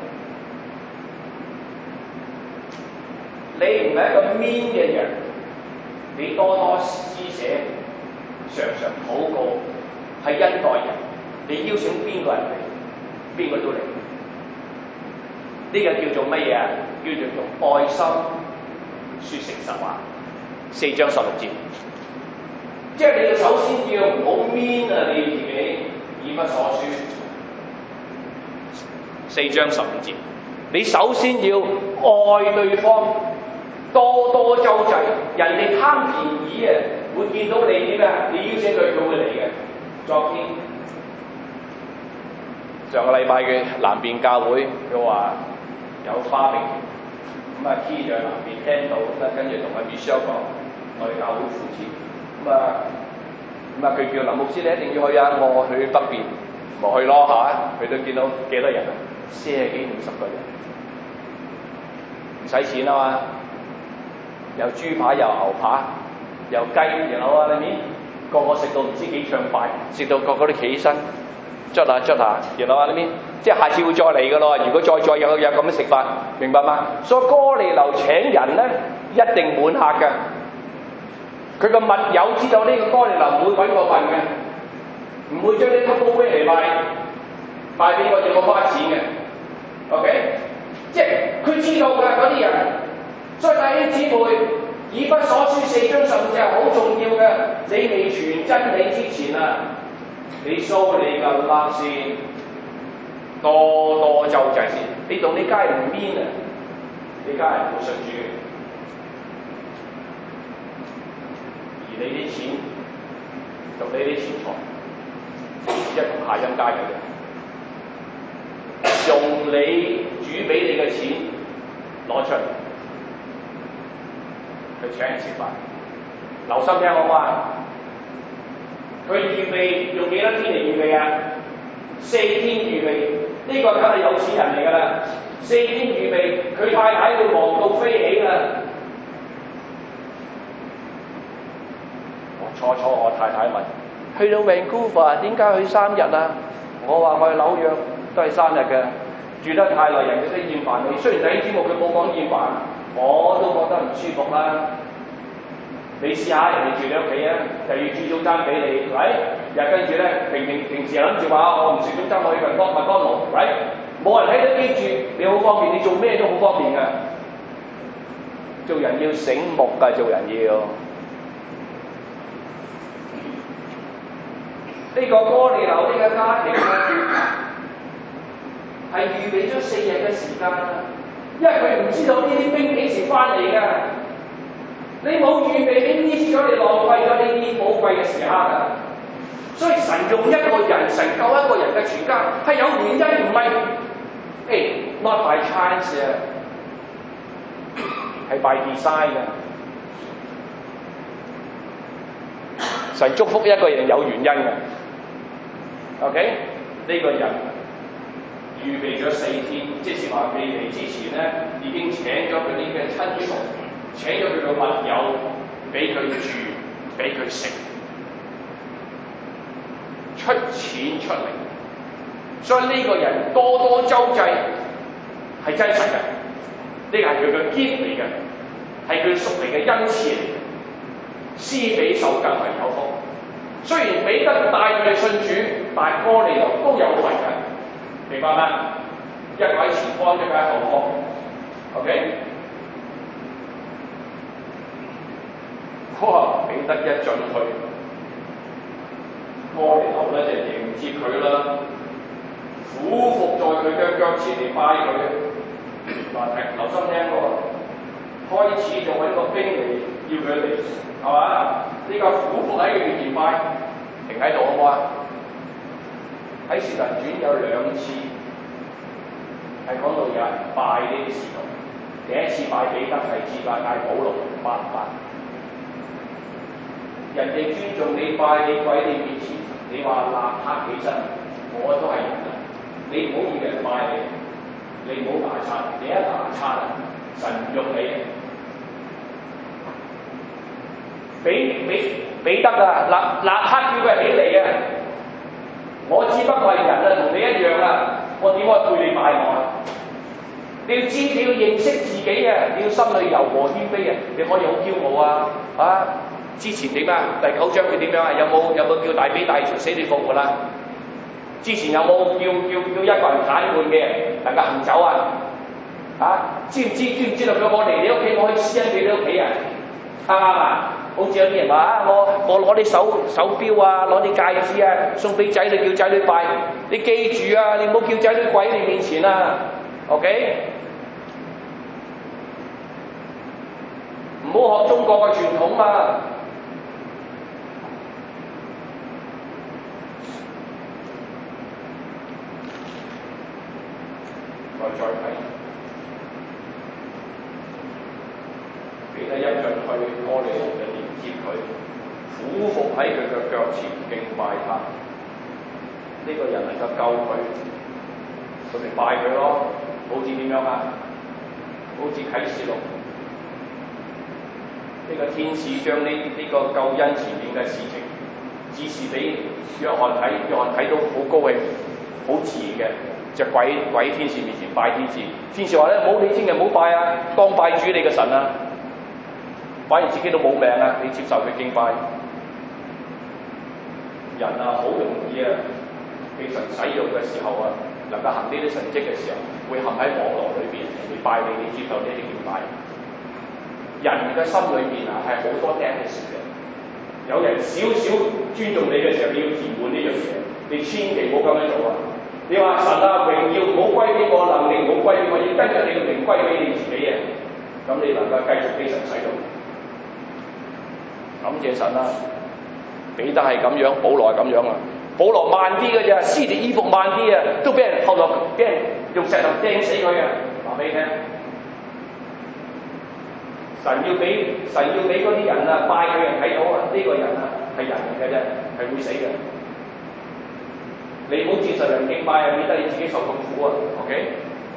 你唔係一個 mean 嘅人，你多多施捨，常常禱告，係恩待人。你邀請邊個人嚟，邊個都嚟。呢、這個叫做乜嘢啊？叫做用愛心説誠實話。四章十六節，即係你首先要唔好 mean 啊你自己，以弗所書四章十五節，你首先要愛對方。多多周濟，人哋貪便宜啊，會見到你點啊？你邀請佢，佢會嚟嘅。昨天上個禮拜嘅南邊教會，佢話有花瓶，咁啊 Key 在南邊聽到，咁啊跟住同阿 Michelle 講，我哋教會付錢，咁啊咁啊佢叫林牧師你一定要去啊，我去北邊，咪去咯嚇，佢都見到幾多人啊？四十幾五十個人，唔使錢啊嘛。有豬扒，有牛扒，有雞，然後啊裏面個個食到唔知幾暢快，食到個個都企起身，捽下捽下，然後啊裏面即係下次會再嚟噶咯。如果再再有有咁嘅食法，明白嗎？所以哥尼流請人咧一定滿客嘅。佢個密友知道呢個哥尼流唔會揾我問嘅，唔會將啲 couple wear 嚟賣賣俾我哋個花錢嘅。OK， 即係佢知道㗎嗰啲人。所以弟兄姊妹，以弗所書四章十五節係好重要嘅。你未傳真理之前啊，你蘇你嘅勒先，多多周濟先。你同你家人唔 mean 啊，你家人冇信主嘅，而你啲錢同你啲錢財，一同下陰家嘅，用你煮俾你嘅錢攞出嚟。佢請人食飯，留心聽好嘛？佢預備用幾多天嚟預備啊？四天預備，呢、這個梗係有錢人嚟㗎啦。四天預備，佢太太會忙到飛起啦。我初初我太太問：去到 Vancouver 點解去三日啊？我話我去紐約都係三日嘅，住得太耐，人哋都厭煩你。雖然第啲節目佢冇講厭煩。我都覺得唔舒服啦！你試下人哋住你屋企啊，就要煮早餐俾你，喂、right? 又跟住咧，平平平時諗住話我唔食早餐，我去麥當麥當勞，喂、right? 冇人喺度記住你好方便，你做咩都好方便㗎。做人要醒目㗎，做人要呢、這個哥尼流呢個家庭係預備咗四日嘅時間。因為佢唔知道呢啲兵幾時翻嚟㗎，你冇預備，你 miss 咗，你浪費咗呢啲寶貴嘅時刻㗎。所以神用一個人，神救一個人嘅全家係有原因，唔係誒 not by chance 啊，係 by design 㗎。神祝福一個人有原因㗎。OK， 呢個人。預備咗四天，即係話未嚟之前咧，已經請咗佢啲嘅親屬，請咗佢嘅密友，俾佢住，俾佢食。 出錢出嚟，所以呢個人多多周濟係真實嘅，呢個係佢嘅 gift 嚟嘅，係佢屬靈嘅恩賜嚟嘅，施比受更為有福。雖然彼得帶佢哋信主，但係哥尼流都有份嘅，明白嗎？一個喺前方，一個喺後方 ，OK。哇！彼得一進去，哥尼流咧就迎接佢啦，俯伏在佢嘅腳前嚟拜佢。嗱，留心聽喎，開始就揾個兵嚟要佢嚟，係嘛？呢個俯伏喺佢面前拜，停喺度好唔好啊？喺《使徒傳》有兩次係講到有人拜呢啲使徒，第一次拜彼得係自拜拜保羅，拜唔拜？人哋尊重你拜你跪你面前，你話立刻起身，我都係人啊！你唔好以為人拜你，你唔好牙擦，你一牙擦，神唔用你。彼彼彼得啊，立立刻叫佢起嚟啊！我只不過係人啊，同你一樣啊，我點可以配你拜我啊？你要知，你要認識自己啊！你要心裏柔和謙卑啊！你可以好驕傲啊！啊！之前點啊？第九章佢點樣啊？有冇有冇叫大髀大死裏復活啦？之前有冇叫叫叫一個人癱瘓嘅能夠行走啊？啊？知唔知知唔知道佢我嚟你屋企，我可以施恩俾你屋企啊？啱唔啱啊？好似有啲人話啊，我我攞啲手手錶啊，攞啲戒指啊，送俾仔女叫仔女拜。你記住啊，你唔好叫仔女跪你面前啊 ，OK？ 唔好學中國嘅傳統啊！我再睇，彼得一進去，哥尼流就迎接佢，俯伏喺佢嘅腳前敬拜他。呢、這個人能夠救佢，佢咪拜佢咯？好似點樣啊？好似啟示錄，呢、這個天使將呢呢個救恩前面嘅事情指示俾約翰睇，約翰睇到好高興，好自然嘅。就鬼鬼天使面前拜天使，天使話咧：冇你千祈唔好拜啊，當拜主你嘅神啊！反而自己都冇命啊，你接受佢敬拜。人啊，好容易啊，被神使用嘅時候啊，能夠行呢啲神蹟嘅時候，會陷喺網絡裏邊，人哋拜你，你接受呢啲敬拜。人嘅心裏邊啊，係好多 damage 嘅。有人少少尊重你嘅時候，你要填滿呢樣嘢，你千祈唔好咁樣做啊！你話神啊，榮耀唔好歸俾我，能力唔好歸俾我，要跟住你嘅名歸俾你自己啊！咁你能夠繼續俾神使用。感謝神啦、啊！彼得係咁樣，保羅係咁樣啊！保羅慢啲嘅啫，撕裂衣服慢啲啊，都俾人後來俾人用石頭釘死佢啊！話俾你聽，神要俾神要俾嗰啲人啊，拜佢人睇到啊，呢、這個人啊係人嚟嘅啫，係會死嘅。你唔好接受人敬拜啊，免得你自己受痛苦啊 ，OK？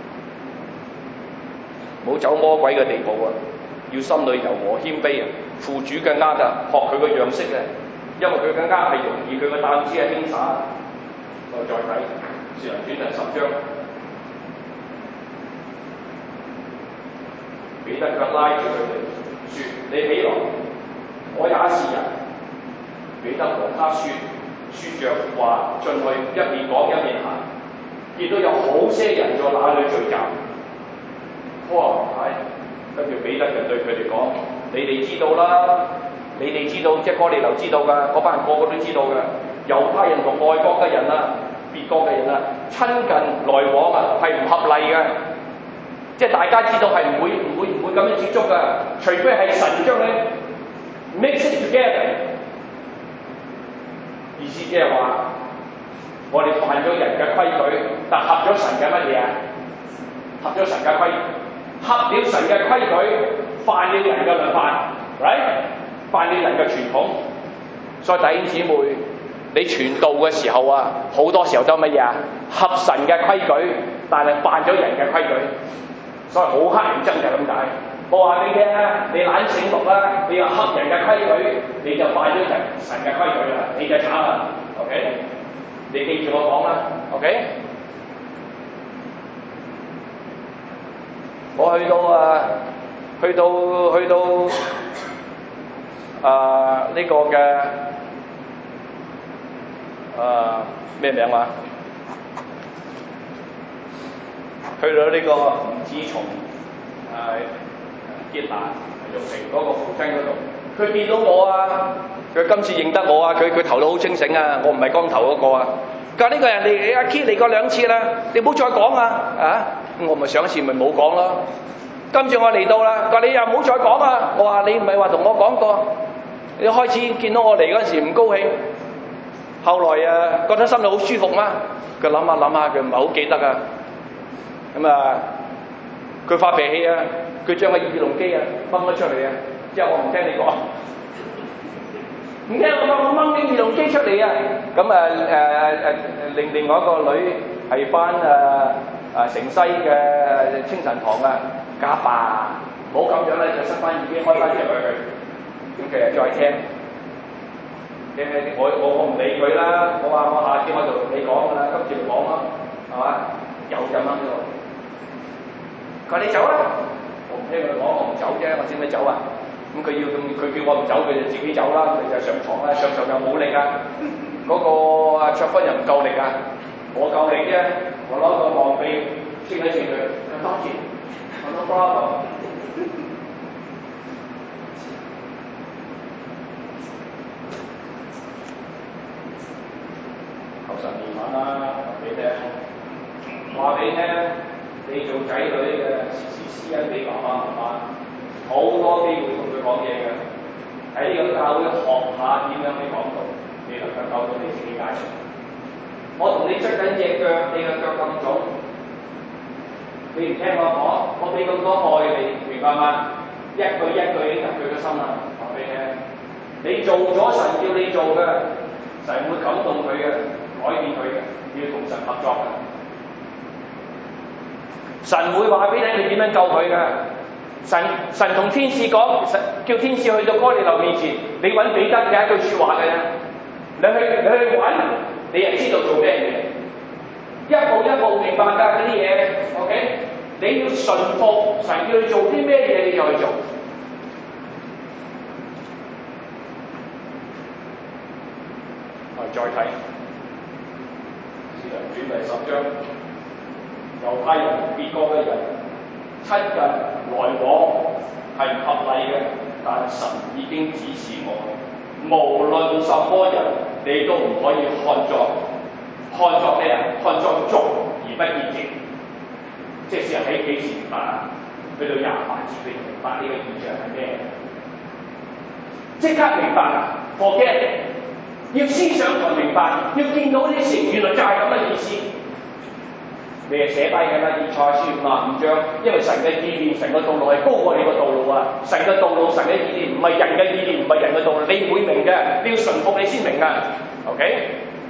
唔好走魔鬼嘅地步啊，要心裏柔和謙卑啊，負主嘅軛啊，學佢嘅樣式啊，因為佢嘅軛係容易，佢嘅擔子係輕省。我再睇《使徒行傳》第十章，彼得卻拉住佢哋，説：你起來，我也是人。彼得和他説。説着話進去，一面講一面行，見到有好些人在那裏聚集。哇！係，跟住彼得就對佢哋講：你哋知道啦，你哋知道，即係哥尼流知道㗎，嗰班人個個都知道㗎。猶太人同外國嘅人啊，別國嘅人啊，親近來往啊，係唔合例嘅。即係大家知道係唔會唔會唔會咁樣接觸㗎，除非係神將你 mix it together。意思即係話，我哋犯咗人嘅規矩，但合咗神嘅乜嘢啊？合咗神嘅規矩，合了神嘅規矩，犯了人嘅律法 ，right？ 犯了人嘅傳統。所以弟兄姊妹，你傳道嘅時候啊，好多時候都乜嘢啊？合神嘅規矩，但係犯咗人嘅規矩，所以好乞人憎就係咁解。我話俾你聽啊，你懶醒目啦，你又合人嘅規矩，你就犯咗人神嘅規矩啦，你就慘啦 ，OK？ 你記住我講啦 ，OK？ 我去到啊，去到去到啊呢、這個嘅啊咩名話？去到呢個吳子松啊傑蘭玉成嗰個父親嗰度，佢見到我啊，佢今次認得我啊，佢佢頭腦好清醒啊，我唔係光頭嗰個啊。佢話呢個人你阿 Kit 嚟過兩次啦，你唔好再講啊啊！我咪上一次咪冇講咯。今次我嚟到啦，佢話你又唔好再講啊！我話你唔係話同我講過，你開始見到我嚟嗰陣時唔高興，後來啊覺得心裏好舒服嘛。佢諗下諗下，佢唔係好記得啊。咁啊，佢發脾氣啊，佢將個耳聾機啊掹咗出嚟啊，之後我唔聽你講，唔聽我講，我掹啲耳聾機出嚟啊。咁啊誒誒另另外一個女係翻誒誒城西嘅清晨堂啊。家爸，唔好咁樣啦，就塞翻耳機開翻入去，咁其實再聽，聽我我我唔理佢啦，我話我下次我就同你講㗎啦，今次就講啦，係嘛？有就掹咗，佢話你走啦，我唔聽佢講，我唔走啫，我點解走啊？咁佢要佢叫我唔走，佢就自己走啦，佢就上床啦，上床又冇力啊，嗰、那個阿卓芬又唔夠力啊，我夠力啫，我攞個望鼻清一清佢，當時。No problem。求神電話啦，話俾你聽，話俾你聽，你做仔女嘅時時施恩俾爸爸媽媽，好多機會同佢講嘢嘅，喺呢個教會學下點樣去講道，你能夠教到你自己解釋。我同你捽緊隻腳，你個腳咁腫。你唔聽我講，我俾咁多愛你，明白嗎？一句一句已經入佢嘅心啦，話俾你聽。你做咗神叫你做嘅，神會感動佢嘅，改變佢嘅，要同神合作嘅。神會話俾你你點樣救佢嘅。神神同天使講，叫天使去到哥尼流面前，你揾彼得嘅一句説話嘅啫。你去你去揾，你係知道做咩嘢。一步一步明白㗎嗰啲嘢 ，OK？ 你要順服神叫你做啲咩嘢，你就去做。我哋再睇《使徒行傳》第十章，猶太人別國嘅人親近來往係唔合理嘅，但神已經指示我，無論什麼人，你都唔可以看作。看作咩啊？看作俗而不潔淨，即係喺幾時明白啊？去到廿八節，你明白呢個意象係咩？即刻明白啊 ！forget， 要思想同明白，要見到啲事，原來就係咁嘅意思。你係寫低㗎啦，以賽亞書五十五章，因為神嘅意念、神嘅道路係高過你個道路啊！神嘅道路、神嘅意念唔係人嘅意念，唔係人嘅道路，你唔會明嘅，你要順服你先明啊 ！OK？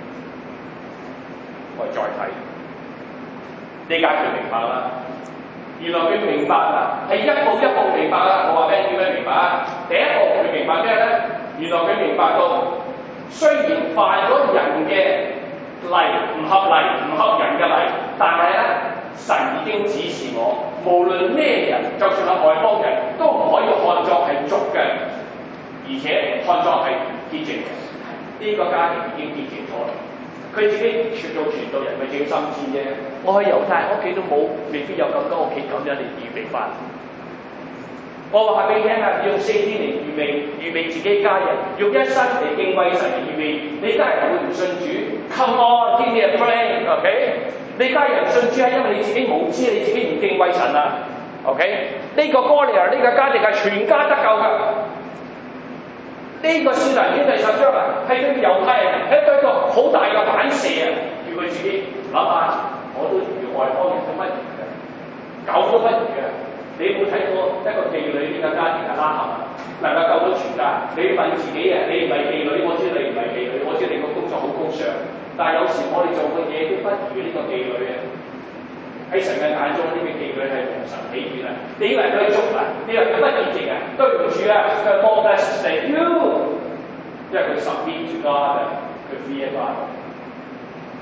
我哋再睇，呢家佢明白啦。原來佢明白啊，係一步一步明白啦。我話俾你點樣明白啊？第一步佢明白咩咧？原來佢明白到，雖然犯咗人嘅例唔合例、唔合人嘅例，但係咧，神已經指示我，無論咩人，就算係外邦人都唔可以看作係俗嘅，而且看作係潔淨嘅。呢、這個家庭已經潔淨咗啦。佢自己傳做傳道人，咪正心知啫。我喺猶太人屋企都冇，未必有咁多屋企咁樣嚟預備翻。我話俾你聽啊，用四天嚟預備，預備自己家人，用一生嚟敬畏神嚟預備。你家人會唔信主 ？Come on， give me a break，OK？ 你家人信主係因為你自己無知，你自己唔敬畏神啊 ，OK？ 呢個哥尼流呢個家庭係全家得救㗎。呢個使徒行傳第十章啊，係對猶太人係對個好大嘅反射啊！叫佢自己諗下，我都要外邦人都不如嘅，狗都不如嘅。你有冇睇過一個妓女呢個家庭嘅拉合啊？能夠救到全家？你問自己啊，你唔係妓女，我知你唔係妓女，我知你個工作好高尚，但係有時我哋做嘅嘢都不如呢個妓女啊！喺神嘅眼中，呢個妓女係蒙神喜悅啊！你以為佢俗啊？你以為佢不潔淨啊？對唔住啊！佢係 more blessed than you， 因為佢 submit to God，佢 fear God。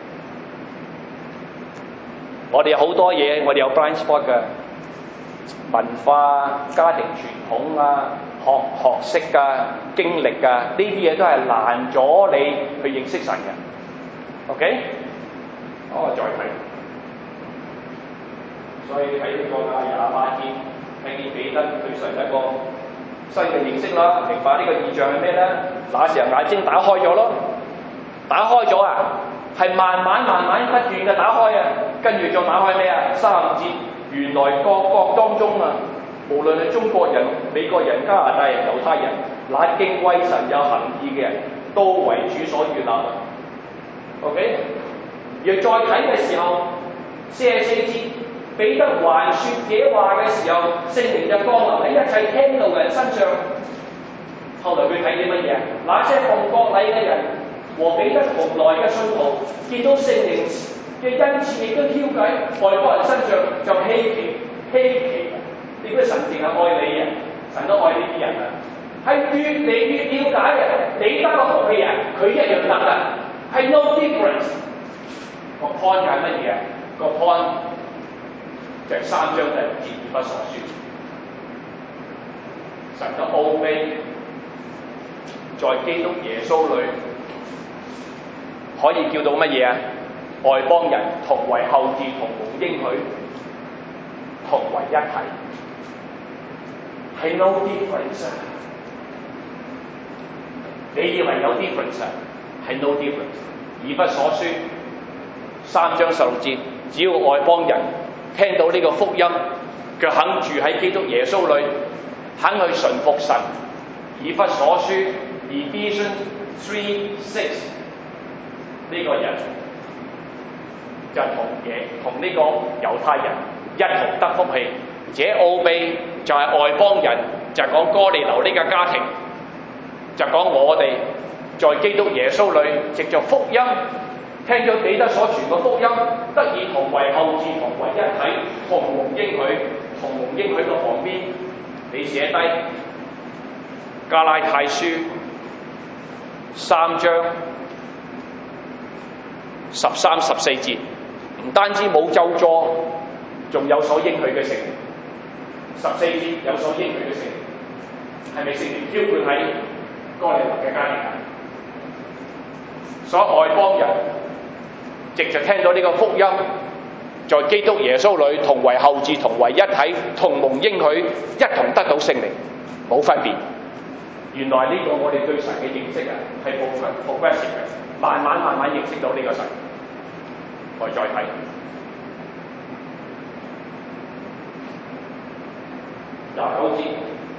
我哋有好多嘢，我哋有 blind spot 嘅文化、家庭傳統啊、學學識啊、經歷啊，呢啲嘢都係難咗你去認識神嘅。OK， 好，我再睇。所以睇呢個嘅廿八節，睇見彼得對神一個新嘅認識啦，明白呢個異象係咩咧？那時候眼睛打開咗咯，打開咗啊，係慢慢慢慢不斷嘅打開啊，跟住再打開咩啊？三十節，原來各國當中啊，無論係中國人、美國人、加拿大人、猶太人，那敬畏神有行義嘅人，都為主所悅納。OK， 若再睇嘅時候，四十四節。彼得還說這話嘅時候，聖靈就降臨喺一切聽到嘅人身上。後來佢睇見乜嘢？那些奉國禮嘅人和彼得同來嘅信徒，見到聖靈嘅恩賜亦都挑喺外國人身上，就稀奇稀奇。點解神淨係愛你啊？神都愛呢啲人啊！係越嚟越了解嘅，彼得個福氣啊，佢一樣得啊，係 no difference。個 point 係乜嘢啊？個 point就係三章第六節以弗所書，神嘅奧秘在基督耶穌裏可以叫到乜嘢啊？外邦人同為後嗣，同蒙應許，同為一體，係 no difference 啊！你以為有 difference 啊？係 no difference。以弗所書三章十六節，只要外邦人聽到呢個福音，佢肯住喺基督耶穌裏，肯去順服神。以弗所書 Ephesians three six 呢個人就同嘢同呢個猶太人一同得福氣。這奧秘就係外邦人，就係講哥尼流呢個家庭，就講我哋在基督耶穌裏藉着福音。聽咗彼得所傳嘅福音，得以同為後嗣，同為一體，同蒙應許，同蒙應許嘅旁邊，你寫低加拉太書三章十三十四節，唔單止冇咒詛，仲有所應許嘅聖靈。十四節有所應許嘅聖靈，係咪聖靈澆灌喺哥尼流嘅家庭啊？所以外邦人藉着聽到呢個福音，在基督耶穌裏同為後嗣，同為一體，同蒙應許，一同得到聖靈，冇分別。原來呢個我哋對神嘅認識啊，係 progressive 嘅，慢慢慢慢認識到呢個神。我哋再睇廿九節，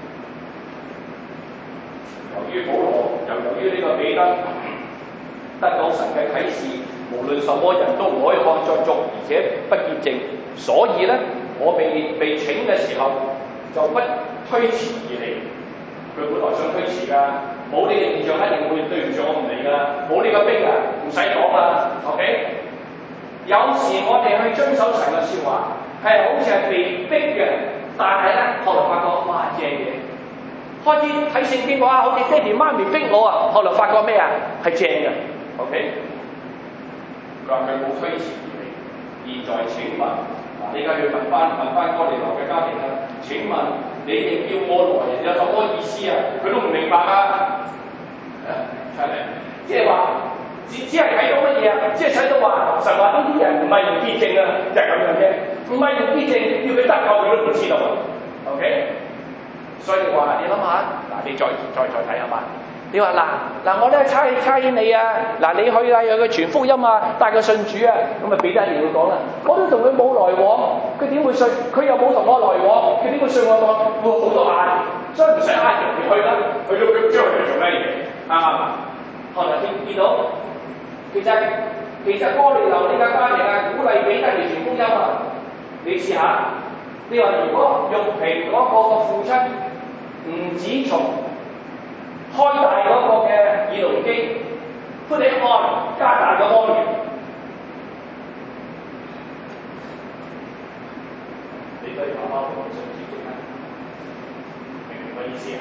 由於保羅又由於呢個彼得得到神嘅啟示，無論什麼人都唔可以看作俗，而且不潔淨。所以咧，我被被請嘅時候就不推辭而嚟。佢本來想推辭㗎，冇呢個異象一定會對唔住我唔嚟㗎，冇呢個兵啊，唔使講啦。OK， 有時我哋去遵守神嘅説話，係好似係被逼嘅，但係咧後來發覺哇正嘢，開始睇聖經話好似爹哋媽咪逼我啊，後來發覺咩啊係正嘅。OK。佢話佢冇推辭而嚟，現在請問嗱，你而家要問翻問翻哥尼流嘅家庭啦。請問你哋叫我來有什麼意思啊？佢都唔明白啊！係咪？即係話只只係睇到乜嘢啊？即係睇到話神話呢啲人唔係唔潔淨啊，就係咁樣啫。唔係唔潔淨，要佢得救佢都唔知道啊。OK， 所以話你諗下，嗱你再再再睇下嘛。你話嗱嗱，我咧差差遣你啊！嗱，你去啊，有佢傳福音啊，帶佢信主啊，咁啊彼得一定會講啦。我都同佢冇來往，佢點會信？佢又冇同我來往，佢點會信我講？會好多眼，所以唔使嗌人哋去啦。去到佢將嚟做咩嘢？啱唔啱？後來見見到，其實其實哥尼流呢個家庭啊，鼓勵彼得嚟傳福音啊。你試下，你話如果玉萍嗰個個父親吳子松開大嗰個嘅耳聾機，佢哋按加大個安源，你對爸爸同信主點啊？明唔明個意思啊？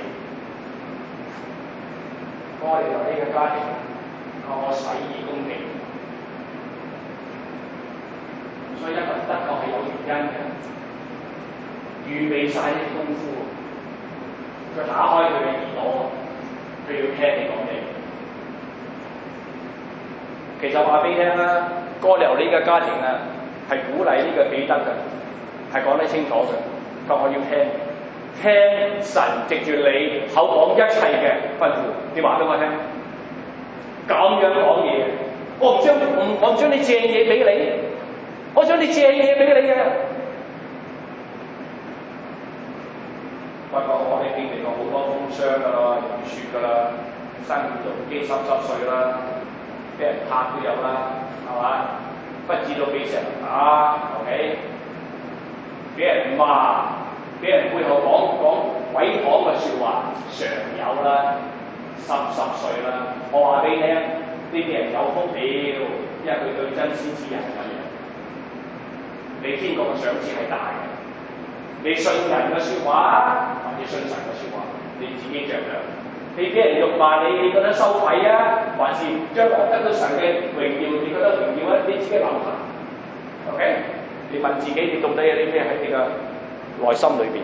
哥尼流呢個家庭，靠我洗耳恭聽， 所以一個人得救係有原因嘅，預備晒啲功夫，佢打開佢嘅耳朵，佢要聽你講嘢。其實話俾你聽啦，哥尼流呢個家庭啊，係鼓勵呢個彼得嘅，係講得清楚嘅。佢話我要聽，聽神藉住你口講一切嘅吩咐，你話俾我聽。咁樣講嘢，我唔將唔我唔將你借嘢俾你，我想你借嘢俾你嘅。不過我哋經歷過好多風霜㗎啦，雨雪㗎啦，生活就機濕濕碎啦。俾人拍都有啦，係嘛？不知道俾成人打 ，OK？ 俾人罵，俾人背後講講毀謗嘅説話，常有啦，濕濕碎啦。我話俾你聽，呢啲人有福了，因為佢對真先知人咁樣。你天國嘅賞賜係大嘅，你信人嘅説話，或者信神嘅説話，你自己酌量。你俾人辱罵你，你覺得羞愧啊？還是將來得到神嘅榮耀，你覺得榮耀啊？你自己諗下 ，OK？ 你問自己，你到底有啲咩喺你嘅內心裏邊？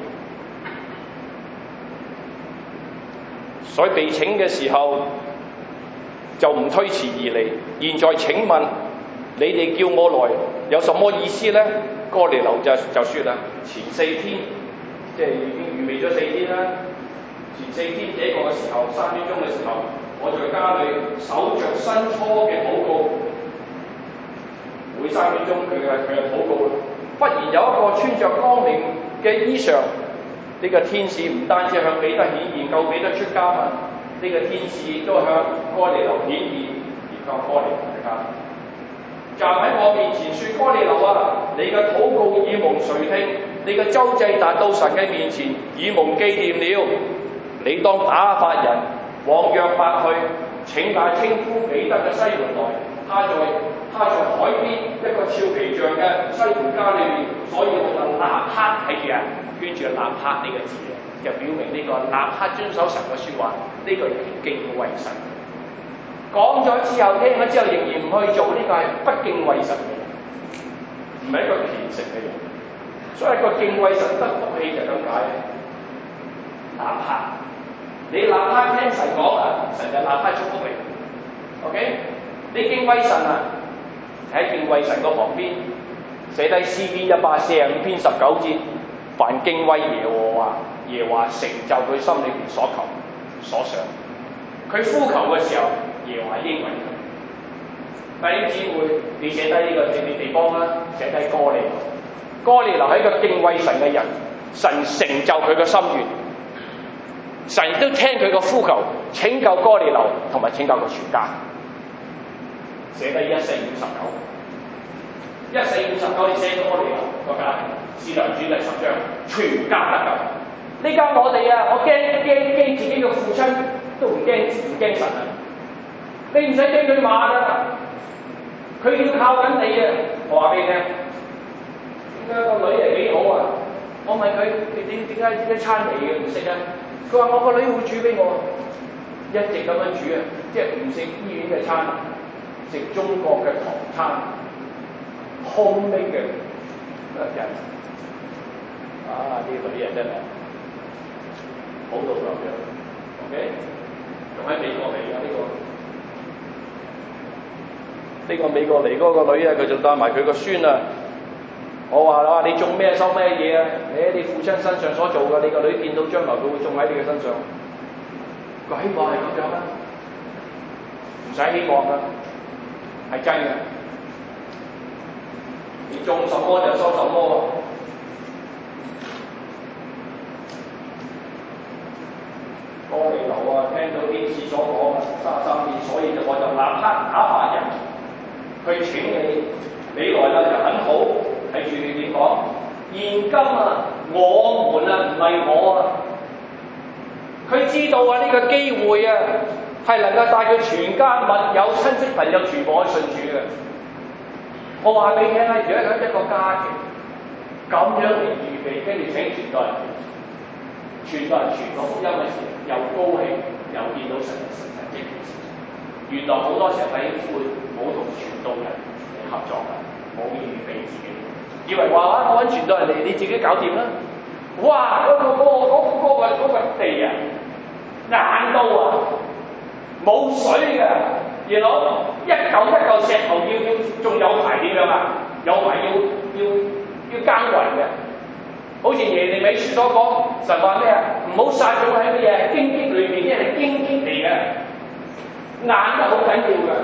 所以被請嘅時候就唔推辭而嚟。現在請問你哋叫我來有什麼意思呢？哥尼流就就説啦，前四天即係已經預備咗四天啦。前四天這個嘅時候，三點鐘嘅時候，我在家裏守着申初嘅禱告。每三點鐘佢嘅佢嘅禱告，忽然有一個穿着光明嘅衣裳，呢、這個天使唔單止向彼得顯現，救彼得出家門，呢、這個天使亦都向哥尼流顯現，而向哥尼流嘅家。站喺我面前説：哥尼流啊，你嘅禱告已蒙垂聽，你嘅周濟達到神嘅面前，已蒙記念了。你當打發人往約帕去，請那稱呼彼得嘅西門來。他在他在海邊一個俏皮匠嘅西門家裏面，所以我就立刻睇住啊，圈住立刻呢個字，就表明呢、這個立刻遵守神嘅説話，呢、這個係敬畏神。講咗之後，聽咗之後仍然唔去做，呢、這個係不敬畏神嘅人，唔係一個虔誠嘅人。所以一個敬畏神得福氣就咁解，立刻。你立刻聽神講啊，神就立刻祝福你。OK？ 你敬畏神啊，喺敬畏神個旁邊寫低詩篇一百四十五篇十九節，凡敬畏耶和華，耶和華成就佢心裏邊所求所想。佢呼求嘅時候，耶和華應允佢。弟兄姊妹，你寫低呢個地地地方啦，寫低哥尼流。哥尼流係一個敬畏神嘅人，神成就佢嘅心願。神亦都聽佢個呼求，拯救哥尼流同埋拯救佢全家。寫低一四五十九，一四五十九你寫哥尼流個家庭，使徒行傳第十章，全家得救。呢家我哋啊，我驚驚驚自己嘅父親都唔驚唔驚神啊！你唔使驚佢罵㗎，佢要靠緊你啊！我話俾你聽，點解個女係幾好啊？我問佢點點解一餐嚟嘅唔食啊？佢話：我個女會煮俾我，一直咁樣煮啊，即係唔食醫院嘅餐，食中國嘅唐餐 ，homemade 嘅人。啊！啲女人真係好到咁樣 ，OK？ 仲喺美國嚟㗎呢個，呢、呢個美國嚟嗰個女啊，佢仲帶埋佢個孫啊。我話啦，你種咩收咩嘢啊？誒，你父親身上所做嘅，你個女見到將來佢會種喺你嘅身上。佢希望係咁樣啦，唔使希望㗎，係真嘅。你種什麼就收什麼。哥尼流啊，聽到天使所講三十三遍，所以我就立刻打發人去請你，你來啦就很好。睇住你點講，現今啊，我們啊，唔係我啊，佢知道啊呢、這個機會啊，係能夠帶佢全家密友、親戚朋友全部去信主嘅。我話俾你聽啦，如果一個家庭咁樣嚟預備，跟住請全代人，全代人傳個福音嘅時候，又高興又見到神嘅神蹟。原來好多時候弟兄姊妹冇同傳道人嚟合作㗎。 冇預備自己，以為話啊我揾傳道人嚟，你自己搞掂啦。哇！嗰、嗰個嗰、嗰個嗰、嗰個嗰個地啊，硬到啊，冇水嘅，然後一嚿一嚿石頭要要，仲有排點樣啊？有排要要要耕耘嘅。好似耶利米書所講，神話咩啊？唔好撒種喺乜嘢荊棘裏邊，因為係荊棘嚟嘅，硬得好緊要嘅。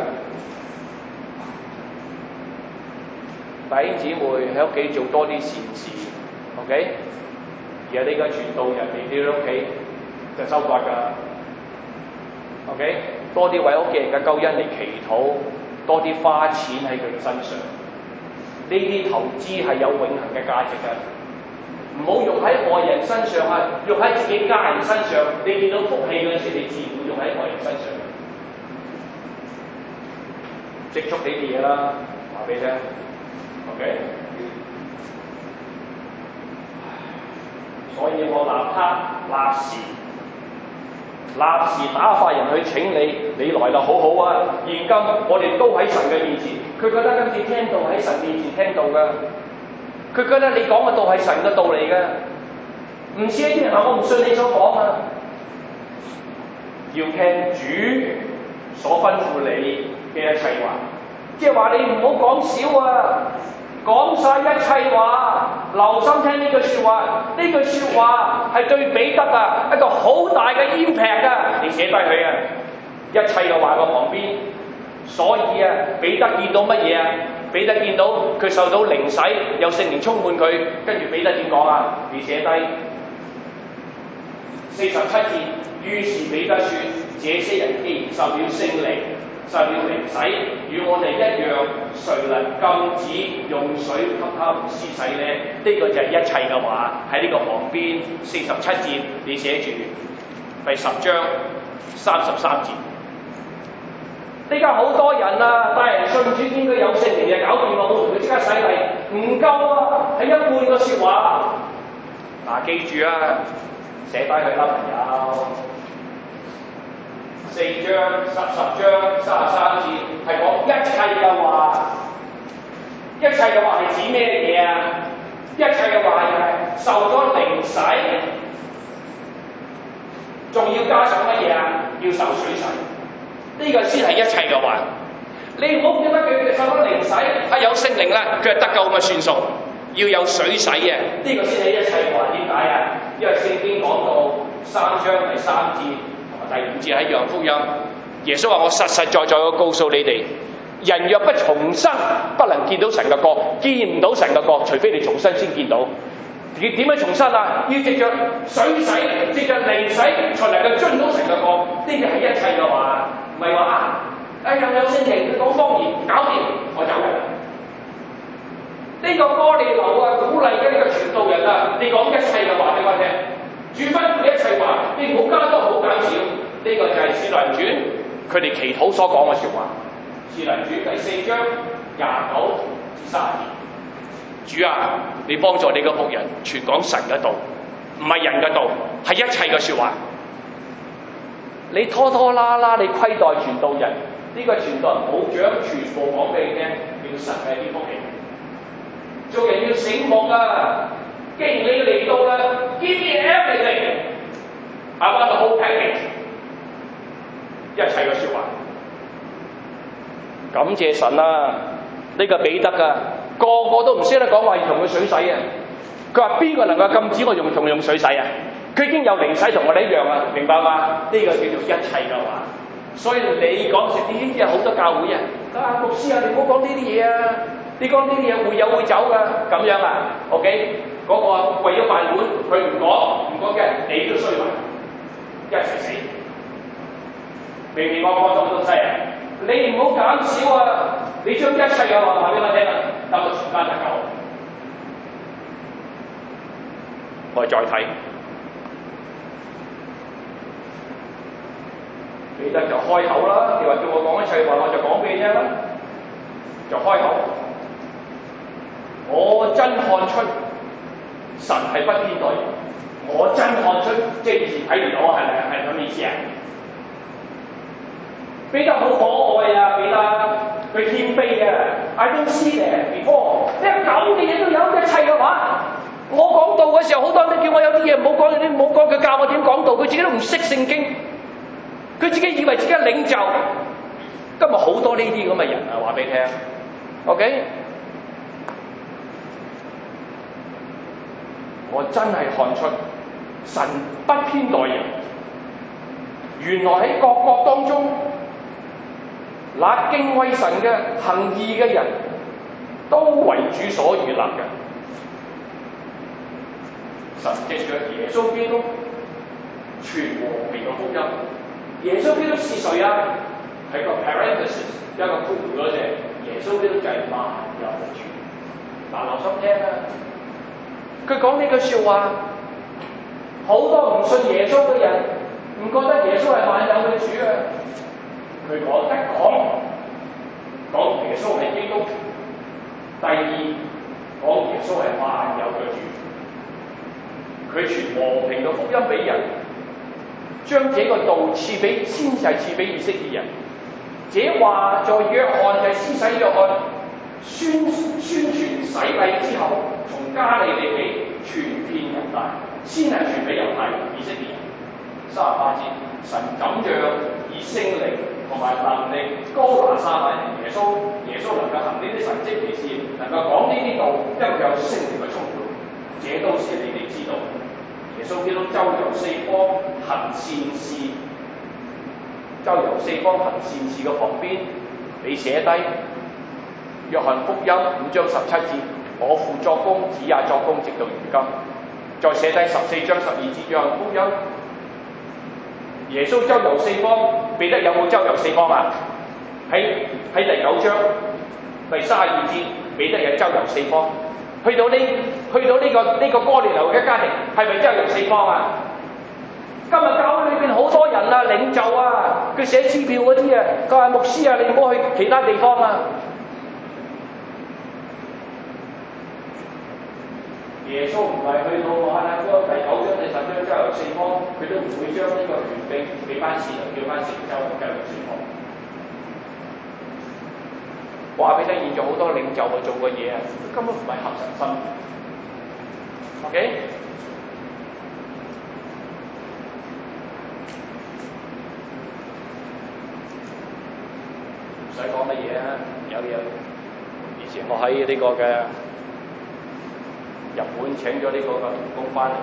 弟兄姊妹喺屋企做多啲善事 ，OK？ 而家呢個傳道人嚟到屋企就收割㗎 ，OK？ 多啲為屋企人嘅救恩嚟祈禱，多啲花錢喺佢身上，呢啲投資係有永恆嘅價值嘅。唔好用喺外人身上啊，用喺自己家人身上。你見到福氣嗰陣時，你自然會用喺外人身上。積蓄呢啲嘢啦，話俾你聽 ，OK？ 所以我立刻立時立時打發人去請你，你來啦，好好啊！現今我哋都喺神嘅面前，佢覺得今次聽到喺神面前聽到㗎。佢覺得你講嘅道係神嘅道嚟嘅，唔似一啲人話我唔信你所講啊！要聽主所吩咐你嘅一切話，即係話你唔好講少啊，講晒一切話，留心聽呢句説話。呢句説話係對彼得啊一個好大嘅 impact 啊！你寫低佢啊，一切嘅話個旁邊。所以啊，彼得見到乜嘢啊？彼得見到佢受到靈洗，有聖靈充滿佢，跟住彼得點講啊？你寫低四十七節。於是彼得說：這些人既然受了聖靈，受了靈洗，與我哋一樣，誰能禁止用水給他們施洗呢？呢、這個就係一切嘅話喺呢個旁邊四十七節，你寫住第十章三十三節。呢家好多人啊，帶人信主應該有聖靈就搞掂啦，冇同佢即刻洗禮，唔夠啊，係一半個説話。嗱、啊，記住啊，寫低佢啦，朋友。四章十十章三十三節係講一切嘅話，一切嘅話係指咩嘢啊？一切嘅話係受咗靈洗，仲要加上乜嘢啊？要受水洗。呢個先係一切嘅話，你唔好記得佢受咗靈洗，啊有聖靈啦，佢係得救咪算數，要有水洗嘅，呢、這個先係一切嘅話。點解啊？因為聖經講到三章第三節同埋第五節喺約翰福音，耶穌話：我實實在在嘅告訴你哋，人若不重生，不能見到神嘅國，見唔到神嘅國，除非你重生先見到。點點樣重生啊？要藉着水洗，藉着靈洗，才能夠進到神嘅國。呢個係一切嘅話。唔係話啊！哎呀，有聖靈，佢講方言，搞掂，我走人。呢、這個哥尼流啊，鼓勵緊呢個傳道人啊，你講一切嘅話俾我聽，主吩咐一切話，你唔好加多，唔好減少。呢、這個就係《使徒行傳》佢哋祈禱所講嘅説話。《使徒行傳》第四章廿九至三十節，主啊，你幫助你個僕人傳講神嘅道，唔係人嘅道，係一切嘅説話。你拖拖拉拉，你虧待傳道人，呢、這個傳道人冇將全部講俾你聽，叫神嘅啲福氣。做人要醒目啊！既然你嚟到啦 ，give me everything，I want the whole package， 一切嘅説話。感謝神啊！呢、這個彼得啊，個個都唔識得講話要同佢水洗啊！佢話邊個能夠禁止我用同用水洗啊？佢已經有靈洗同我哋一樣啊，明白嘛？呢、這個叫做一切嘅話。所以你講食啲呢啲有好多教會啊，啊牧師啊，你唔好講呢啲嘢啊！你講呢啲嘢會有會走㗎，咁樣啊 ？OK，嗰個為咗飯碗，佢唔講唔講嘅，你都衰埋，一齊死。明明我講咗好多西啊，你唔好減少啊！你將一切嘅話話俾我聽啊，等我全班得救。我哋再睇。彼得就開口啦，你話叫我講一切話，我就講俾你聽啦，就開口。我真看出神係不偏待人，我真看出即係以前睇唔到，係咪係咁意思啊？彼得好可愛啊，彼得佢謙卑嘅 ，I don't see that before。你咁嘅嘢都有一切嘅話，我講道嘅時候，好多人都叫我有啲嘢唔好講，你唔好講，佢教我點講道，佢自己都唔識聖經，佢自己以為自己係領袖。今日好多呢啲咁嘅人啊，話俾你聽 ，OK？ 我真係看出神不偏待人，原來喺各國當中，那敬畏神嘅行義嘅人都為主所悅納嘅。神藉着耶穌基督傳和平嘅福音。耶穌基督是誰啊？係個 parenthesis 一個括弧嗰隻。耶穌基督就係萬有嘅主。嗱，留心聽啊！佢講呢句説話，好多唔信耶穌嘅人唔覺得耶穌係萬有嘅主啊！佢講一講講耶穌係基督，第二講耶穌係萬有嘅主。佢傳和平嘅福音俾人，將這個道賜俾先係賜俾以色列人。這話在約翰就係施洗約翰宣宣傳洗禮之後，從加利利起傳遍猶大，先係傳俾猶太人以色列人。三十八節，神怎樣以聖靈同埋能力高拿撒勒人耶穌，耶穌能夠行呢啲神蹟奇事，能夠講呢啲道，因為佢有聖靈嘅充滿，這都是你哋知道。耶穌基督周遊四方行善事，周遊四方行善事嘅旁邊，你寫低約翰福音五章十七節，我父作工，子也作工，直到如今。再寫低十四章十二節約翰福音，耶穌周遊四方，彼得有冇周遊四方啊？喺喺第九章第三十二節，彼得有周遊四方。去到呢去到呢、這個呢、這個哥尼流嘅家庭，係咪周遊四方啊？今日教會裏邊好多人啊，領袖啊，佢寫支票嗰啲啊，佢話牧師啊，你唔好去其他地方啊。耶穌唔係去到馬太福音第九章第十章周遊四方，佢都唔會將呢個權柄俾翻使徒，叫翻成周周遊四方。話俾你聽，現在好多領袖啊做嘅嘢啊，根本唔係合神心意。OK？唔使講乜嘢啊，有嘢。以前我喺呢個嘅日本請咗呢個嘅員工翻嚟，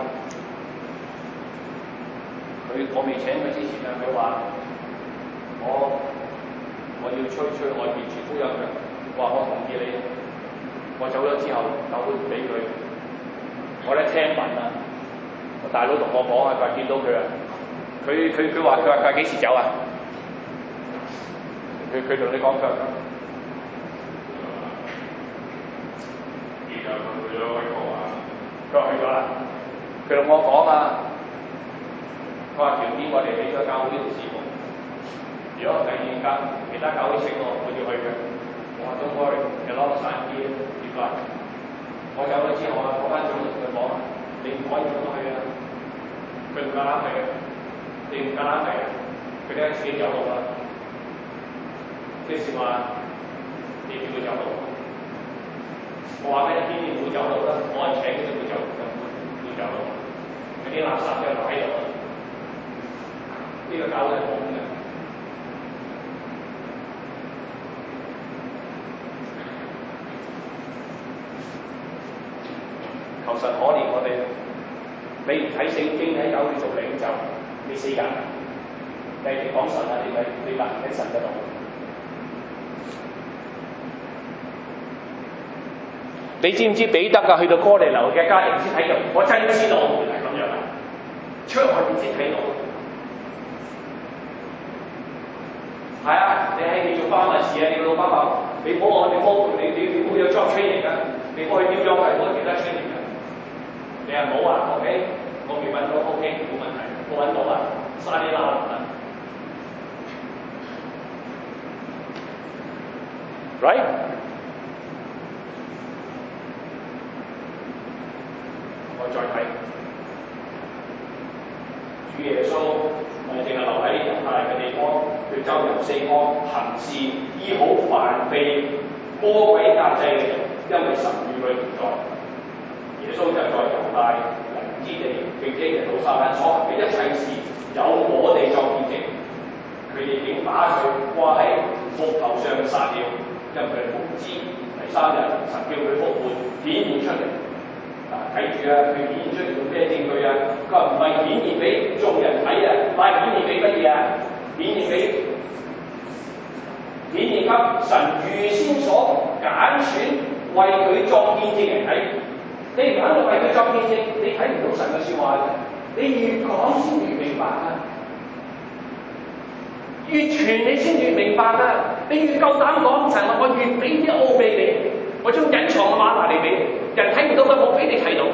佢我未請佢之前啊，佢話我我要吹吹外邊傳福音嘅，我話我同意你。我走咗之後，教會唔俾佢。我咧聽聞啊，我大佬同我講啊，佢話見到佢啊，佢佢佢話佢話佢幾時走啊？佢佢同你講佢話。而家佢去咗香港啊？佢話去咗啦。佢同我講啊，佢話條件我哋俾咗教會呢度事奉。如果第二間其他教會請我，我要去嘅。我話don't worry，你攞個散紙點解？我走咗之後啊，嗰班長同佢講啊，你唔可以咁去啊！佢唔夠膽去啊！你唔夠膽去啊！佢哋自己走路啦。即是話你叫佢走路。我話俾你聽，你唔會走路啦，我係請佢會走路嘅，要走路。佢啲垃圾就留喺度。呢個教會係冇嘅。求神可憐我哋，你唔睇聖經喺教會做領袖，你死人。你哋講神啊，你咪你咪喺神嗰度。你知唔知彼得啊？去到哥尼流嘅家庭先睇到，我真知道原來係咁樣啊！出外邊先睇到。係啊，你喺你做花蜜事啊，你個老闆話：你唔好我，你唔好你你你唔好有 job training 㗎，你唔好去標裝㗎，唔好其他 training 㗎。你話冇啊 ？OK，我未揾到 OK，冇問題，我揾到啊，沙啲啦，right？我再睇，主耶穌唔係淨係留喺猶太嘅地方，佢佢周遊四方，行事醫好凡被魔鬼壓制嘅人，因為神與佢同在。耶穌就在猶太人之地，並且耶路撒冷所行嘅一切事，有我哋作見證。佢哋已經把佢掛喺木頭上殺了，因為佢無知。第三日神叫佢復活，顯現出嚟。嗱，睇住啊，佢顯現出嚟做咩證據啊？佢話唔係顯現俾眾人睇啊，但係顯現俾乜嘢啊？顯現俾顯現給神預先所揀選為佢作見證人睇。你唔肯為佢作見證，你睇唔到神嘅説話嘅。你越講先越明白啊！越傳你先越明白啊！你越夠膽講神話，我越俾啲奧秘你，我將隱藏嘅馬拿嚟俾你，人睇唔到嘅，我俾你睇到。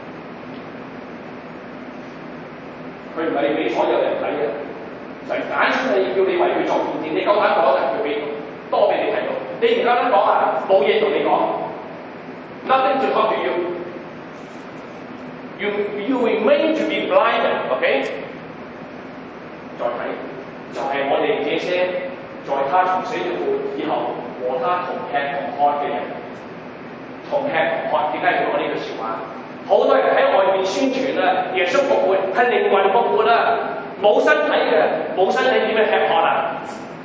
佢唔係俾所有人睇嘅，神揀出嚟叫你為佢作見證，你夠膽講嘅，佢俾多俾你睇到。你唔夠膽講啊，冇嘢同你講。Nothing to talk to you. You you were made to be blinded, OK？ 再睇。就係我哋這些在他從死裏復活以後和他同吃同喝嘅人，同吃同喝，點解要講呢句説話？好多人喺外面宣傳啊，耶穌復活係靈魂復活啊，冇身體嘅，冇身體點樣吃喝啊？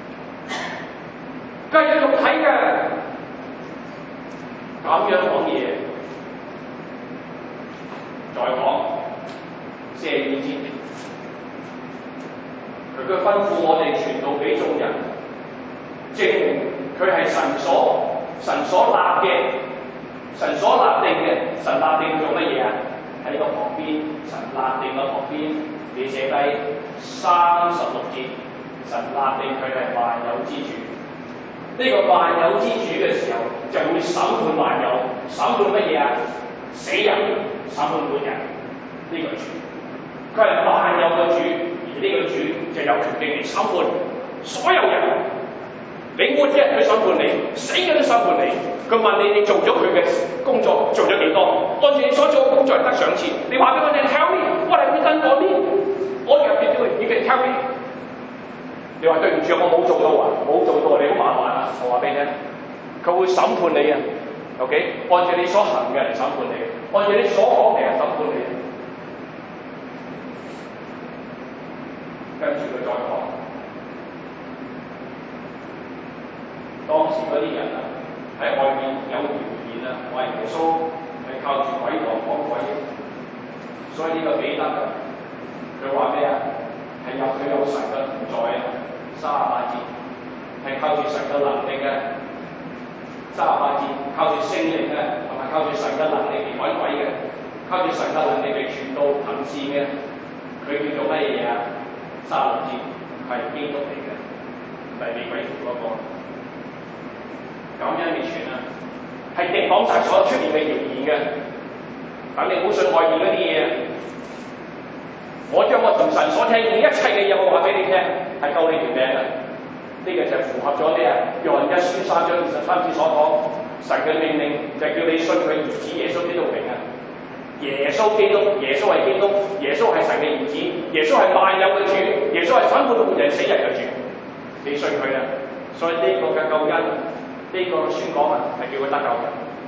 繼續睇嘅，咁樣講嘢，再講四十二節。佢吩咐我哋傳道俾眾人，證明佢係神所神所立嘅，神所立定嘅。神立定做乜嘢啊？喺個旁邊，神立定個旁邊，你寫低三十六節，神立定佢係萬有之主。呢、這個萬有之主嘅時候，就會審判萬有，審判乜嘢啊？死人，審判活人。呢、這個主，佢係萬有嘅主。呢個主就有權定嚟審判所有人，你活嘅佢審判你，死嘅都審判你。佢問你，你做咗佢嘅工作做咗幾多？按住你所做嘅工作嚟得賞賜。你話俾我聽 ，tell me what have you done for me？我入邊都已經 tell me。你話對唔住，我冇做到啊，冇做到，你好麻煩啊！我話俾你聽，佢會審判你啊。OK， 按住你所行嘅嚟審判你，按住你所講嘅嚟審判你。跟住佢再講，當時嗰啲人啊喺外面有謠言啊，話耶穌係靠住鬼王講鬼，所以呢個彼得啊，佢話咩啊？係有佢有神嘅同在啊，三十八節係靠住神嘅能力嘅，三十八節靠住聖靈嘅，同埋靠住神嘅能力嚟趕鬼嘅，靠住神嘅能力嚟傳道行善嘅，佢叫做乜嘢啊？三十六節係基督嚟嘅，唔係俾鬼附嗰個。咁樣嚟傳啊，係敵擋晒所出面嘅謠言嘅。等你唔好信外面嗰啲嘢。我將我同神所聽見一切嘅嘢，我話俾你聽，係救你條命嘅。呢、這個就符合咗咩啊？約翰一書三章二十三節所講，神嘅命令就叫你信佢兒子耶穌基督名啊！耶穌基督，耶穌係基督，耶穌係神嘅兒子，耶穌係萬有嘅主，耶穌係審判活人死人嘅主。你信佢啊！所以呢個嘅救恩，呢、這個宣講啊，係叫佢得救嘅。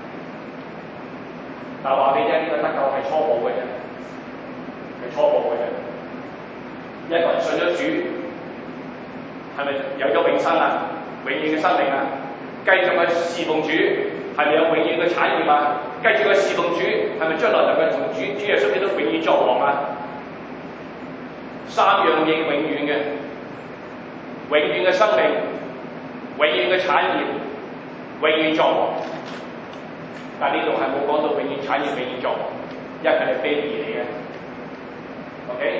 但係話俾你聽，呢、這個得救係初步嘅啫，係初步嘅啫。一個人信咗主，係咪有咗永生啊？永遠嘅生命啊？繼續去侍奉主，係咪有永遠嘅產業啊？繼續去侍奉主，係咪將來能夠同主主耶穌基督永遠作王啊？三樣嘢永遠嘅，永遠嘅生命，永遠嘅產業，永遠作王。但呢度係冇講到永遠產業、永遠作王，因為佢係非義嚟嘅。OK，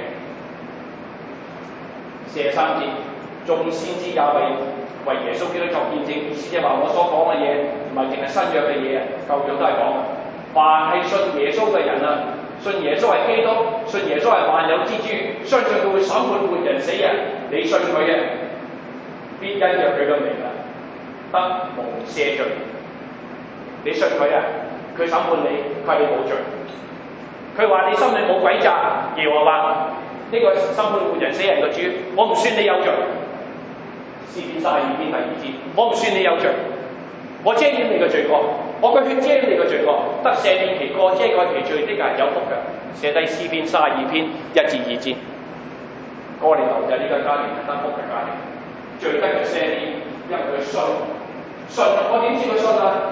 四十三節，眾先知也為為耶穌基督作見證，意思即係話我所講嘅嘢唔係淨係新約嘅嘢啊，舊約都係講。凡係信耶穌嘅人啊，信耶穌係基督，信耶穌係萬有之主，相信佢會審判活人死人，你信佢嘅，必因着佢嘅名啊，得蒙赦罪。你信佢啊，佢審判你，佢係你冇罪。佢話你心裏冇詭詐，耶和華呢個審判活人死人嘅主，我唔算你有罪。 詩篇三十二篇第二節，我唔算你有罪，我遮掩你嘅罪過，我個血遮你嘅罪過，得赦免其過遮蓋其罪的人有福嘅。寫低詩篇三十二篇一至二節，哥尼流就呢個家庭係得福嘅家庭，罪得嘅赦免，因為佢信，信我點知佢信啊？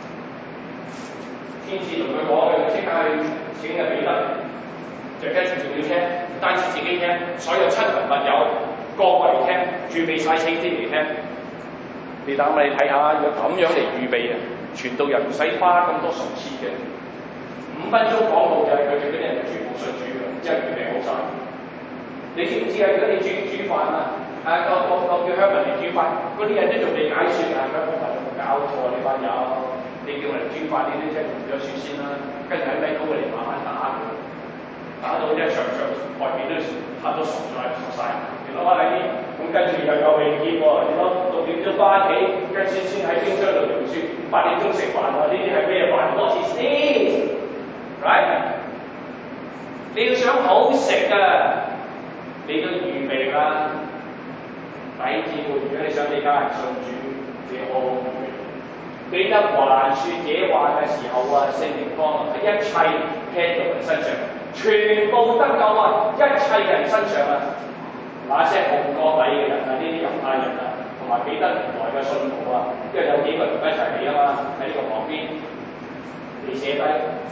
天使同佢講嘅，佢即刻去請嘅彼得，就跟住仲要聽，唔單止自己聽，所有親朋密友個個嚟聽，預備晒聖經嚟聽。你等我哋睇下，如果咁樣嚟預備啊，傳道人唔使花咁多唇舌嘅，五分鐘講道就係佢哋嗰啲人全部信主嘅，因為預備好晒。你知唔知啊？如果你煮煮飯啊，啊個個個叫香港人嚟煮飯，嗰啲人都仲未解説啊，香港人有冇搞錯你班友？你叫我哋煮飯，呢啲即係用咗雪先啦，跟住喺咪高嚟慢慢打，打到一場場外邊都差唔多熟晒熟晒。你諗下呢啲，咁跟住又有未見喎，你諗六點鐘翻起，跟住先喺冰箱度溶雪，八點鐘食飯喎，呢啲係咩飯？我知先 ，right？ 你要想好食㗎，你都預備啦。弟兄姊妹，如果你想你家人信主，你好好預備。彼得還説這話嘅時候啊，聖靈降喺一切聽到人身上，全部得救啊！一切人身上啊，那些奉割禮嘅人啊，呢啲猶太人啊，同埋彼得原來嘅信徒啊，因為有幾個人一齊嚟啊嘛，喺呢個旁邊，你寫低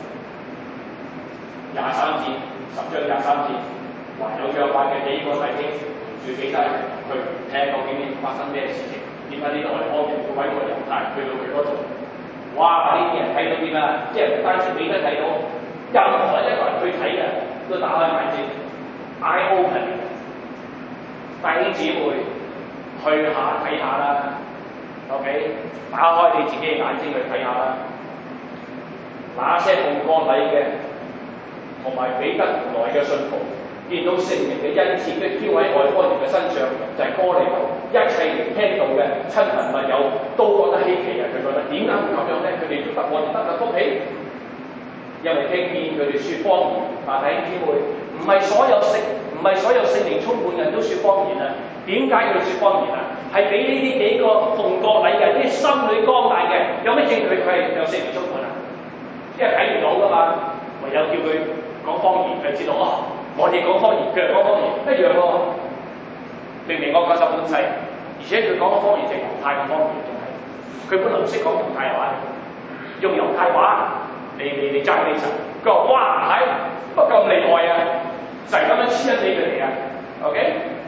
廿三節，十章廿三節，還有約法嘅幾個弟兄住彼得去聽究竟發生咩事情。點解呢個外邦人會揾個猶太去到佢嗰度？哇！呢啲人睇到點啊？即係唔單止彼得睇到，任何一個人去睇啊，都打開眼睛 ，eye open。弟兄姊妹，去下睇下啦 ，OK？ 打開你自己嘅眼睛去睇下啦。那些奉割禮嘅，同埋彼得原來嘅信徒，見到聖靈嘅恩賜都飄喺外邦人嘅身上，就係、是、哥尼流。一切聽到嘅親朋密友都覺得稀奇啊！佢覺得點解會咁樣咧？佢哋都得我哋得嘅福氣，因為聽見佢哋説方言。啊，弟兄姊妹，唔係所有聖唔係所有聖靈充滿人都説方言啊！點解要説方言啊？係俾呢啲幾個奉割禮嘅啲心裏剛大嘅，有咩證據佢係有聖靈充滿啊？因為睇唔到㗎嘛，唯有叫佢講方言，佢知道哦。我哋講方言，佢又講方言，一樣喎。明明我講十本世，而且佢講嘅方言係猶太嘅方言，仲係佢本來唔識講猶太話，用猶太話嚟嚟嚟讚美神。佢話：哇，係乜咁厲害啊！神咁樣黐緊你佢嚟啊 ，OK？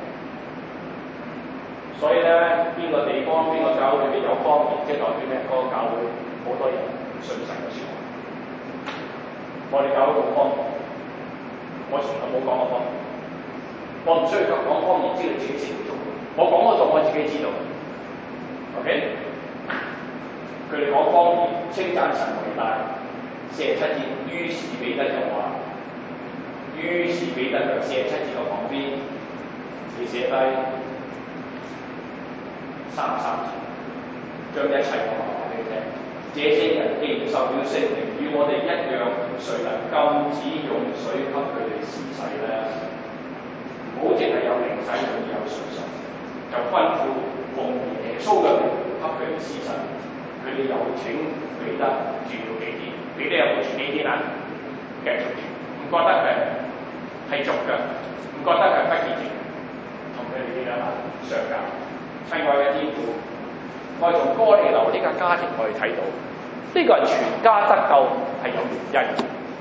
所以咧，邊個地方邊個教會裏邊有方言，即係代表咩？嗰、那個教會好多人信神嘅説話。我哋教會講方言，我從來冇講過方言。我唔需要講方言，知道自己識唔做。我講嗰度我自己知道 ，OK？ 佢哋講方言，稱讚神為大。四十七節，於是彼得就話：於是彼得就四十七節嘅旁邊，你寫低三十三節，將一切講話俾你聽。這些人既然受了聖靈，與我哋一樣，誰能禁止用水給佢哋施洗咧？唔好淨係有靈洗，仲要有水洗，就吩咐奉耶穌嘅名給佢哋施洗。佢哋又請彼得住咗幾天，彼得有冇住幾天啊？繼續住，唔覺得佢係俗嘅，唔覺得佢係不潔淨，同佢哋點樣啊？相交。親愛嘅天父，我哋從哥尼流呢個家庭我哋睇到，呢、這個人全家得救係有原因。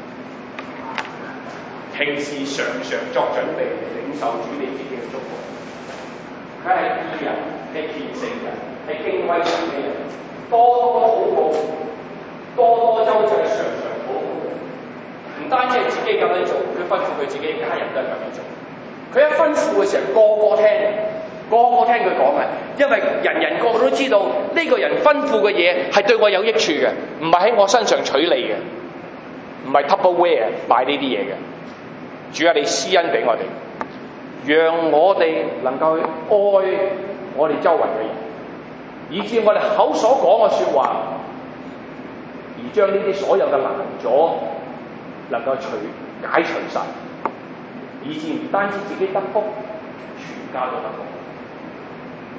平時常常作準備領受主你自己嘅祝福，佢係義人，係虔誠人，係敬畏主嘅人，多多禱告，多多周濟，常常禱告。唔單止係自己咁樣做，佢吩咐佢自己家人都係咁樣做。佢一吩咐嘅時候，個個聽，個個聽佢講嘅，因為人人個個都知道呢、這個人吩咐嘅嘢係對我有益處嘅，唔係喺我身上取利嘅，唔係 Tupperware 買呢啲嘢嘅。主啊，你施恩俾我哋，讓我哋能夠愛我哋周圍嘅人，以致我哋口所講嘅説話，而將呢啲所有嘅難阻能夠除解除晒，以致唔單止自己得福，全家都得福。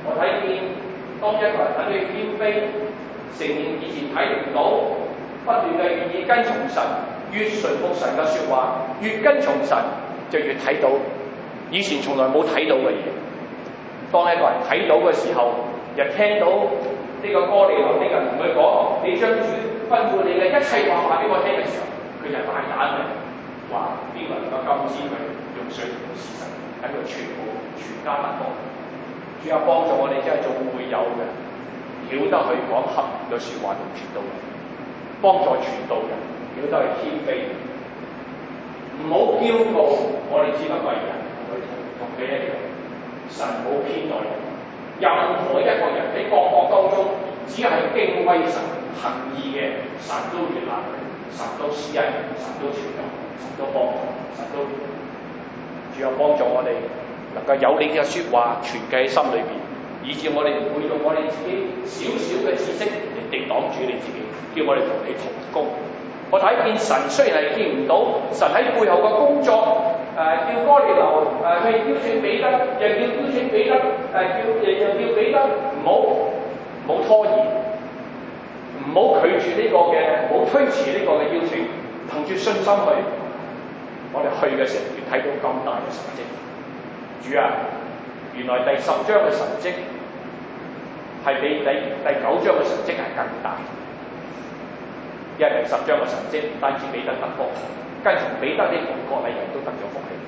我睇見當一個人肯去謙卑，承認以前睇唔到，不斷嘅願意跟從神，越順服神嘅説話，越跟從神就越睇到以前從來冇睇到嘅嘢。當一個人睇到嘅時候，又聽到呢個哥尼流呢個人同佢講：你將主吩咐你嘅一切話話俾我聽嘅時候，佢就大膽嘅話：邊個能夠禁止佢用水同事實喺度全部全家得福？主啊，幫助我哋真係做會友嘅，曉得去講合宜嘅説話同傳道人，幫助傳道人，曉得去謙卑，唔好驕傲。我哋只不過係人，同佢同佢一樣，神冇偏待人。任何一個人喺各國當中，只係敬畏神、行義嘅，神都悅納佢，神都施恩，神都傳道，神都幫助，神都主啊，幫助我哋能夠有你嘅説話存記喺心裏邊，以致我哋唔會用我哋自己少少嘅知識嚟敵擋住你自己，叫我哋同你同工。我睇見神雖然係見唔到，神喺背後嘅工作。誒、呃、叫哥尼流誒去邀請彼得，又叫邀請彼得誒、呃、叫又又叫彼得唔好唔好拖延，唔好拒絕呢個嘅，唔好推遲呢個嘅邀請，憑住信心去。我哋去嘅時候，越睇到咁大嘅神蹟。主啊，原來第十章嘅神蹟係比第第九章嘅神蹟係更大，因為第十章嘅神蹟唔單止彼得得福。跟從彼得啲同國禮人都得咗福氣，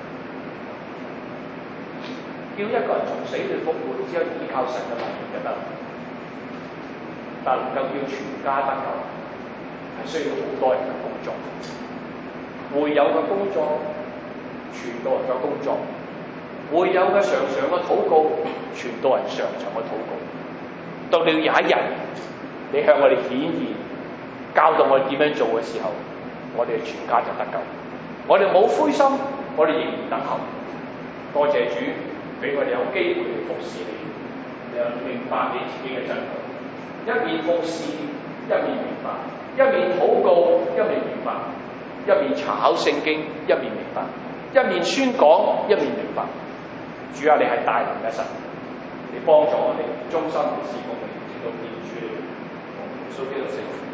叫一個人從死裏復活，只有依靠神嘅能力就得。但能夠叫全家得救，係需要好多人嘅工作，會友嘅工作，傳道人嘅工作，會友嘅常常嘅禱告，傳道人常常嘅禱告。到了有一日，你向我哋顯現，教導我哋點樣做嘅時候，我哋全家就得救。我哋冇灰心，我哋仍然等候。多謝主俾我哋有機會去服侍你，又明白你自己嘅真理。一面服侍，一面明白；一面禱告，一面明白；一面查考聖經，一面明白；一面宣講，一面明白。主啊，你係大能嘅神，你幫助我哋終身侍奉你，直到見主你。奉耶穌基督聖名。